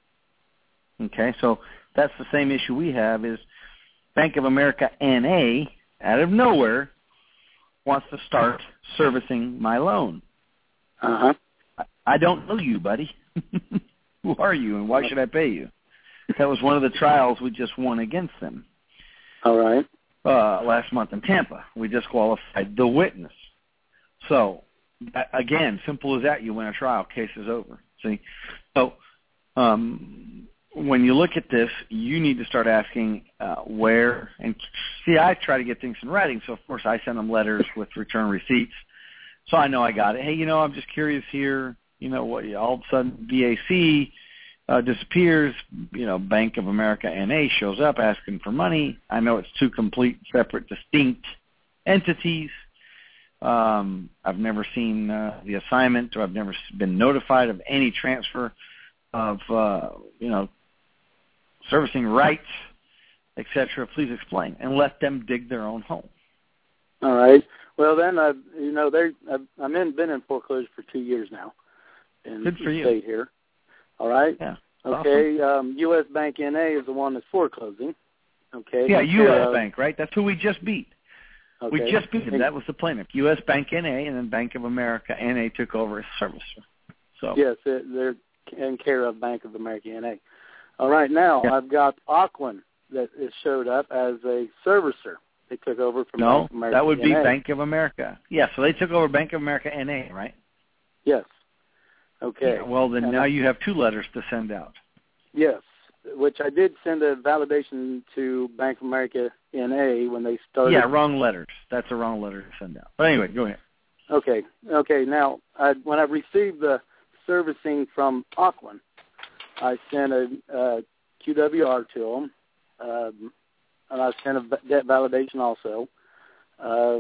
C: Okay, so that's the same issue we have is Bank of America N A, out of nowhere, wants to start servicing my loan.
M: Uh-huh.
C: I, I don't know you, buddy. Who are you, and why should I pay you? That was one of the trials we just won against them.
M: All right.
C: Uh, last month in Tampa. We disqualified the witness. So, again, simple as that, you win a trial, case is over. See? So, um, when you look at this, you need to start asking uh, where, and see, I try to get things in writing, so of course I send them letters with return receipts, so I know I got it. Hey, you know, I'm just curious here, you know, what? All of a sudden B A C uh, disappears, you know, Bank of America N A shows up asking for money. I know it's two complete, separate, distinct entities. Um, I've never seen uh, the assignment, or I've never been notified of any transfer of, uh, you know, servicing rights, et cetera. Please explain, and let them dig their own hole.
M: All right. Well, then, I've, you know, they I've, I'm in, been in foreclosure for two years now in
C: Good for
M: the
C: you.
M: state here. All right?
C: Yeah.
M: Okay. Awesome. Um, U S Bank N A is the one that's foreclosing. Okay.
C: Yeah, U S
M: uh,
C: Bank, right? That's who we just beat.
M: Okay.
C: We just beat them. That was the plaintiff. U S Bank N A, and then Bank of America N A took over as servicer. So
M: yes, it, they're in care of Bank of America N A. All right, now
C: yeah.
M: I've got Aquin that is showed up as a servicer. They took over from
C: no,
M: Bank of America
C: that would be
M: N A.
C: Bank of America. Yeah, so they took over Bank of America N A, right?
M: Yes. Okay.
C: Yeah, well, then
M: and
C: now
M: I,
C: you have two letters to send out.
M: Yes, which I did send a validation to Bank of America N A when they started.
C: Yeah, wrong letters. That's a wrong letter to send out. But anyway, go ahead.
M: Okay. Okay. Now, I, when I received the servicing from Aquin, I sent a uh, Q W R to them, um, and I sent a debt validation also. Uh,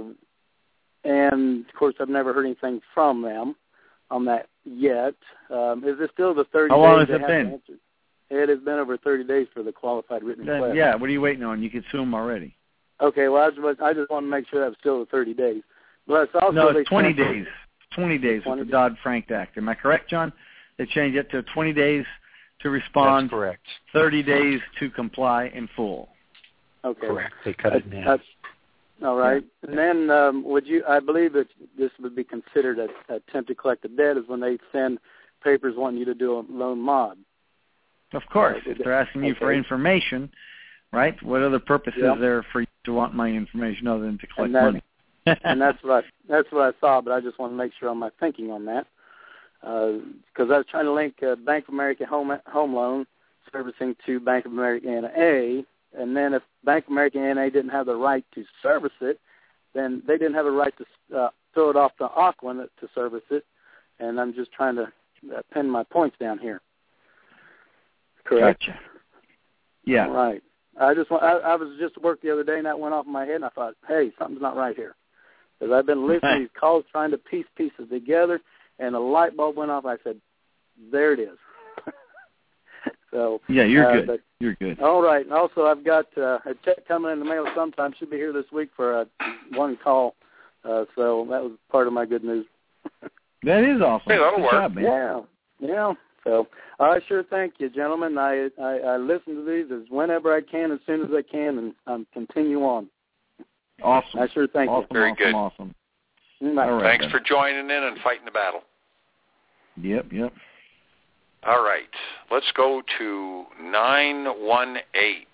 M: and, of course, I've never heard anything from them on that yet. Um, is it still the thirty
C: How
M: days?
C: long has
M: they
C: it
M: have
C: been?
M: to answer? It has been over thirty days for the qualified written
C: Then,
M: request.
C: yeah, what are you waiting on? You could sue them already.
M: Okay, well, I just, I just want to make sure that was still the thirty days. But it's also
C: No,
M: they
C: it's twenty
M: sent-
C: days. twenty days
M: twenty
C: with the Dodd-Frank Act. Am I correct, John? They changed it to twenty days to respond.
N: That's correct.
C: thirty days to comply in full.
M: Okay.
N: Correct. They cut it in half.
M: That's, all right. Yeah. And then um, would you, I believe that this would be considered an attempt to collect the debt is when they send papers wanting you to do a loan mod.
C: Of course.
M: Uh,
C: if they're asking you
M: okay.
C: for information, right, what other purpose
M: yeah.
C: is there for you to want my information other than to collect
M: and that,
C: money?
M: and that's what I, that's what I thought, but I just want to make sure on my thinking on that. Because uh, I was trying to link uh, Bank of America home home loan servicing to Bank of America N A, and then if Bank of America N A didn't have the right to service it, then they didn't have a right to uh, throw it off to Ocwen to service it, and I'm just trying to uh, pin my points down here. Correct?
C: Gotcha. Yeah.
M: All right. I just want, I, I was just at work the other day, and that went off in my head, and I thought, hey, something's not right here. Because I've been listening to these calls trying to piece pieces together, and a light bulb went off. I said, there it is. so
C: Yeah, you're
M: uh,
C: good.
M: But,
C: you're good.
M: All right. And also, I've got uh, a check coming in the mail sometime. Should be here this week for a one call. Uh, so that was part of my good news.
C: That is awesome.
B: Hey, that'll
C: good
B: work.
C: job, man.
M: Yeah. Yeah. So I sure thank you, gentlemen. I, I, I listen to these as whenever I can, as soon as I can, and um, continue on.
C: Awesome.
M: I sure thank
C: awesome,
M: you.
B: Very
C: awesome,
B: good.
C: Awesome.
M: All
C: right,
B: Thanks
C: then.
B: for joining in and fighting the battle.
C: Yep, yep.
B: All right. Let's go to nine one eight.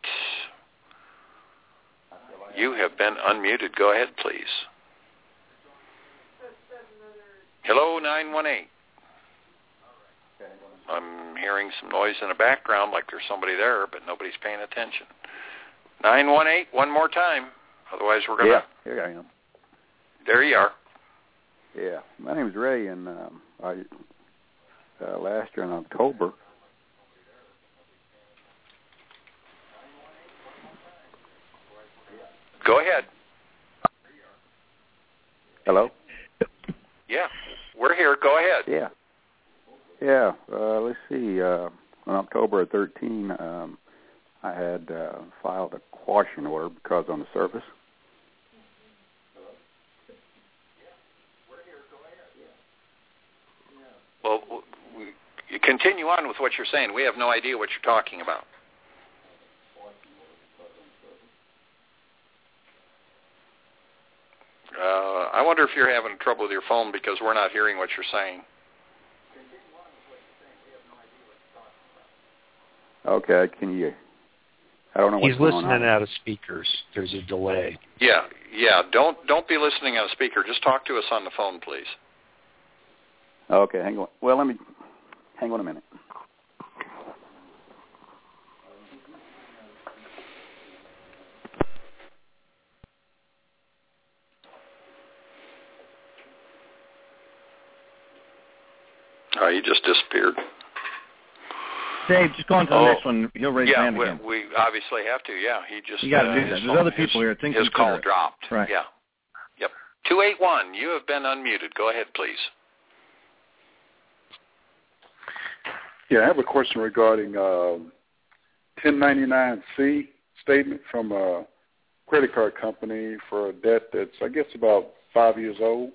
B: You have been unmuted. Go ahead, please. Hello, nine one eight. I'm hearing some noise in the background like there's somebody there, but nobody's paying attention. nine one eight, one more time. Otherwise, we're going to...
N: Yeah, here I am.
B: There you are.
N: Yeah, my name is Ray, and um, I uh, last year in October,
B: Go ahead.
N: hello?
B: Yeah, we're here. Go ahead.
N: Yeah. Yeah, uh, let's see, uh, on October thirteenth, um, I had uh, filed a quashing order because on the surface.
B: Well, we, you continue on with what you're saying. We have no idea what you're talking about. Uh, I wonder if you're having trouble with your phone because we're not hearing what you're saying.
N: Okay, can you? I don't know what's
O: He's
N: going
O: listening
N: on.
O: out of speakers. There's a delay.
B: Yeah, yeah. Don't don't be listening on a speaker. Just talk to us on the phone, please.
N: Okay, hang on. Well, let me hang on a minute.
B: Oh, you just disappeared.
C: Dave, just go on to the
B: Oh,
C: next one. He'll raise
B: yeah,
C: his hand
B: we,
C: again.
B: we obviously have to. Yeah, he just.
C: You got to
B: uh,
C: do
B: his
C: that. There's
B: phone-
C: other people
B: his,
C: here. Think
B: his
C: consider
B: call
C: it.
B: dropped.
C: Right.
B: Yeah. Yep. Two eight one. You have been unmuted. Go ahead, please.
P: Yeah, I have a question regarding um, ten ninety-nine C statement from a credit card company for a debt that's, I guess, about five years old,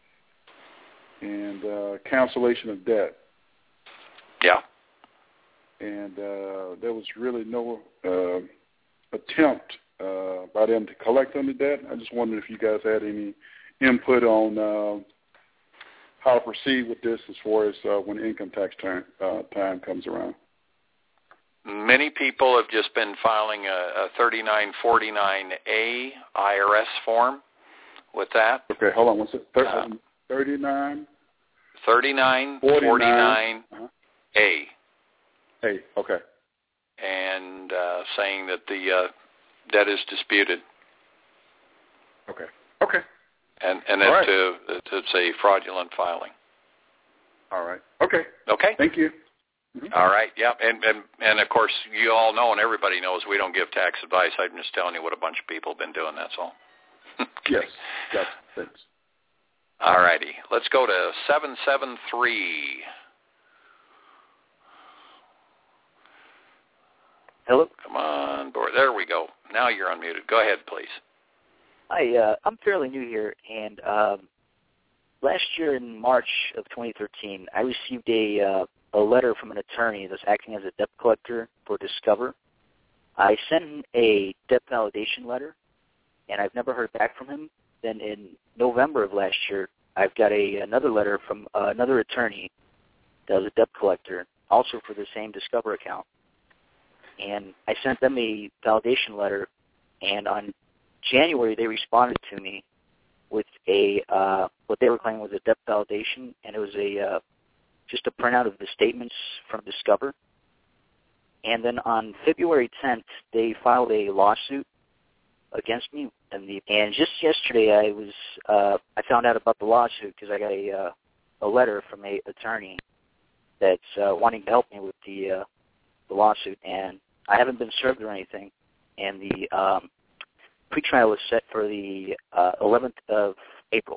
P: and uh, cancellation of debt.
B: Yeah.
P: And uh, there was really no uh, attempt uh, by them to collect on the debt. I just wondered if you guys had any input on uh, how to proceed with this as far as uh, when income tax time, uh, time comes around.
B: Many people have just been filing a, a thirty-nine forty-nine A I R S form with that.
P: Okay, hold on. What's it? Thir- uh, thirty-nine?
B: thirty-nine forty-nine
P: Uh-huh.
B: A.
P: Hey, okay.
B: And uh, saying that the uh, debt is disputed.
P: Okay. Okay.
B: And and
P: All
B: it,
P: right.
B: uh, it's a fraudulent filing.
P: All right. Okay.
B: Okay.
P: Thank you. Mm-hmm.
B: All right. Yeah. And, and and of course, you all know, and everybody knows, we don't give tax advice. I'm just telling you what a bunch of people have been doing. That's all. Okay.
P: Yes. Yes. Thanks.
B: All righty. Let's go to seven seven three.
Q: Hello?
B: Come on board. There we go. Now you're unmuted. Go ahead, please.
Q: Hi, uh, I'm fairly new here, and um, last year in March of twenty thirteen, I received a uh, a letter from an attorney that's acting as a debt collector for Discover. I sent him a debt validation letter, and I've never heard back from him. Then in November of last year, I've got a another letter from uh, another attorney that was a debt collector, also for the same Discover account. and I sent them a validation letter, and on January they responded to me with a uh, what they were claiming was a debt validation, and it was a uh, just a printout of the statements from Discover. And then on February tenth, they filed a lawsuit against me, and the and just yesterday I was uh, I found out about the lawsuit because I got a uh, a letter from a attorney that's uh, wanting to help me with the uh, the lawsuit, and I haven't been served or anything, and the um, pretrial is set for the uh, eleventh of April.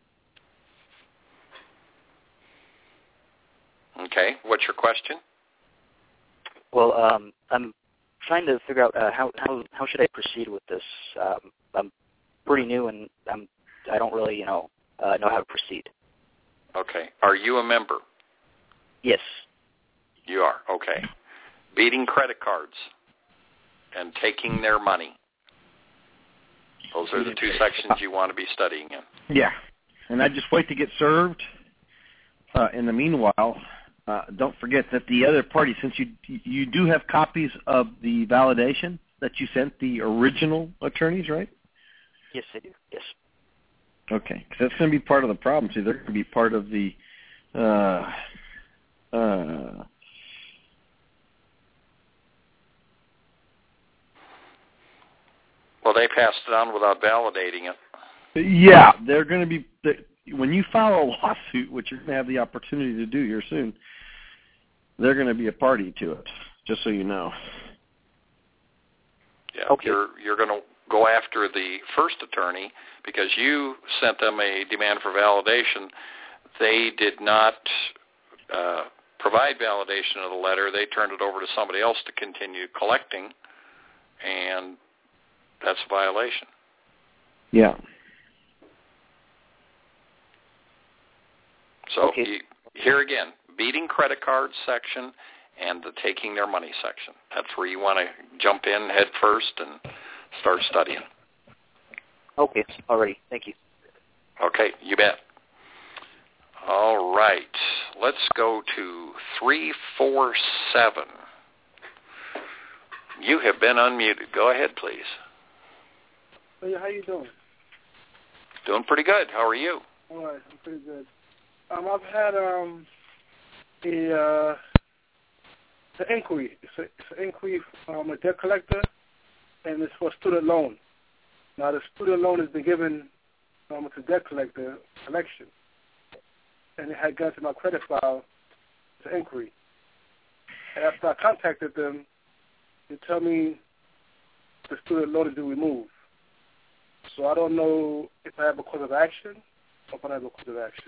B: Okay, what's your question?
Q: Well, um, I'm trying to figure out uh, how how how should I proceed with this. Um, I'm pretty new, and I'm I don't really you know uh, know how to proceed.
B: Okay, are you a member?
Q: Yes.
B: You are, okay. Beating credit cards and taking their money. Those are the two sections you want to be studying in.
C: Yeah, and I just wait to get served. Uh, in the meanwhile, uh, don't forget that the other party, since you you do have copies of the validation that you sent the original attorneys, right?
Q: Yes, I do. Yes.
C: Okay, because that's going to be part of the problem. See, they're going to be part of the. Uh, uh,
B: well, they passed it on without validating it.
C: Yeah, they're going to be. When you file a lawsuit, which you're going to have the opportunity to do here soon, they're going to be a party to it. Just so you know.
B: Yeah, okay. You're you're going to go after the first attorney because you sent them a demand for validation. They did not uh, provide validation of the letter. They turned it over to somebody else to continue collecting, and that's a violation.
C: Yeah.
B: So
Q: okay.
B: you, here again, beating credit cards section and the taking their money section. That's where you want to jump in head first and start studying.
Q: Okay, alrighty. Thank you.
B: Okay, you bet. All right, let's go to three four seven. You have been unmuted. Go ahead, please.
R: Hey, how you doing?
B: Doing pretty good. How are you?
R: All right, I'm pretty good. Um, I've had um a uh, an inquiry. It's, a, it's an inquiry from a debt collector, and it's for a student loan. Now, the student loan has been given um, to debt collector collection, and it had gone to my credit file as an inquiry. And after I contacted them, they tell me the student loan has been removed. So I don't know if I have a cause of action or if I have a cause of action.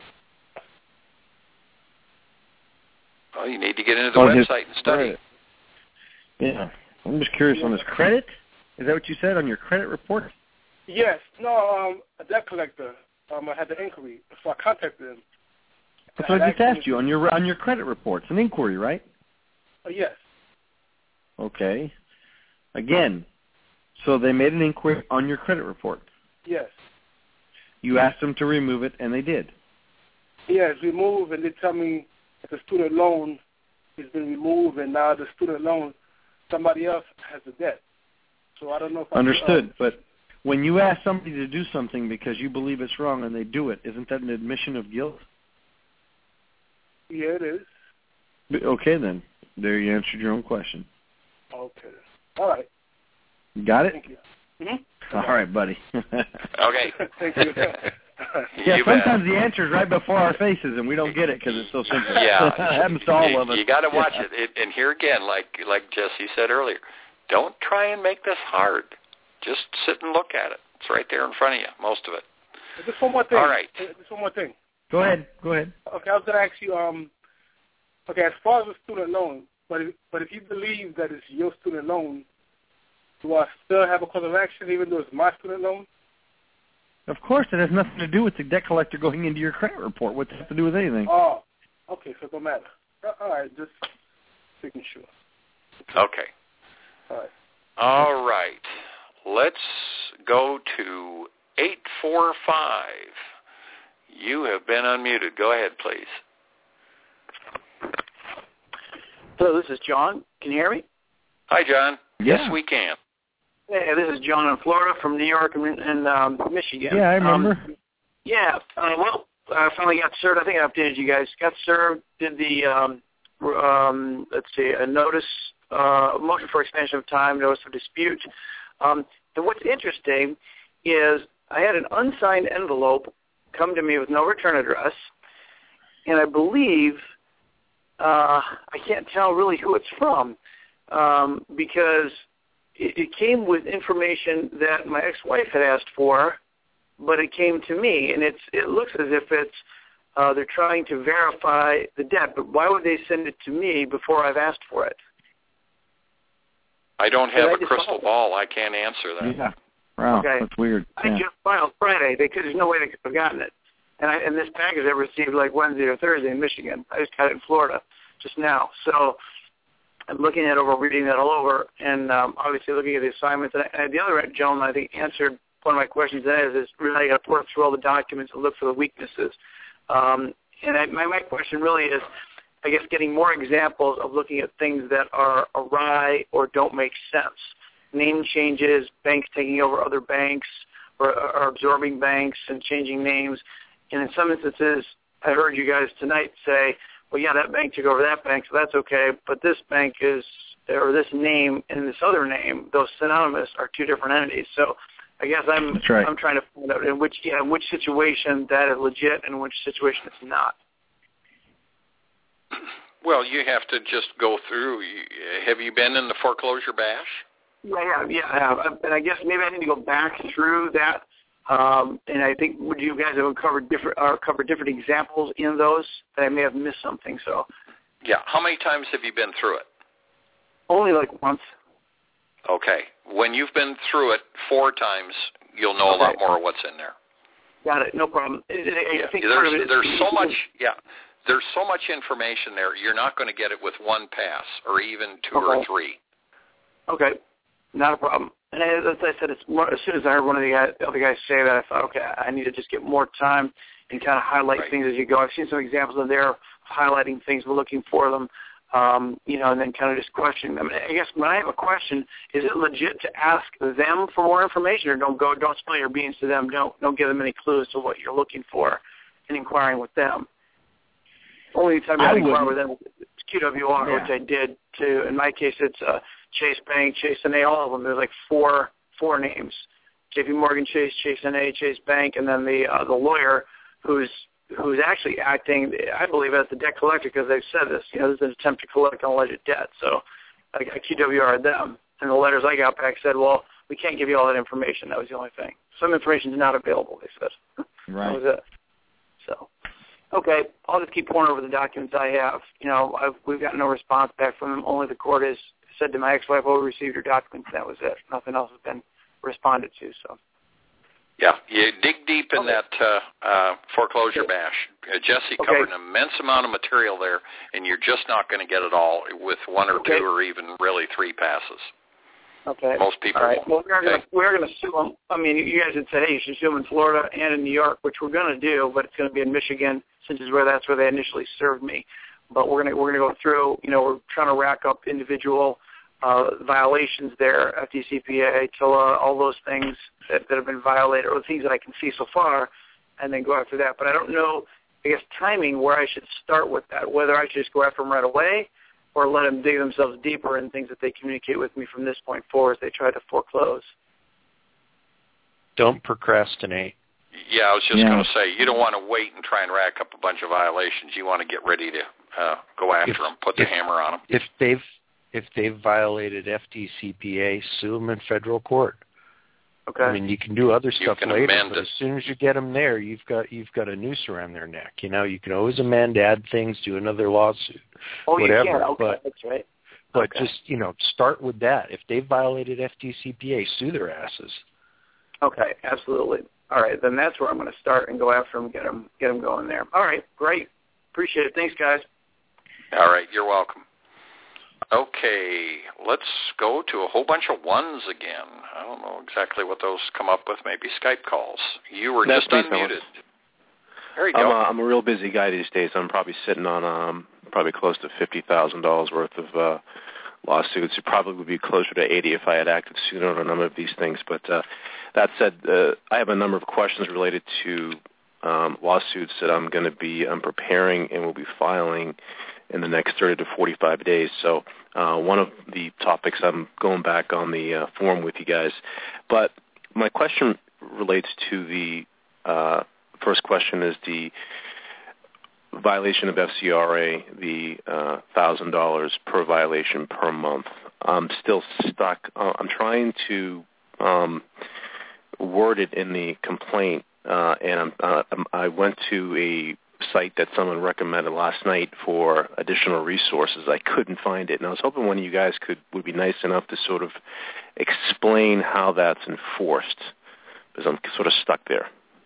B: Well, you need to get into the on website and study.
C: Credit. Yeah. I'm just curious, yeah. On his credit? Is that what you said, on your credit report?
R: Yes. No, um, a debt collector. Um, I had the inquiry, so I contacted him.
C: That's what I just asked you, on your on your credit reports, an inquiry, right?
R: Uh, yes.
C: Okay. Again, so they made an inquiry on your credit report.
R: Yes.
C: You asked them to remove it, and they did.
R: Yes, remove, and they tell me that the student loan has been removed, and now the student loan, somebody else has the debt. So I don't know if I
C: Understood,
R: um,
C: but when you ask somebody to do something because you believe it's wrong and they do it, isn't that an admission of guilt?
R: Yeah, it is.
C: Okay, then. There you answered your own question.
R: Okay. All right.
C: Got it?
R: Thank you. Mm-hmm.
C: All right, buddy.
B: Okay.
R: Thank you.
C: Yeah,
B: you
C: sometimes
B: bet.
C: the answer is right before our faces, and we don't get it because it's so simple.
B: Yeah.
C: It happens to all
B: you,
C: of us.
B: You got to watch
C: yeah.
B: it. it. And here again, like like Jesse said earlier, don't try and make this hard. Just sit and look at it. It's right there in front of you, most of it.
R: Just one more thing.
B: All right.
R: Just one more thing.
C: Go ahead. Go ahead.
R: Okay, I was going to ask you, um, okay, as far as the student loan, but if, but if you believe that it's your student loan, do I still have a cause of action even though it's my student loan?
C: Of course, it has nothing to do with the debt collector going into your credit report. What's it have to do with anything?
R: Oh, okay, so it don't matter. All right, just making sure.
B: Okay.
R: All right.
B: All right. Let's go to eight four five. You have been unmuted. Go ahead, please.
S: Hello, this is John. Can you hear me?
B: Hi, John.
C: Yeah.
B: Yes, we can.
L: Hey, this is John in Florida from New York and, and um, Michigan.
C: Yeah, I remember.
L: Um, yeah, uh, well, I finally got served. I think I updated you guys. Got served, did the, um, um, let's see, a notice, uh, motion for extension of time, notice of dispute. Um, and what's interesting is I had an unsigned envelope come to me with no return address, and I believe, uh, I can't tell really who it's from, um, because it, it came with information that my ex-wife had asked for, but it came to me, and it's it looks as if it's uh, they're trying to verify the debt. But why would they send it to me before I've asked for it?
B: I don't have
L: I
B: a
L: just
B: crystal
L: filed
B: ball. I can't answer that.
C: Yeah. Wow,
L: Okay.
C: that's weird.
L: I
C: Yeah.
L: just filed Friday. They could, there's no way they could have gotten it. And, I, and this package I received like Wednesday or Thursday in Michigan. I just got it in Florida just now. So I'm looking at it over, reading that all over, and um, obviously looking at the assignments. And, I, and the other gentleman, I think, answered one of my questions. That is, is really got to work through all the documents and look for the weaknesses. Um, and I, my, my question really is, I guess, getting more examples of looking at things that are awry or don't make sense. Name changes, banks taking over other banks or, or absorbing banks and changing names. And in some instances, I heard you guys tonight say, well, yeah, that bank took over that bank, so that's okay, but this bank is, or this name and this other name, those synonymous are two different entities. So I guess I'm
C: That's right.
L: I'm trying to find out in which, yeah, in which situation that is legit and which situation it's not.
B: Well, you have to just go through. Have you been in the foreclosure bash?
L: Yeah, yeah, yeah, I have. And I guess maybe I need to go back through that. Um, and I think would you guys have covered different uh, covered different examples in those that I may have missed something. So
B: Yeah. How many times have you been through it?
L: only like once.
B: Okay. When you've been through it four times, you'll know
L: Okay.
B: a lot more of what's in there.
L: Got it. No problem. I, I
B: Yeah.
L: think part of it
B: There's
L: is,
B: there's so much. Yeah. There's so much information there. You're not going to get it with one pass or even two or
L: Okay.
B: three.
L: Okay, not a problem. And as I said, it's more, as soon as I heard one of the, guys, the other guys say that, I thought, okay, I need to just get more time and kind of highlight
B: Right.
L: things as you go. I've seen some examples in there of highlighting things, we're looking for them, um, you know, and then kind of just questioning them. And I guess when I have a question, is it legit to ask them for more information, or don't go, don't spill your beans to them, don't don't give them any clues to what you're looking for, and inquiring with them? Only time I
C: I
L: inquire
C: wouldn't.
L: with them is Q W R,
C: Yeah.
L: which I did too. In my case, it's uh, Chase Bank, Chase N A, all of them. There's like four four names: J P Morgan Chase, Chase N A, Chase Bank, and then the uh, the lawyer who's who's actually acting, I believe, as the debt collector, because they've said this. You know, this is an attempt to collect on alleged debt. So I got Q W R them, and the letters I got back said, well, we can't give you all that information. That was the only thing. Some information is not available, they said.
C: Right.
L: That was it. So. Okay, I'll just keep pouring over the documents I have. You know, I've, we've got no response back from them. Only the court has said to my ex-wife, "Oh, we received your documents." That was it. Nothing else has been responded to. So.
B: Yeah, you dig deep in
L: Okay.
B: that uh, uh, foreclosure bash. Uh, Jesse
L: Okay.
B: covered an immense amount of material there, and you're just not going to get it all with one or
L: Okay.
B: two or even really three passes.
L: Okay.
B: Most people
L: All right.
B: won't.
L: Well, we are
B: Okay.
L: going to we are going to sue them. I mean, you guys had said, hey, you should sue them in Florida and in New York, which we're going to do, but it's going to be in Michigan, since is where that's where they initially served me. But we're going to we're going to go through. You know, we're trying to rack up individual uh, violations there, F D C P A, T I L A, all those things that, that have been violated, or the things that I can see so far, and then go after that. But I don't know, I guess, timing where I should start with that, whether I should just go after them right away or let them dig themselves deeper in things that they communicate with me from this point forward as they try to foreclose.
O: Don't procrastinate.
B: Yeah, I was just
C: Yeah.
B: going to say, you don't want to wait and try and rack up a bunch of violations. You want to get ready to uh, go after
O: If-
B: them, put the
O: if-
B: hammer on them.
O: If they've if they've violated F D C P A, sue them in federal court.
L: Okay.
O: I mean, you can do other
B: You
O: stuff
B: can
O: later,
B: amend
O: but
B: it.
O: as soon as you get them there, you've got you've got a noose around their neck. You know, you can always amend, add things, do another lawsuit,
L: Oh,
O: whatever.
L: you can. Okay,
O: but
L: that's right.
O: but
L: Okay.
O: just you know, start with that. If they've violated F D C P A, sue their asses.
L: Okay, absolutely. All right, then that's where I'm going to start and go after them, get them, get them going there. All right, great. Appreciate it. Thanks, guys.
B: All right, you're welcome. Okay, let's go to a whole bunch of ones again. I don't know exactly what those come up with. Maybe Skype calls. You were
S: That's
B: just
S: me,
B: unmuted.
S: fellas.
B: There you
S: I'm
B: go.
S: a, I'm a real busy guy these days. I'm probably sitting on um, probably close to fifty thousand dollars worth of uh, lawsuits. It probably would be closer to eighty if I had acted sooner on a number of these things. But uh, that said, uh, I have a number of questions related to um, lawsuits that I'm going to be um, preparing and will be filing in the next thirty to forty-five days. So uh, one of the topics, I'm going back on the uh, forum with you guys. But my question relates to the uh, first question is the violation of F C R A, the uh, one thousand dollars per violation per month. I'm still stuck. Uh, I'm trying to um, word it in the complaint, uh, and I'm, uh, I went to a site that someone recommended last night for additional resources. I couldn't find it, and I was hoping one of you guys could would be nice enough to sort of explain how that's enforced, because I'm sort of stuck there.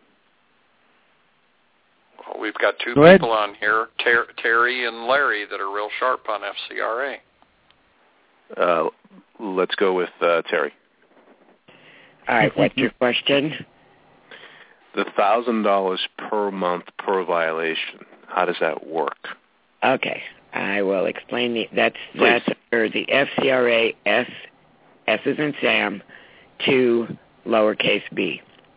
B: Well, we've got two
C: Go
B: people
C: ahead.
B: on here, Ter- Terry and Larry, that are real sharp on F C R A.
S: Uh, let's go with uh, Terry.
D: All right, what's your question?
S: The one thousand dollars per month per violation, how does that work?
D: Okay, I will explain. The, that's that's for the F C R A S, S is in Sam, two lowercase b.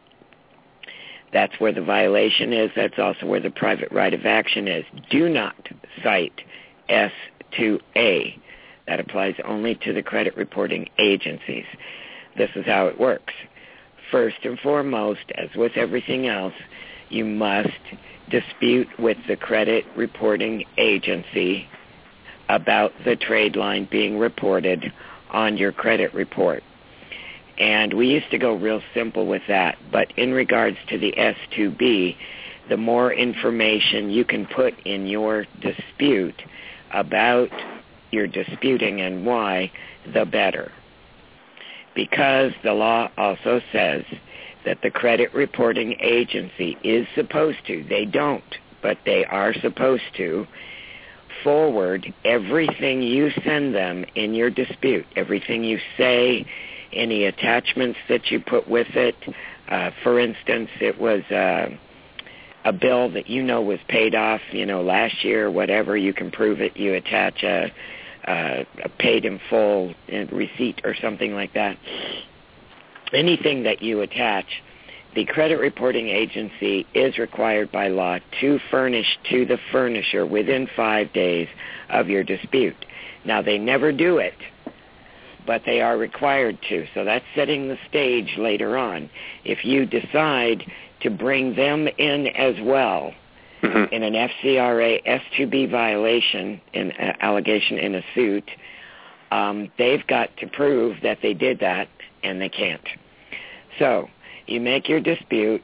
D: That's where the violation is. That's also where the private right of action is. Do not cite S two A. That applies only to the credit reporting agencies. This is how it works. First and foremost, as with everything else, you must dispute with the credit reporting agency about the trade line being reported on your credit report. And we used to go real simple with that, but in regards to the S two B, the more information you can put in your dispute about your disputing and why, the better. Because the law also says that the credit reporting agency is supposed to, they don't, but they are supposed to, forward everything you send them in your dispute, everything you say, any attachments that you put with it. Uh, for instance, it was uh, a bill that you know was paid off, you know, last year, whatever, you can prove it, you attach a Uh, a paid in full receipt or something like that. Anything that you attach, the credit reporting agency is required by law to furnish to the furnisher within five days of your dispute. Now, they never do it, but they are required to. So that's setting the stage later on. If you decide to bring them in as well, in an F C R A S two B violation, an uh, allegation in a suit, um, they've got to prove that they did that, and they can't. So you make your dispute,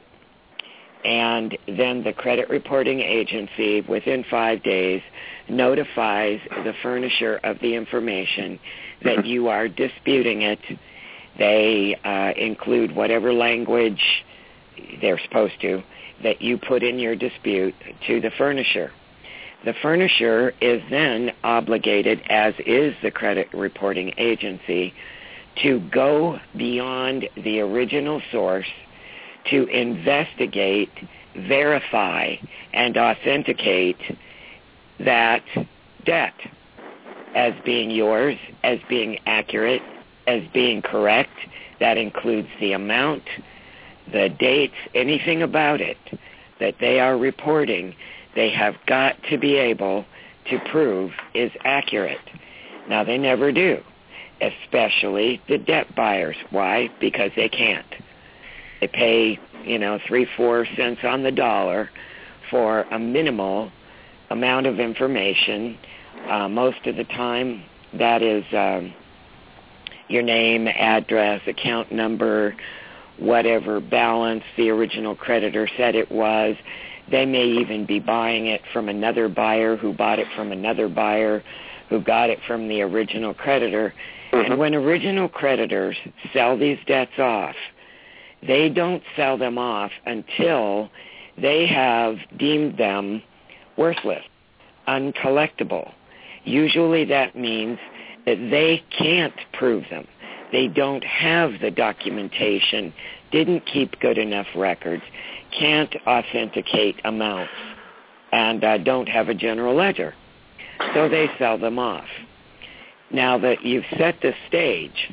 D: and then the credit reporting agency, within five days, notifies the furnisher of the information that you are disputing it. They uh, include whatever language they're supposed to that you put in your dispute to the furnisher. The furnisher is then obligated, as is the credit reporting agency, to go beyond the original source to investigate, verify, and authenticate that debt as being yours, as being accurate, as being correct. That includes the amount, the dates, anything about it that they are reporting, they have got to be able to prove is accurate. Now, they never do, especially the debt buyers. Why? Because they can't. They pay, you know, three, four cents on the dollar for a minimal amount of information. Uh, most of the time, that is um, your name, address, account number, whatever balance the original creditor said it was. They may even be buying it from another buyer who bought it from another buyer who got it from the original creditor. And when original creditors sell these debts off, they don't sell them off until they have deemed them worthless, uncollectible. Usually that means that they can't prove them. They don't have the documentation, didn't keep good enough records, can't authenticate amounts, and uh, don't have a general ledger. So they sell them off. Now that you've set the stage,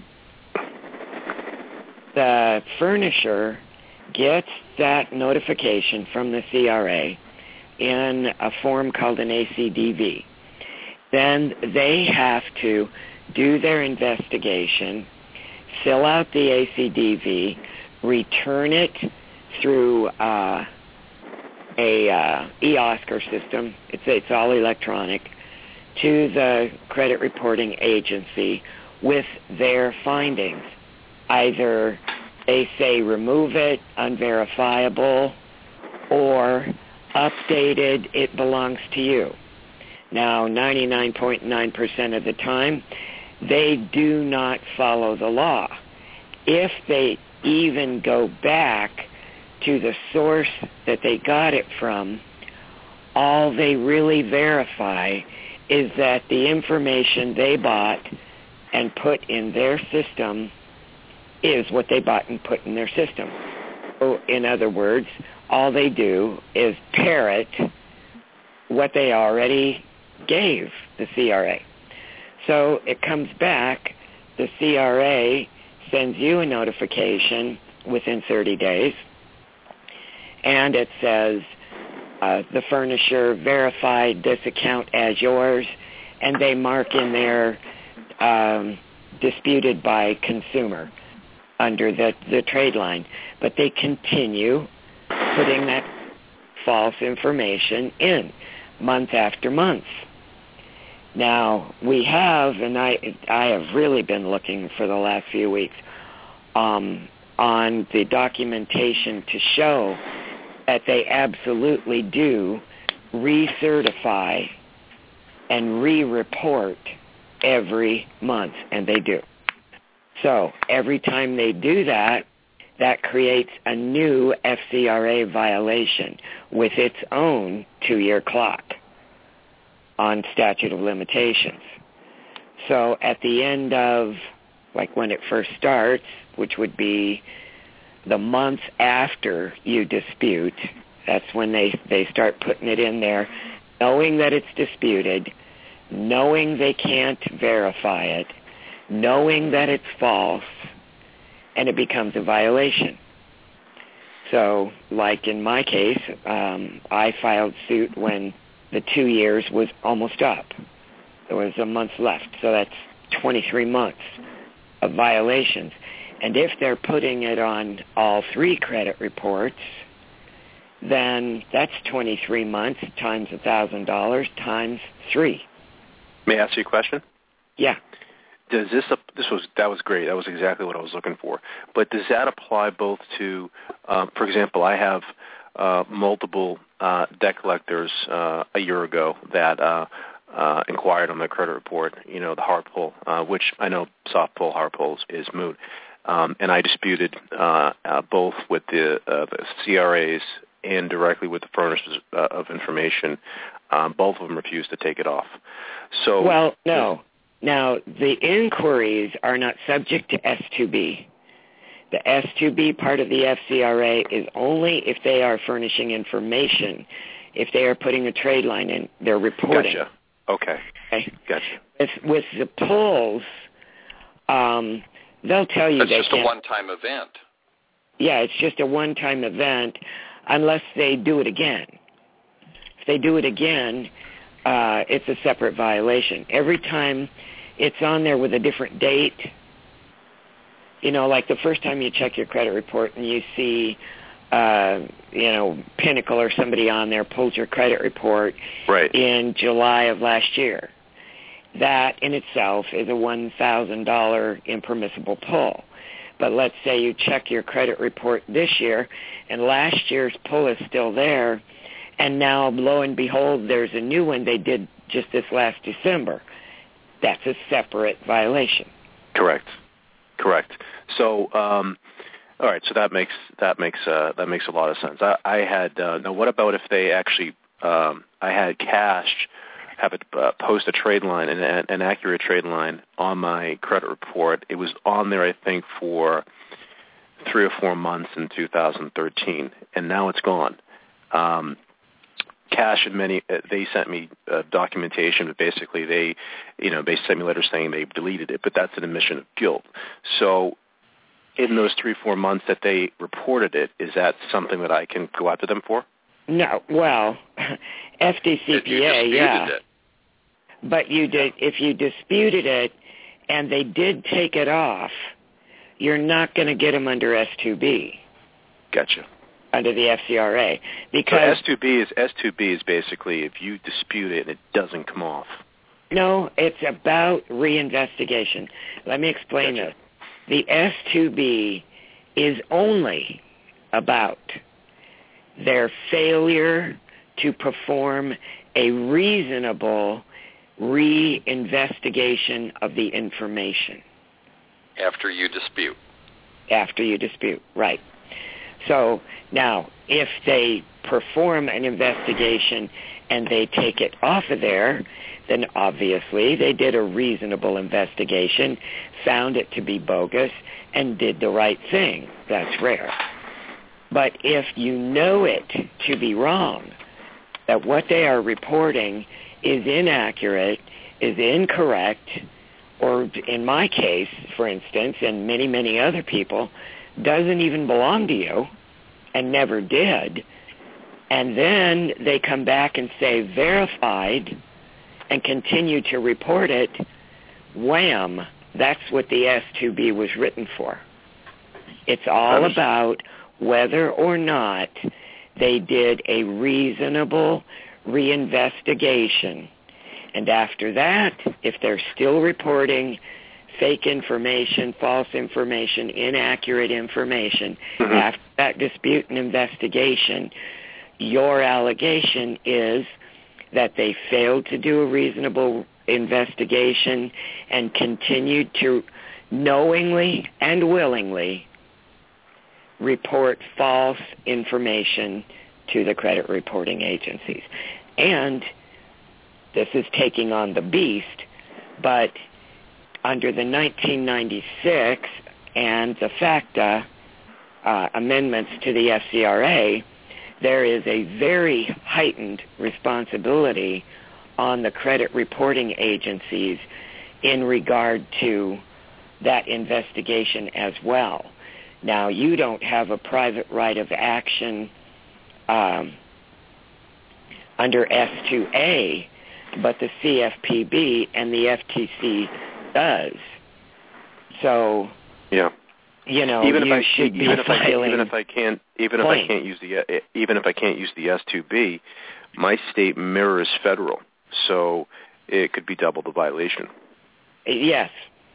D: the furnisher gets that notification from the C R A in a form called an A C D V. Then they have to do their investigation, fill out the A C D V, return it through uh, a uh, e-Oscar system. It's, it's all electronic, to the credit reporting agency with their findings. Either they say remove it, unverifiable, or updated, it belongs to you. Now, ninety-nine point nine percent of the time, they do not follow the law. If they even go back to the source that they got it from, all they really verify is that the information they bought and put in their system is what they bought and put in their system. So, in other words, all they do is parrot what they already gave the C R A. So it comes back, the C R A sends you a notification within thirty days, and it says uh, the furnisher verified this account as yours, and they mark in there um, disputed by consumer under the, the trade line. But they continue putting that false information in month after month. Now, we have, and I I have really been looking for the last few weeks, um, on the documentation to show that they absolutely do recertify and re-report every month, and they do. So every time they do that, that creates a new F C R A violation with its own two-year clock on statute of limitations. So at the end of, like when it first starts, which would be the month after you dispute, that's when they, they start putting it in there, knowing that it's disputed, knowing they can't verify it, knowing that it's false, and it becomes a violation. So, like in my case, um, I filed suit when the two years was almost up. There was a month left, so that's twenty-three months of violations. And if they're putting it on all three credit reports, then that's twenty-three months times one thousand dollars times three.
S: May I ask you a question?
D: Yeah.
S: Does this this was that was great. That was exactly what I was looking for. But does that apply both to, um, for example, I have uh, multiple uh, debt collectors uh, a year ago that uh, uh, inquired on their credit report. You know, the hard pull, uh, which I know soft pull, hard pull is moot, um, and I disputed uh, uh, both with the, uh, the C R As and directly with the furnishers uh, of information. Um, both of them refused to take it off. So
D: well, no. Now, the inquiries are not subject to S two B. The S two B part of the F C R A is only if they are furnishing information. If they are putting a trade line in, they're reporting.
S: Gotcha. Okay.
D: okay?
S: Gotcha.
D: With, with the pulls, um, they'll tell you
B: That's
D: they
B: just
D: can't.
B: a one-time event.
D: Yeah, it's just a one-time event unless they do it again. If they do it again, uh, it's a separate violation. Every time it's on there with a different date, you know, like the first time you check your credit report and you see, uh, you know, Pinnacle or somebody on there pulls your credit report
S: right.
D: in July of last year. That in itself is a one thousand dollars impermissible pull. But let's say you check your credit report this year and last year's pull is still there, and now, lo and behold, there's a new one they did just this last December. That's a separate violation.
S: Correct. Correct. So, um, all right. So that makes that makes uh, that makes a lot of sense. I, I had uh, now. What about if they actually? Um, I had Cash have it uh, post a trade line, an, an accurate trade line on my credit report. It was on there, I think, for three or four months in two thousand thirteen, and now it's gone. Um, Cash and many, uh, they sent me uh, documentation, but basically they, you know, they sent me letters saying they've deleted it, but that's an admission of guilt. So in those three, four months that they reported it, is that something that I can go after them for?
D: No, well, F D C P A, yeah.
B: It.
D: But you did, if you disputed it and they did take it off, you're not going to get them under S two B.
S: Gotcha.
D: Under the F C R A, because
S: so S two B is S two B is basically if you dispute it and it doesn't come off.
D: No, it's about reinvestigation. Let me explain
S: Gotcha.
D: this. The S two B is only about their failure to perform a reasonable reinvestigation of the information.
B: After you dispute.
D: After you dispute, right. So now, if they perform an investigation and they take it off of there, then obviously they did a reasonable investigation, found it to be bogus, and did the right thing. That's rare. But if you know it to be wrong, that what they are reporting is inaccurate, is incorrect, or in my case, for instance, and many, many other people, doesn't even belong to you and never did, and then they come back and say verified and continue to report it, wham, that's what the S two B was written for. It's all about whether or not they did a reasonable reinvestigation. And after that, if they're still reporting fake information, false information, inaccurate information, mm-hmm. after that dispute and investigation, your allegation is that they failed to do a reasonable investigation and continued to knowingly and willingly report false information to the credit reporting agencies. And this is taking on the beast, but under the nineteen ninety-six and the FACTA uh, amendments to the F C R A, there is a very heightened responsibility on the credit reporting agencies in regard to that investigation as well. Now, you don't have a private right of action um, under S two A, but the C F P B and the F T C does. So,
S: yeah,
D: you know,
S: even
D: you
S: if I
D: should
S: even
D: be
S: if I can't,
D: filing
S: even if I can't even
D: claims.
S: if I can't use the even if I can't use the S two B, my state mirrors federal, so it could be double the violation.
D: Yes.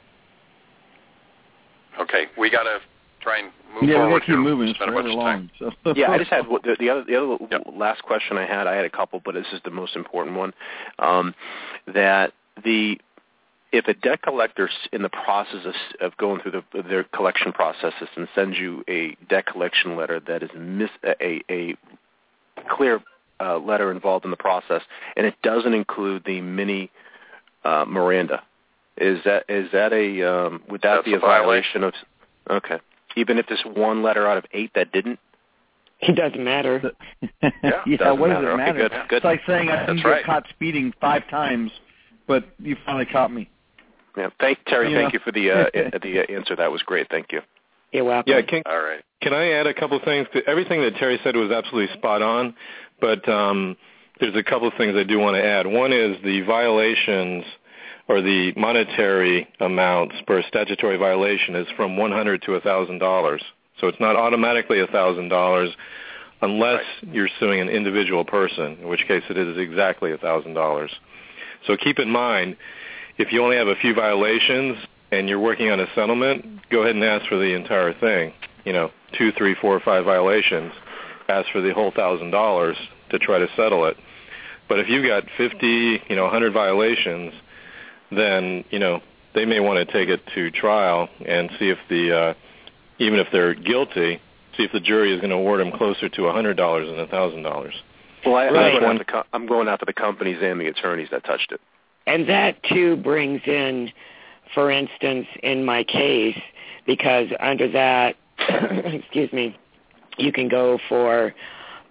B: Okay, we got to try and move
C: yeah,
B: forward.
C: Yeah, we keep
B: here.
C: moving.
B: It's
C: It's forever long. So.
S: yeah, I just had the, the other the other yep. last question I had. I had a couple, but this is the most important one. Um, that the if a debt collector in the process of, of going through the, their collection processes and sends you a debt collection letter that is mis, a, a clear uh, letter involved in the process, and it doesn't include the mini uh, Miranda, is that is that a um, would that
B: That's
S: be a,
B: a
S: violation,
B: violation
S: of? Okay, even if there's one letter out of eight that didn't.
D: It doesn't matter.
B: yeah,
C: yeah
B: doesn't
C: what
B: matter.
C: does it matter?
S: Okay, good, good.
C: It's like saying I didn't
B: That's
C: get
B: right.
C: caught speeding five times, but you finally caught me.
S: Yeah, thank Terry.
C: You
S: thank
C: know?
S: you for the uh, the answer. That was great. Thank you.
D: You're welcome.
H: Yeah, can,
B: All right.
H: Can I add a couple of things? Everything that Terry said was absolutely spot on, but um, there's a couple of things I do want to add. One is the violations or the monetary amounts per statutory violation is from one hundred dollars to one thousand dollars. So it's not automatically one thousand dollars unless right. you're suing an individual person, in which case it is exactly one thousand dollars. So keep in mind, if you only have a few violations and you're working on a settlement, go ahead and ask for the entire thing. You know, two, three, four, five violations, ask for the whole one thousand dollars to try to settle it. But if you've got fifty, you know, one hundred violations, then, you know, they may want to take it to trial and see if the, uh, even if they're guilty, see if the jury is going to award them closer to one hundred dollars than one thousand dollars.
S: Well, I,
D: Right.
S: I'm, going after, I'm going after the companies and the attorneys that touched it.
D: And that, too, brings in, for instance, in my case, because under that, excuse me, you can go for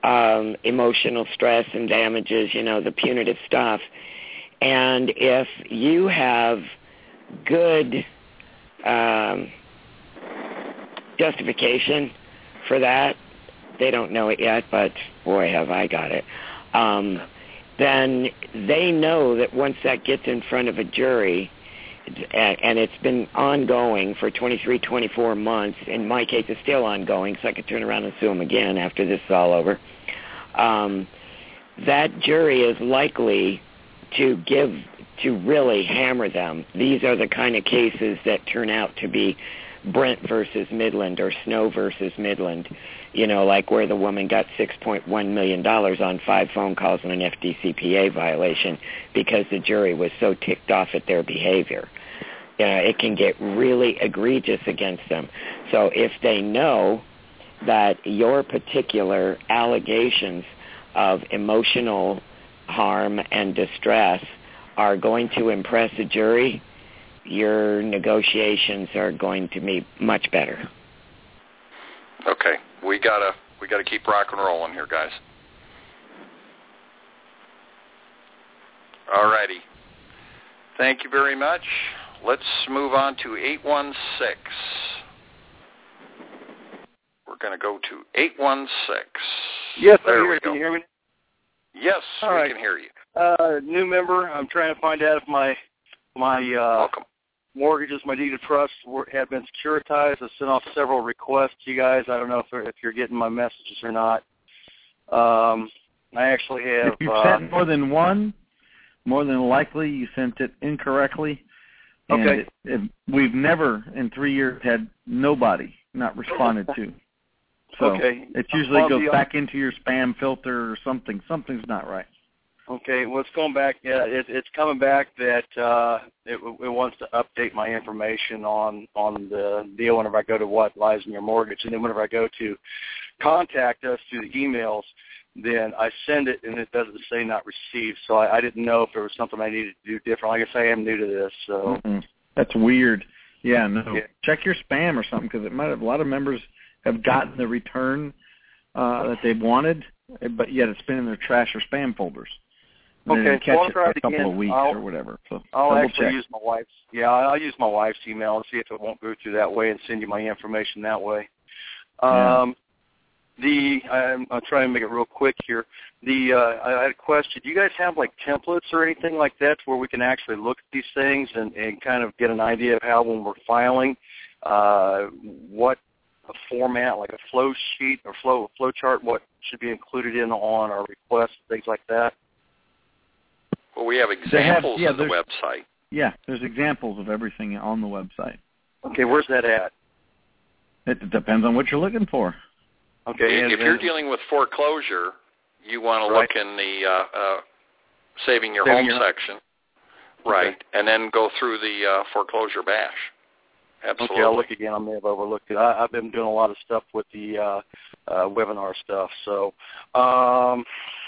D: um, emotional stress and damages, you know, the punitive stuff. And if you have good um, justification for that, they don't know it yet, but boy, have I got it, um, then they know that once that gets in front of a jury, and it's been ongoing for twenty-three, twenty-four months. In my case, it's still ongoing, so I could turn around and sue them again after this is all over. Um, that jury is likely to give, to really hammer them. These are the kind of cases that turn out to be Brent versus Midland or Snow versus Midland, you know, like where the woman got six point one million dollars on five phone calls and an F D C P A violation because the jury was so ticked off at their behavior. You know, it can get really egregious against them. So if they know that your particular allegations of emotional harm and distress are going to impress a jury, your negotiations are going to be much better.
B: Okay, we gotta we gotta keep rock and rolling here, guys. All righty. Thank you very much. Let's move on to eight one six. We're going to go to eight one six.
T: Yes,
B: there
T: I'm
B: we
T: here.
B: go.
T: Can you hear me?
B: Yes,
T: All
B: we
T: right.
B: can hear you.
T: Uh, new member. I'm trying to find out if my my uh,
B: Welcome.
T: mortgages, my deed of trust, were, have been securitized. I sent off several requests to you guys. I don't know if if you're getting my messages or not. Um, I actually have.
C: If you've
T: uh,
C: sent more than one, more than likely you sent it incorrectly. And
T: Okay.
C: it, it, we've never in three years had nobody not responded to. So
T: Okay.
C: it usually
T: I'll
C: goes
T: be-
C: back into your spam filter or something. Something's not right.
T: Okay, well, it's going back. Yeah, it, it's coming back that uh, it, it wants to update my information on on the deal whenever I go to what lies in your mortgage, and then whenever I go to contact us through the emails, then I send it and it doesn't say not received. So I, I didn't know if there was something I needed to do different. Like I say, I am new to this, so
C: Mm-mm. That's weird. Yeah, no.
T: Yeah.
C: Check your spam or something because it might have a lot of members have gotten the return uh, that they've wanted, but yet it's been in their trash or spam folders. And they
T: Okay,
C: didn't catch
T: well, I'll
C: it
T: try
C: for
T: it
C: a couple
T: again.
C: of weeks
T: I'll-
C: or whatever. So
T: I'll
C: double
T: actually
C: check.
T: use my wife's. Yeah, I'll use my wife's email and see if it won't go through that way and send you my information that way.
C: Yeah.
T: Um, the I'm, I'll try and make it real quick here. The uh, I had a question. Do you guys have like templates or anything like that where we can actually look at these things and, and kind of get an idea of how when we're filing, uh, what a format like a flow sheet or flow flow chart, what should be included in on our requests, things like that?
B: Well, we have
C: They have-
B: examples
C: yeah,
B: on the
C: there's-
B: website.
C: Yeah, there's examples of everything on the website.
T: Okay, where's that at?
C: It depends on what you're looking for.
T: Okay,
B: If
T: and,
B: you're
T: and-
B: dealing with foreclosure, you want to
T: Right.
B: look in the uh, uh, saving your
T: Saving
B: home
T: your-
B: section, right, and then go through the uh, foreclosure bash. Absolutely.
T: Okay, I'll look again. I may have overlooked it. I, I've been doing a lot of stuff with the uh, uh, webinar stuff. So, um,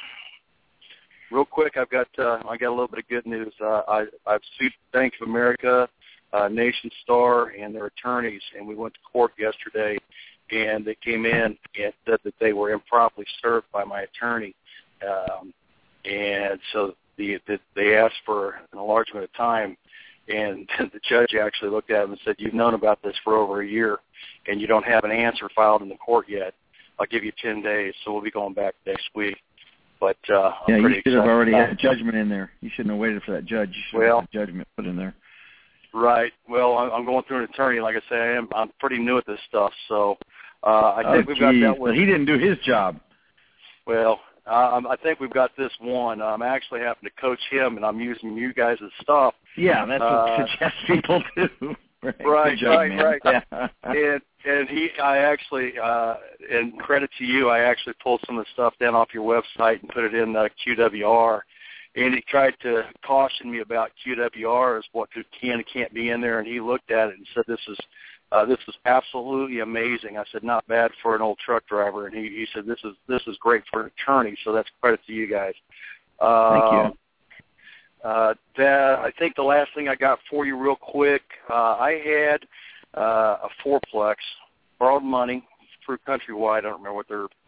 T: real quick, I've got uh, I got a little bit of good news. Uh, I, I've sued Bank of America, uh, Nation Star, and their attorneys, and we went to court yesterday, and they came in and said that they were improperly served by my attorney, um, and so the, the, they asked for an enlargement of time. And the judge actually looked at him and said, "You've known about this for over a year, and you don't have an answer filed in the court yet. I'll give you ten days, so we'll be going back next week." But uh,
C: Yeah,
T: I'm
C: you
T: pretty
C: should have
T: excited
C: already
T: about
C: had a
T: it.
C: judgment in there. You shouldn't have waited for that judge. You should
T: Well-
C: have had a judgment put in there.
T: Right. Well, I'm I'm going through an attorney. Like I say, I am, I'm pretty new at this stuff, so uh, I think
C: oh,
T: we've got
C: geez.
T: that one.
C: So he didn't do his job.
T: Well, uh, I think we've got this one. I'm actually having to coach him, and I'm using you guys' stuff.
C: Yeah, that's what
T: Uh,
C: we suggest people do. Right,
T: Right,
C: Good job,
T: right,
C: man.
T: right.
C: Yeah.
T: and and he, I actually, uh, and credit to you, I actually pulled some of the stuff down off your website and put it in uh, Q W R. And he tried to caution me about Q W R as what could, can and can't be in there. And he looked at it and said, "This is uh, this is absolutely amazing." I said, "Not bad for an old truck driver." And he, he said, "This is this is great for an attorney." So that's credit to you guys. Uh,
C: Thank you.
T: Uh, that, I think the last thing I got for you real quick, uh, I had uh, a fourplex, borrowed money through Countrywide. I don't remember what their little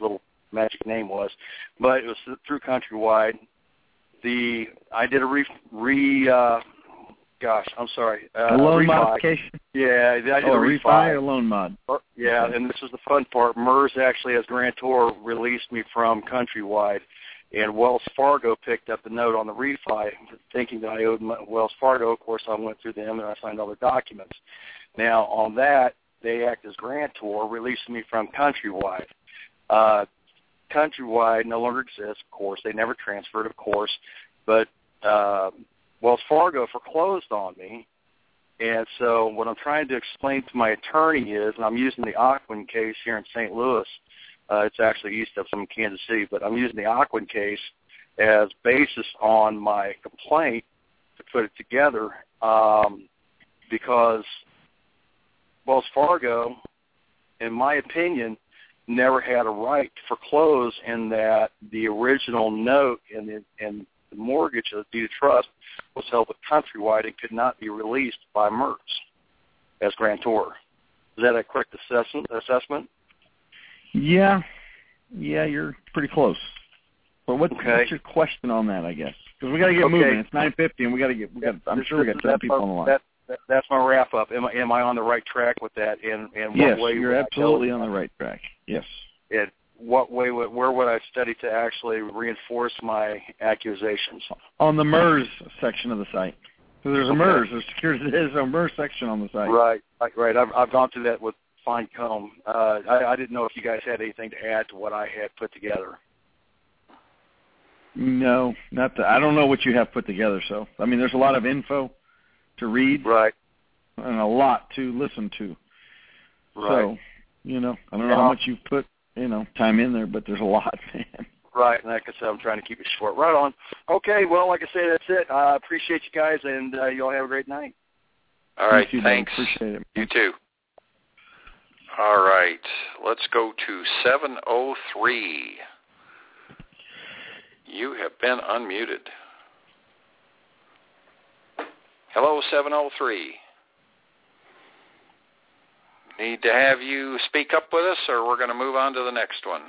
T: magic name was, but it was through Countrywide. The I did a re, re uh, gosh, I'm sorry, uh,
C: a loan
T: refi.
C: modification.
T: Yeah, I did
C: oh,
T: a refi.
C: refi or loan mod.
T: Yeah,
C: okay.
T: And this is the fun part. MERS actually, as grantor, released me from Countrywide, and Wells Fargo picked up the note on the refi, thinking that I owed Wells Fargo. Of course, I went through them and I signed all the documents. Now, on that, they act as grantor, releasing me from Countrywide. Uh, Countrywide no longer exists, of course. They never transferred, of course. But uh, Wells Fargo foreclosed on me. And so what I'm trying to explain to my attorney is, and I'm using the Ocwen case here in Saint Louis. Uh, it's actually east of some Kansas City, but I'm using the Ocwen case as basis on my complaint to put it together um, because Wells Fargo, in my opinion, never had a right to foreclose in that the original note and the, and the mortgage of the deed of trust was held with Countrywide and could not be released by MERS as grantor. Is that a correct assessment? assessment?
C: Yeah. Yeah, you're pretty close. But what,
T: okay.
C: what's your question on that, I guess? Because we got to get
T: okay.
C: moving. It's nine fifty, and we got to get, we got. I'm sure we got ten people on the line.
T: That, that, that's my wrap-up. Am I, am I on the right track with that? And, and
C: yes,
T: what way
C: you're absolutely on the right track. Yes.
T: And what way, would, where would I study to actually reinforce my accusations?
C: On the MERS section of the site. So there's a
T: okay.
C: MERS, there's security, there's a MERS section on the site.
T: Right, right, right. I've, I've gone through that with fine comb. Uh, I, I didn't know if you guys had anything to add to what I had put together.
C: No, not that. I don't know what you have put together. So, I mean, there's a lot of info to read.
T: Right.
C: And a lot to listen to.
T: Right.
C: So, you know, I don't know
T: yeah.
C: how much you've put, you know, time in there, but there's a lot, man.
T: Right, and like I said, I'm trying to keep it short. Right on. Okay, well, like I said, that's it. I uh, appreciate you guys, and uh, you all have a great night.
B: All right,
C: you
B: thanks.
C: Appreciate it.
B: You too. All right, let's go to seven oh three. You have been unmuted. Hello, seven oh three. Need to have you speak up with us, or we're going to move on to the next one.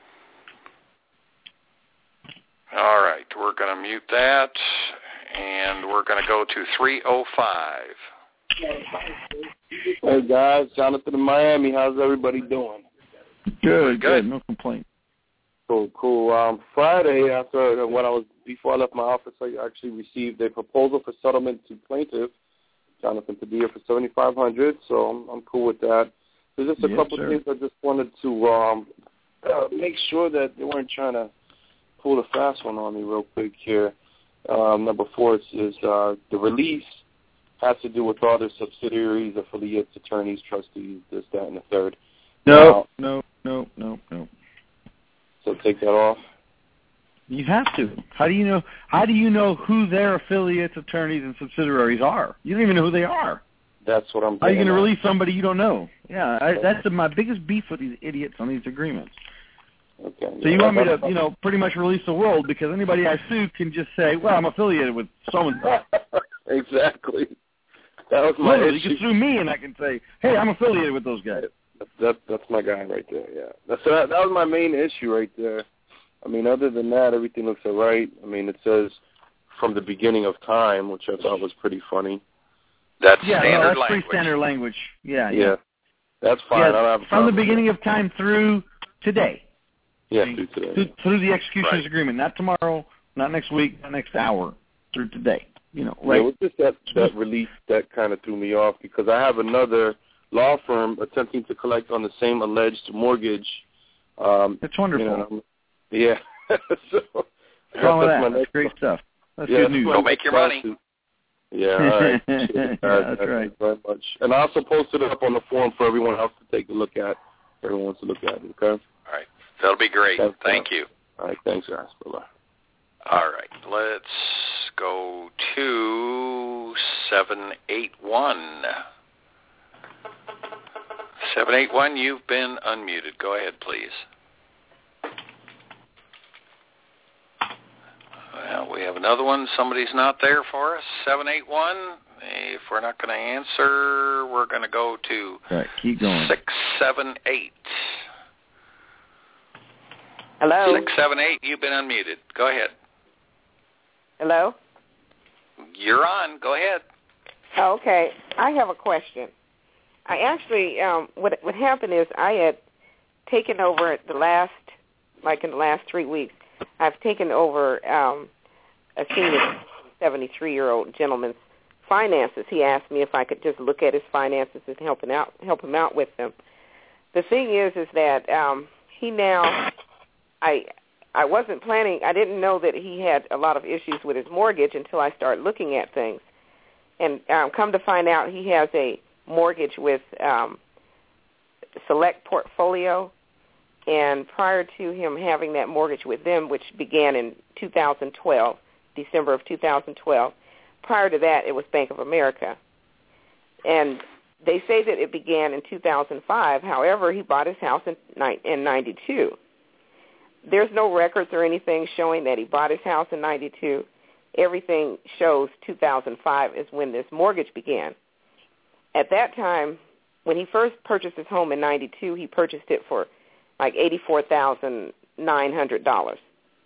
B: All right, we're going to mute that, and we're going to go to three oh five.
U: Hey, guys. Jonathan in Miami. How's everybody doing?
C: Good, good. No complaint.
U: Cool, cool. Um, Friday, after when I was before I left my office, I actually received a proposal for settlement to plaintiff, Jonathan Padilla, for seventy-five hundred dollars, so I'm, I'm cool with that. There's just a
C: yes,
U: couple
C: sir.
U: things I just wanted to um, uh, make sure that they weren't trying to pull the fast one on me real quick here. Um, number four is, is uh, the release has to do with all their subsidiaries, affiliates, attorneys, trustees, this, that, and the third.
C: No, uh, no, no, no, no.
U: So take that off.
C: You have to. How do you know? How do you know who their affiliates, attorneys, and subsidiaries are? You don't even know who they are.
U: That's what I'm.
C: How are you going to
U: at.
C: release somebody you don't know? Yeah, I, that's the, my biggest beef with these idiots on these agreements.
U: Okay.
C: So you want me to, you know, pretty much release the world because anybody I sue can just say, "Well, I'm affiliated with so and so."
U: Exactly. That was my
C: Literally,
U: issue.
C: you can sue me, and I can say, "Hey, I'm affiliated with those guys."
U: That, that, that's my guy right there. Yeah. That's that, that was my main issue right there. I mean, other than that, everything looks all right. I mean, it says from the beginning of time, which I thought was pretty funny.
B: That's
C: yeah,
B: standard
C: no, that's
B: language.
C: pretty standard language. Yeah,
U: yeah.
C: yeah.
U: That's fine.
C: Yeah,
U: I don't have a
C: from the
U: problem
C: beginning
U: with
C: of time through today.
U: Yeah, through today.
C: Through, through the executioner's
B: right.
C: agreement, not tomorrow, not next week, not next hour, through today. You know,
U: Yeah,
C: right?
U: it was just that, that release that kind of threw me off because I have another law firm attempting to collect on the same alleged mortgage. Um,
C: That's wonderful.
U: You know, yeah. so,
C: What's wrong with
U: that's
C: that?
U: my
C: That's great stuff. That's
U: yeah,
C: good news.
B: Go make your money.
U: Yeah, all right.
C: yeah,
U: uh,
C: that's right.
U: Very much. And I also posted it up on the forum for everyone else to take a look at. Everyone wants to look at it, okay?
B: All right. That'll be great.
U: Thanks,
B: Thank
U: uh,
B: you.
U: All right. Thanks, guys. Bye-bye.
B: All right. Let's go to seven eight one. seven eight one, you've been unmuted. Go ahead, please. Well, we have another one. Somebody's not there for us. seven eight one. If we're not going to answer, we're going to go to
C: right, keep going.
B: six seven eight.
A: Hello?
B: six seven eight, you've been unmuted. Go ahead.
A: Hello?
B: You're on. Go ahead.
A: Oh, okay. I have a question. I actually, um, what what happened is I had taken over the last, like in the last three weeks, I've taken over um, a senior seventy-three-year-old gentleman's finances. He asked me if I could just look at his finances and help him out, help him out with them. The thing is, is that um, he now, I I wasn't planning, I didn't know that he had a lot of issues with his mortgage until I started looking at things. And um, come to find out, he has a mortgage with um, Select Portfolio. And prior to him having that mortgage with them, which began in two thousand twelve, December of two thousand twelve, prior to that, it was Bank of America. And they say that it began in two thousand five. However, he bought his house in in ninety-two. There's no records or anything showing that he bought his house in ninety-two. Everything shows two thousand five is when this mortgage began. At that time, when he first purchased his home in ninety-two, he purchased it for like eighty-four thousand nine hundred dollars.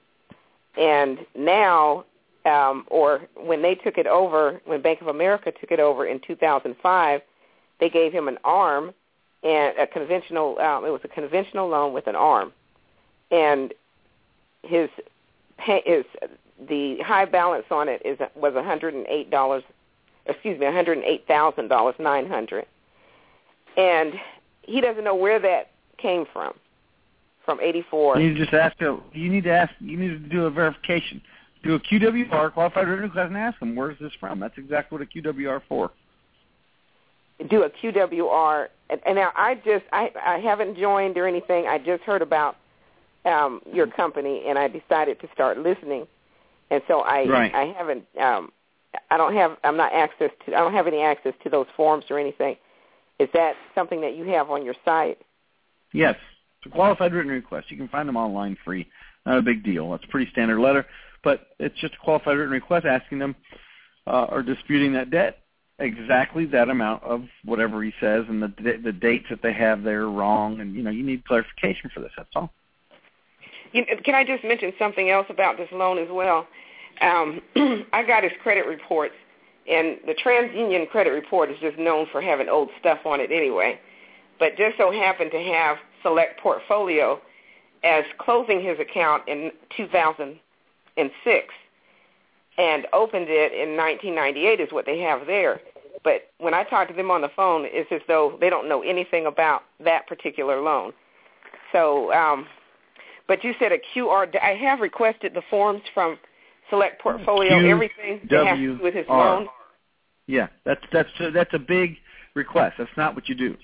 A: And now, um, or when they took it over, when Bank of America took it over in two thousand five, they gave him an ARM and a conventional, um, it was a conventional loan with an ARM. And his, his the high balance on it is was one hundred eight dollars, excuse me, one hundred eight thousand nine hundred dollars. And he doesn't know where that came from, from eighty-four.
C: You need to just ask. A, you need to ask. You need to do a verification. Do a Q W R, qualified written request, and ask them where's this from. That's exactly what a Q W R is for.
A: Do a Q W R, and, and now I just I I haven't joined or anything. I just heard about um, your company, and I decided to start listening. And so I
C: right.
A: I haven't um, I don't have I'm not access to I don't have any access to those forms or anything. Is that something that you have on your site?
C: Yes, it's a qualified written request. You can find them online free. Not a big deal. It's a pretty standard letter, but it's just a qualified written request asking them uh, or disputing that debt, exactly that amount of whatever he says, and the the dates that they have there are wrong, and you know you need clarification for this. That's all.
A: You, can I just mention something else about this loan as well? Um, I got his credit reports, and the TransUnion credit report is just known for having old stuff on it anyway, but just so happened to have Select Portfolio as closing his account in two thousand six and opened it in nineteen ninety-eight is what they have there. But when I talk to them on the phone, it's as though they don't know anything about that particular loan. So, um, but you said a Q R. I have requested the forms from Select Portfolio,
C: Q
A: everything that has to do with his loan.
C: Yeah, that's that's a, that's a big request. That's not what you do.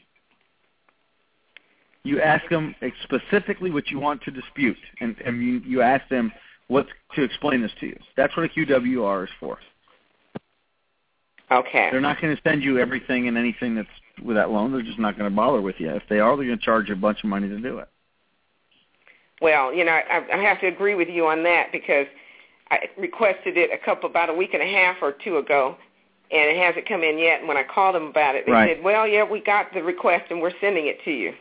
C: You ask them specifically what you want to dispute, and, and you, you ask them what to explain this to you. That's what a Q W R is for.
A: Okay.
C: They're not going to send you everything and anything that's with that loan. They're just not going to bother with you. If they are, they're going to charge you a bunch of money to do it.
A: Well, you know, I, I have to agree with you on that because I requested it a couple, about a week and a half or two ago, and it hasn't come in yet. And when I called them about it, they
C: right.
A: said, well, yeah, we got the request and we're sending it to you.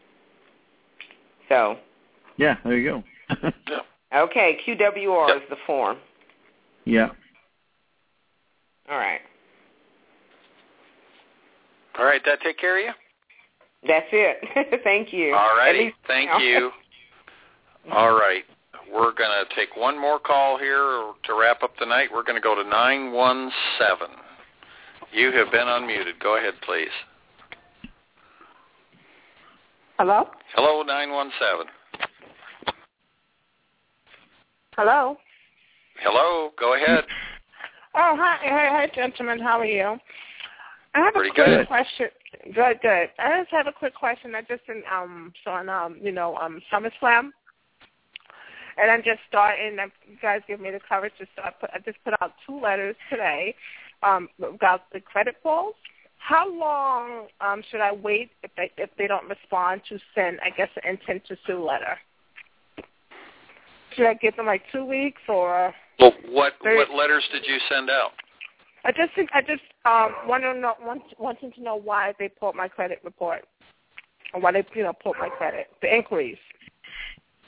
A: So.
C: Yeah, there you go.
A: Okay, Q W R is the form.
C: Yeah.
A: All right.
B: All right, that take care of you?
A: That's it. Thank you.
B: All righty, thank
A: now.
B: you. All right, we're going to take one more call here to wrap up the night. We're going to go to nine one seven. You have been unmuted. Go ahead, please.
V: Hello?
B: Hello, nine one seven.
V: Hello?
B: Hello, go ahead.
V: Oh, hi, hi, hi, gentlemen. How are you? I have
B: Pretty
V: a quick
B: good.
V: question. Good, good. I just have a quick question. I just been um saw on um you know um SummerSlam, and I'm just starting. You guys give me the coverage to start. I just put out two letters today um about the credit pulls. How long um should I wait if they if they don't respond to send I guess an intent to sue letter? Should I give them like two weeks or?
B: Well, what what letters did you send out?
V: I just think I just um want to know want, wanting to know why they pulled my credit report, or why they you know pulled my credit, the inquiries.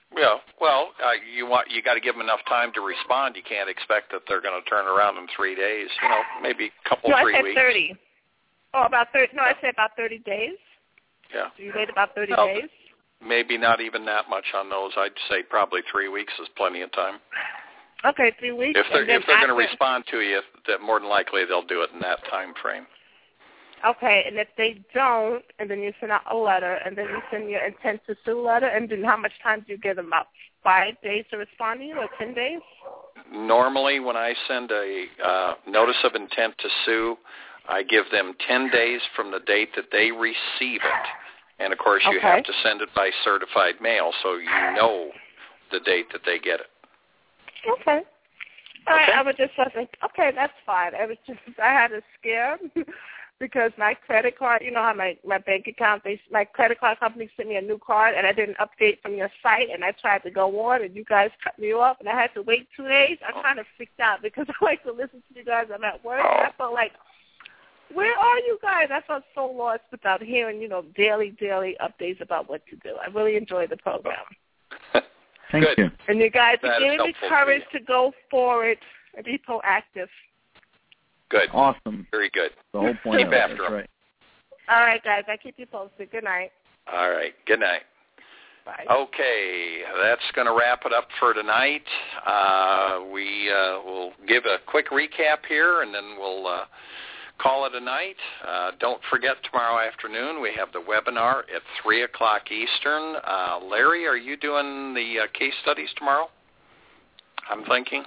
B: Yeah, well, uh, you want you got to give them enough time to respond. You can't expect that they're going to turn around in three days. You know, maybe a couple,
V: no,
B: three
V: I said
B: weeks.
V: thirty. Oh, about thirty. No, I said about thirty days.
B: Yeah.
V: So you wait about thirty
B: well,
V: days.
B: Maybe not even that much on those. I'd say probably three weeks is plenty of time.
V: Okay, three weeks.
B: If they're if they're
V: after...
B: going to respond to you, that more than likely they'll do it in that time frame.
V: Okay, and if they don't, and then you send out a letter, and then you send your intent to sue letter, and then how much time do you give them? About five days to respond to you, or ten days?
B: Normally, when I send a uh, notice of intent to sue, I give them ten days from the date that they receive it. And, of course, you
V: okay.
B: have to send it by certified mail, so you know the date that they get it.
V: Okay. All right, I was just wasn't, okay, that's fine. I was just, I had a scare. Because my credit card, you know how my, my bank account, they, my credit card company sent me a new card, and I didn't update from your site, and I tried to go on, and you guys cut me off, and I had to wait two days. I kind of freaked out because I like to listen to you guys. I'm at work, and I felt like, where are you guys? I felt so lost without hearing, you know, daily, daily updates about what to do. I really enjoyed the program.
C: Thank
B: Good.
C: you.
V: And you guys
B: That
V: are giving me courage to, to go forward and be proactive.
B: Good.
C: Awesome.
B: Very good.
C: The whole point
B: Keep
C: of it.
B: after
C: That's
B: them.
C: right.
V: All right, guys. I keep you posted. Good night.
B: All right. Good night.
V: Bye.
B: Okay, that's going to wrap it up for tonight. Uh, we uh, will give a quick recap here, and then we'll uh, call it a night. Uh, don't forget, tomorrow afternoon we have the webinar at three o'clock Eastern. Uh, Larry, are you doing the uh, case studies tomorrow? I'm thinking.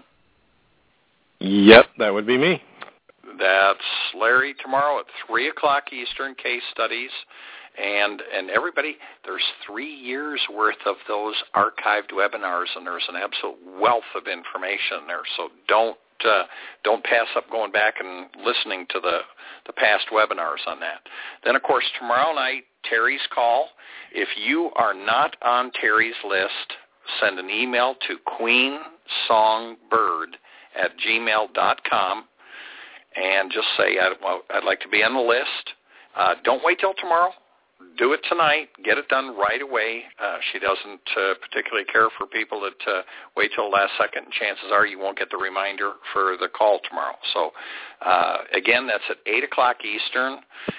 H: Yep, that would be me.
B: That's Larry tomorrow at three o'clock Eastern, case studies. And and everybody, there's three years worth of those archived webinars, and there's an absolute wealth of information there. So don't uh, don't pass up going back and listening to the, the past webinars on that. Then, of course, tomorrow night, Terry's call. If you are not on Terry's list, send an email to queensongbird at gmail dot com and just say, I'd, well, I'd like to be on the list. Uh, don't wait till tomorrow. Do it tonight. Get it done right away. Uh, she doesn't uh, particularly care for people that uh, wait till the last second. Chances are you won't get the reminder for the call tomorrow. So, uh, again, that's at eight o'clock Eastern,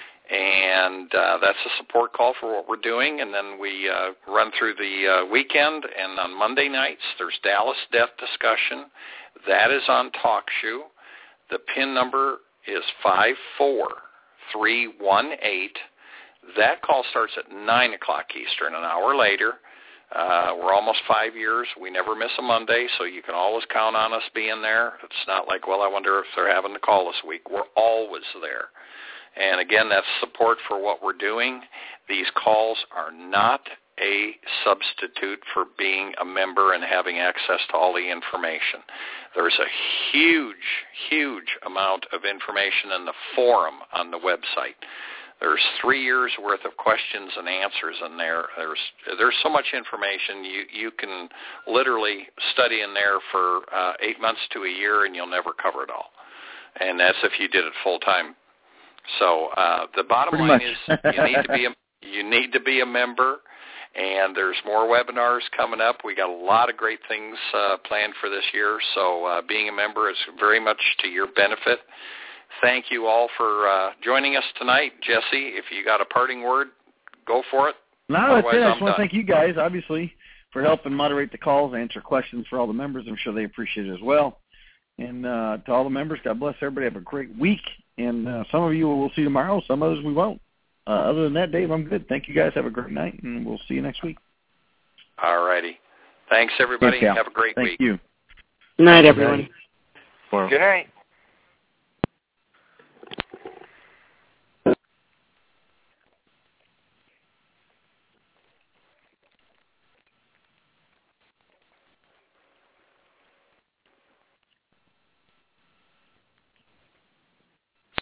B: and uh, that's a support call for what we're doing. And then we uh, run through the uh, weekend, and on Monday nights there's Dallas Death Discussion. That is on TalkShoe. The PIN number is five four three one eight. That call starts at nine o'clock Eastern, an hour later. Uh, we're almost five years. We never miss a Monday, so you can always count on us being there. It's not like, well, I wonder if they're having the call this week. We're always there. And, again, that's support for what we're doing. These calls are not a substitute for being a member and having access to all the information. There's a huge, huge amount of information in the forum on the website. There's three years worth of questions and answers in there. There's there's so much information. You you can literally study in there for uh, eight months to a year, and you'll never cover it all. And that's if you did it full time. So uh, the bottom
C: Pretty
B: line
C: much.
B: is you need to be a, you need to be a member. And there's more webinars coming up. We got a lot of great things uh, planned for this year. So uh, being a member is very much to your benefit. Thank you all for uh, joining us tonight. Jesse, if you got a parting word, go for it.
C: No, that's
B: Otherwise,
C: it. I
B: I'm
C: just want to
B: done.
C: thank you guys, obviously, for helping moderate the calls, answer questions for all the members. I'm sure they appreciate it as well. And uh, to all the members, God bless everybody. Have a great week. And uh, some of you we'll see tomorrow. Some others we won't. Uh, other than that, Dave, I'm good. Thank you guys. Have a great night, and we'll see you next week.
B: All righty. Thanks, everybody.
C: Yes,
B: Have a great
C: Thank
B: week.
C: you.
D: Good night, everyone.
E: Good night.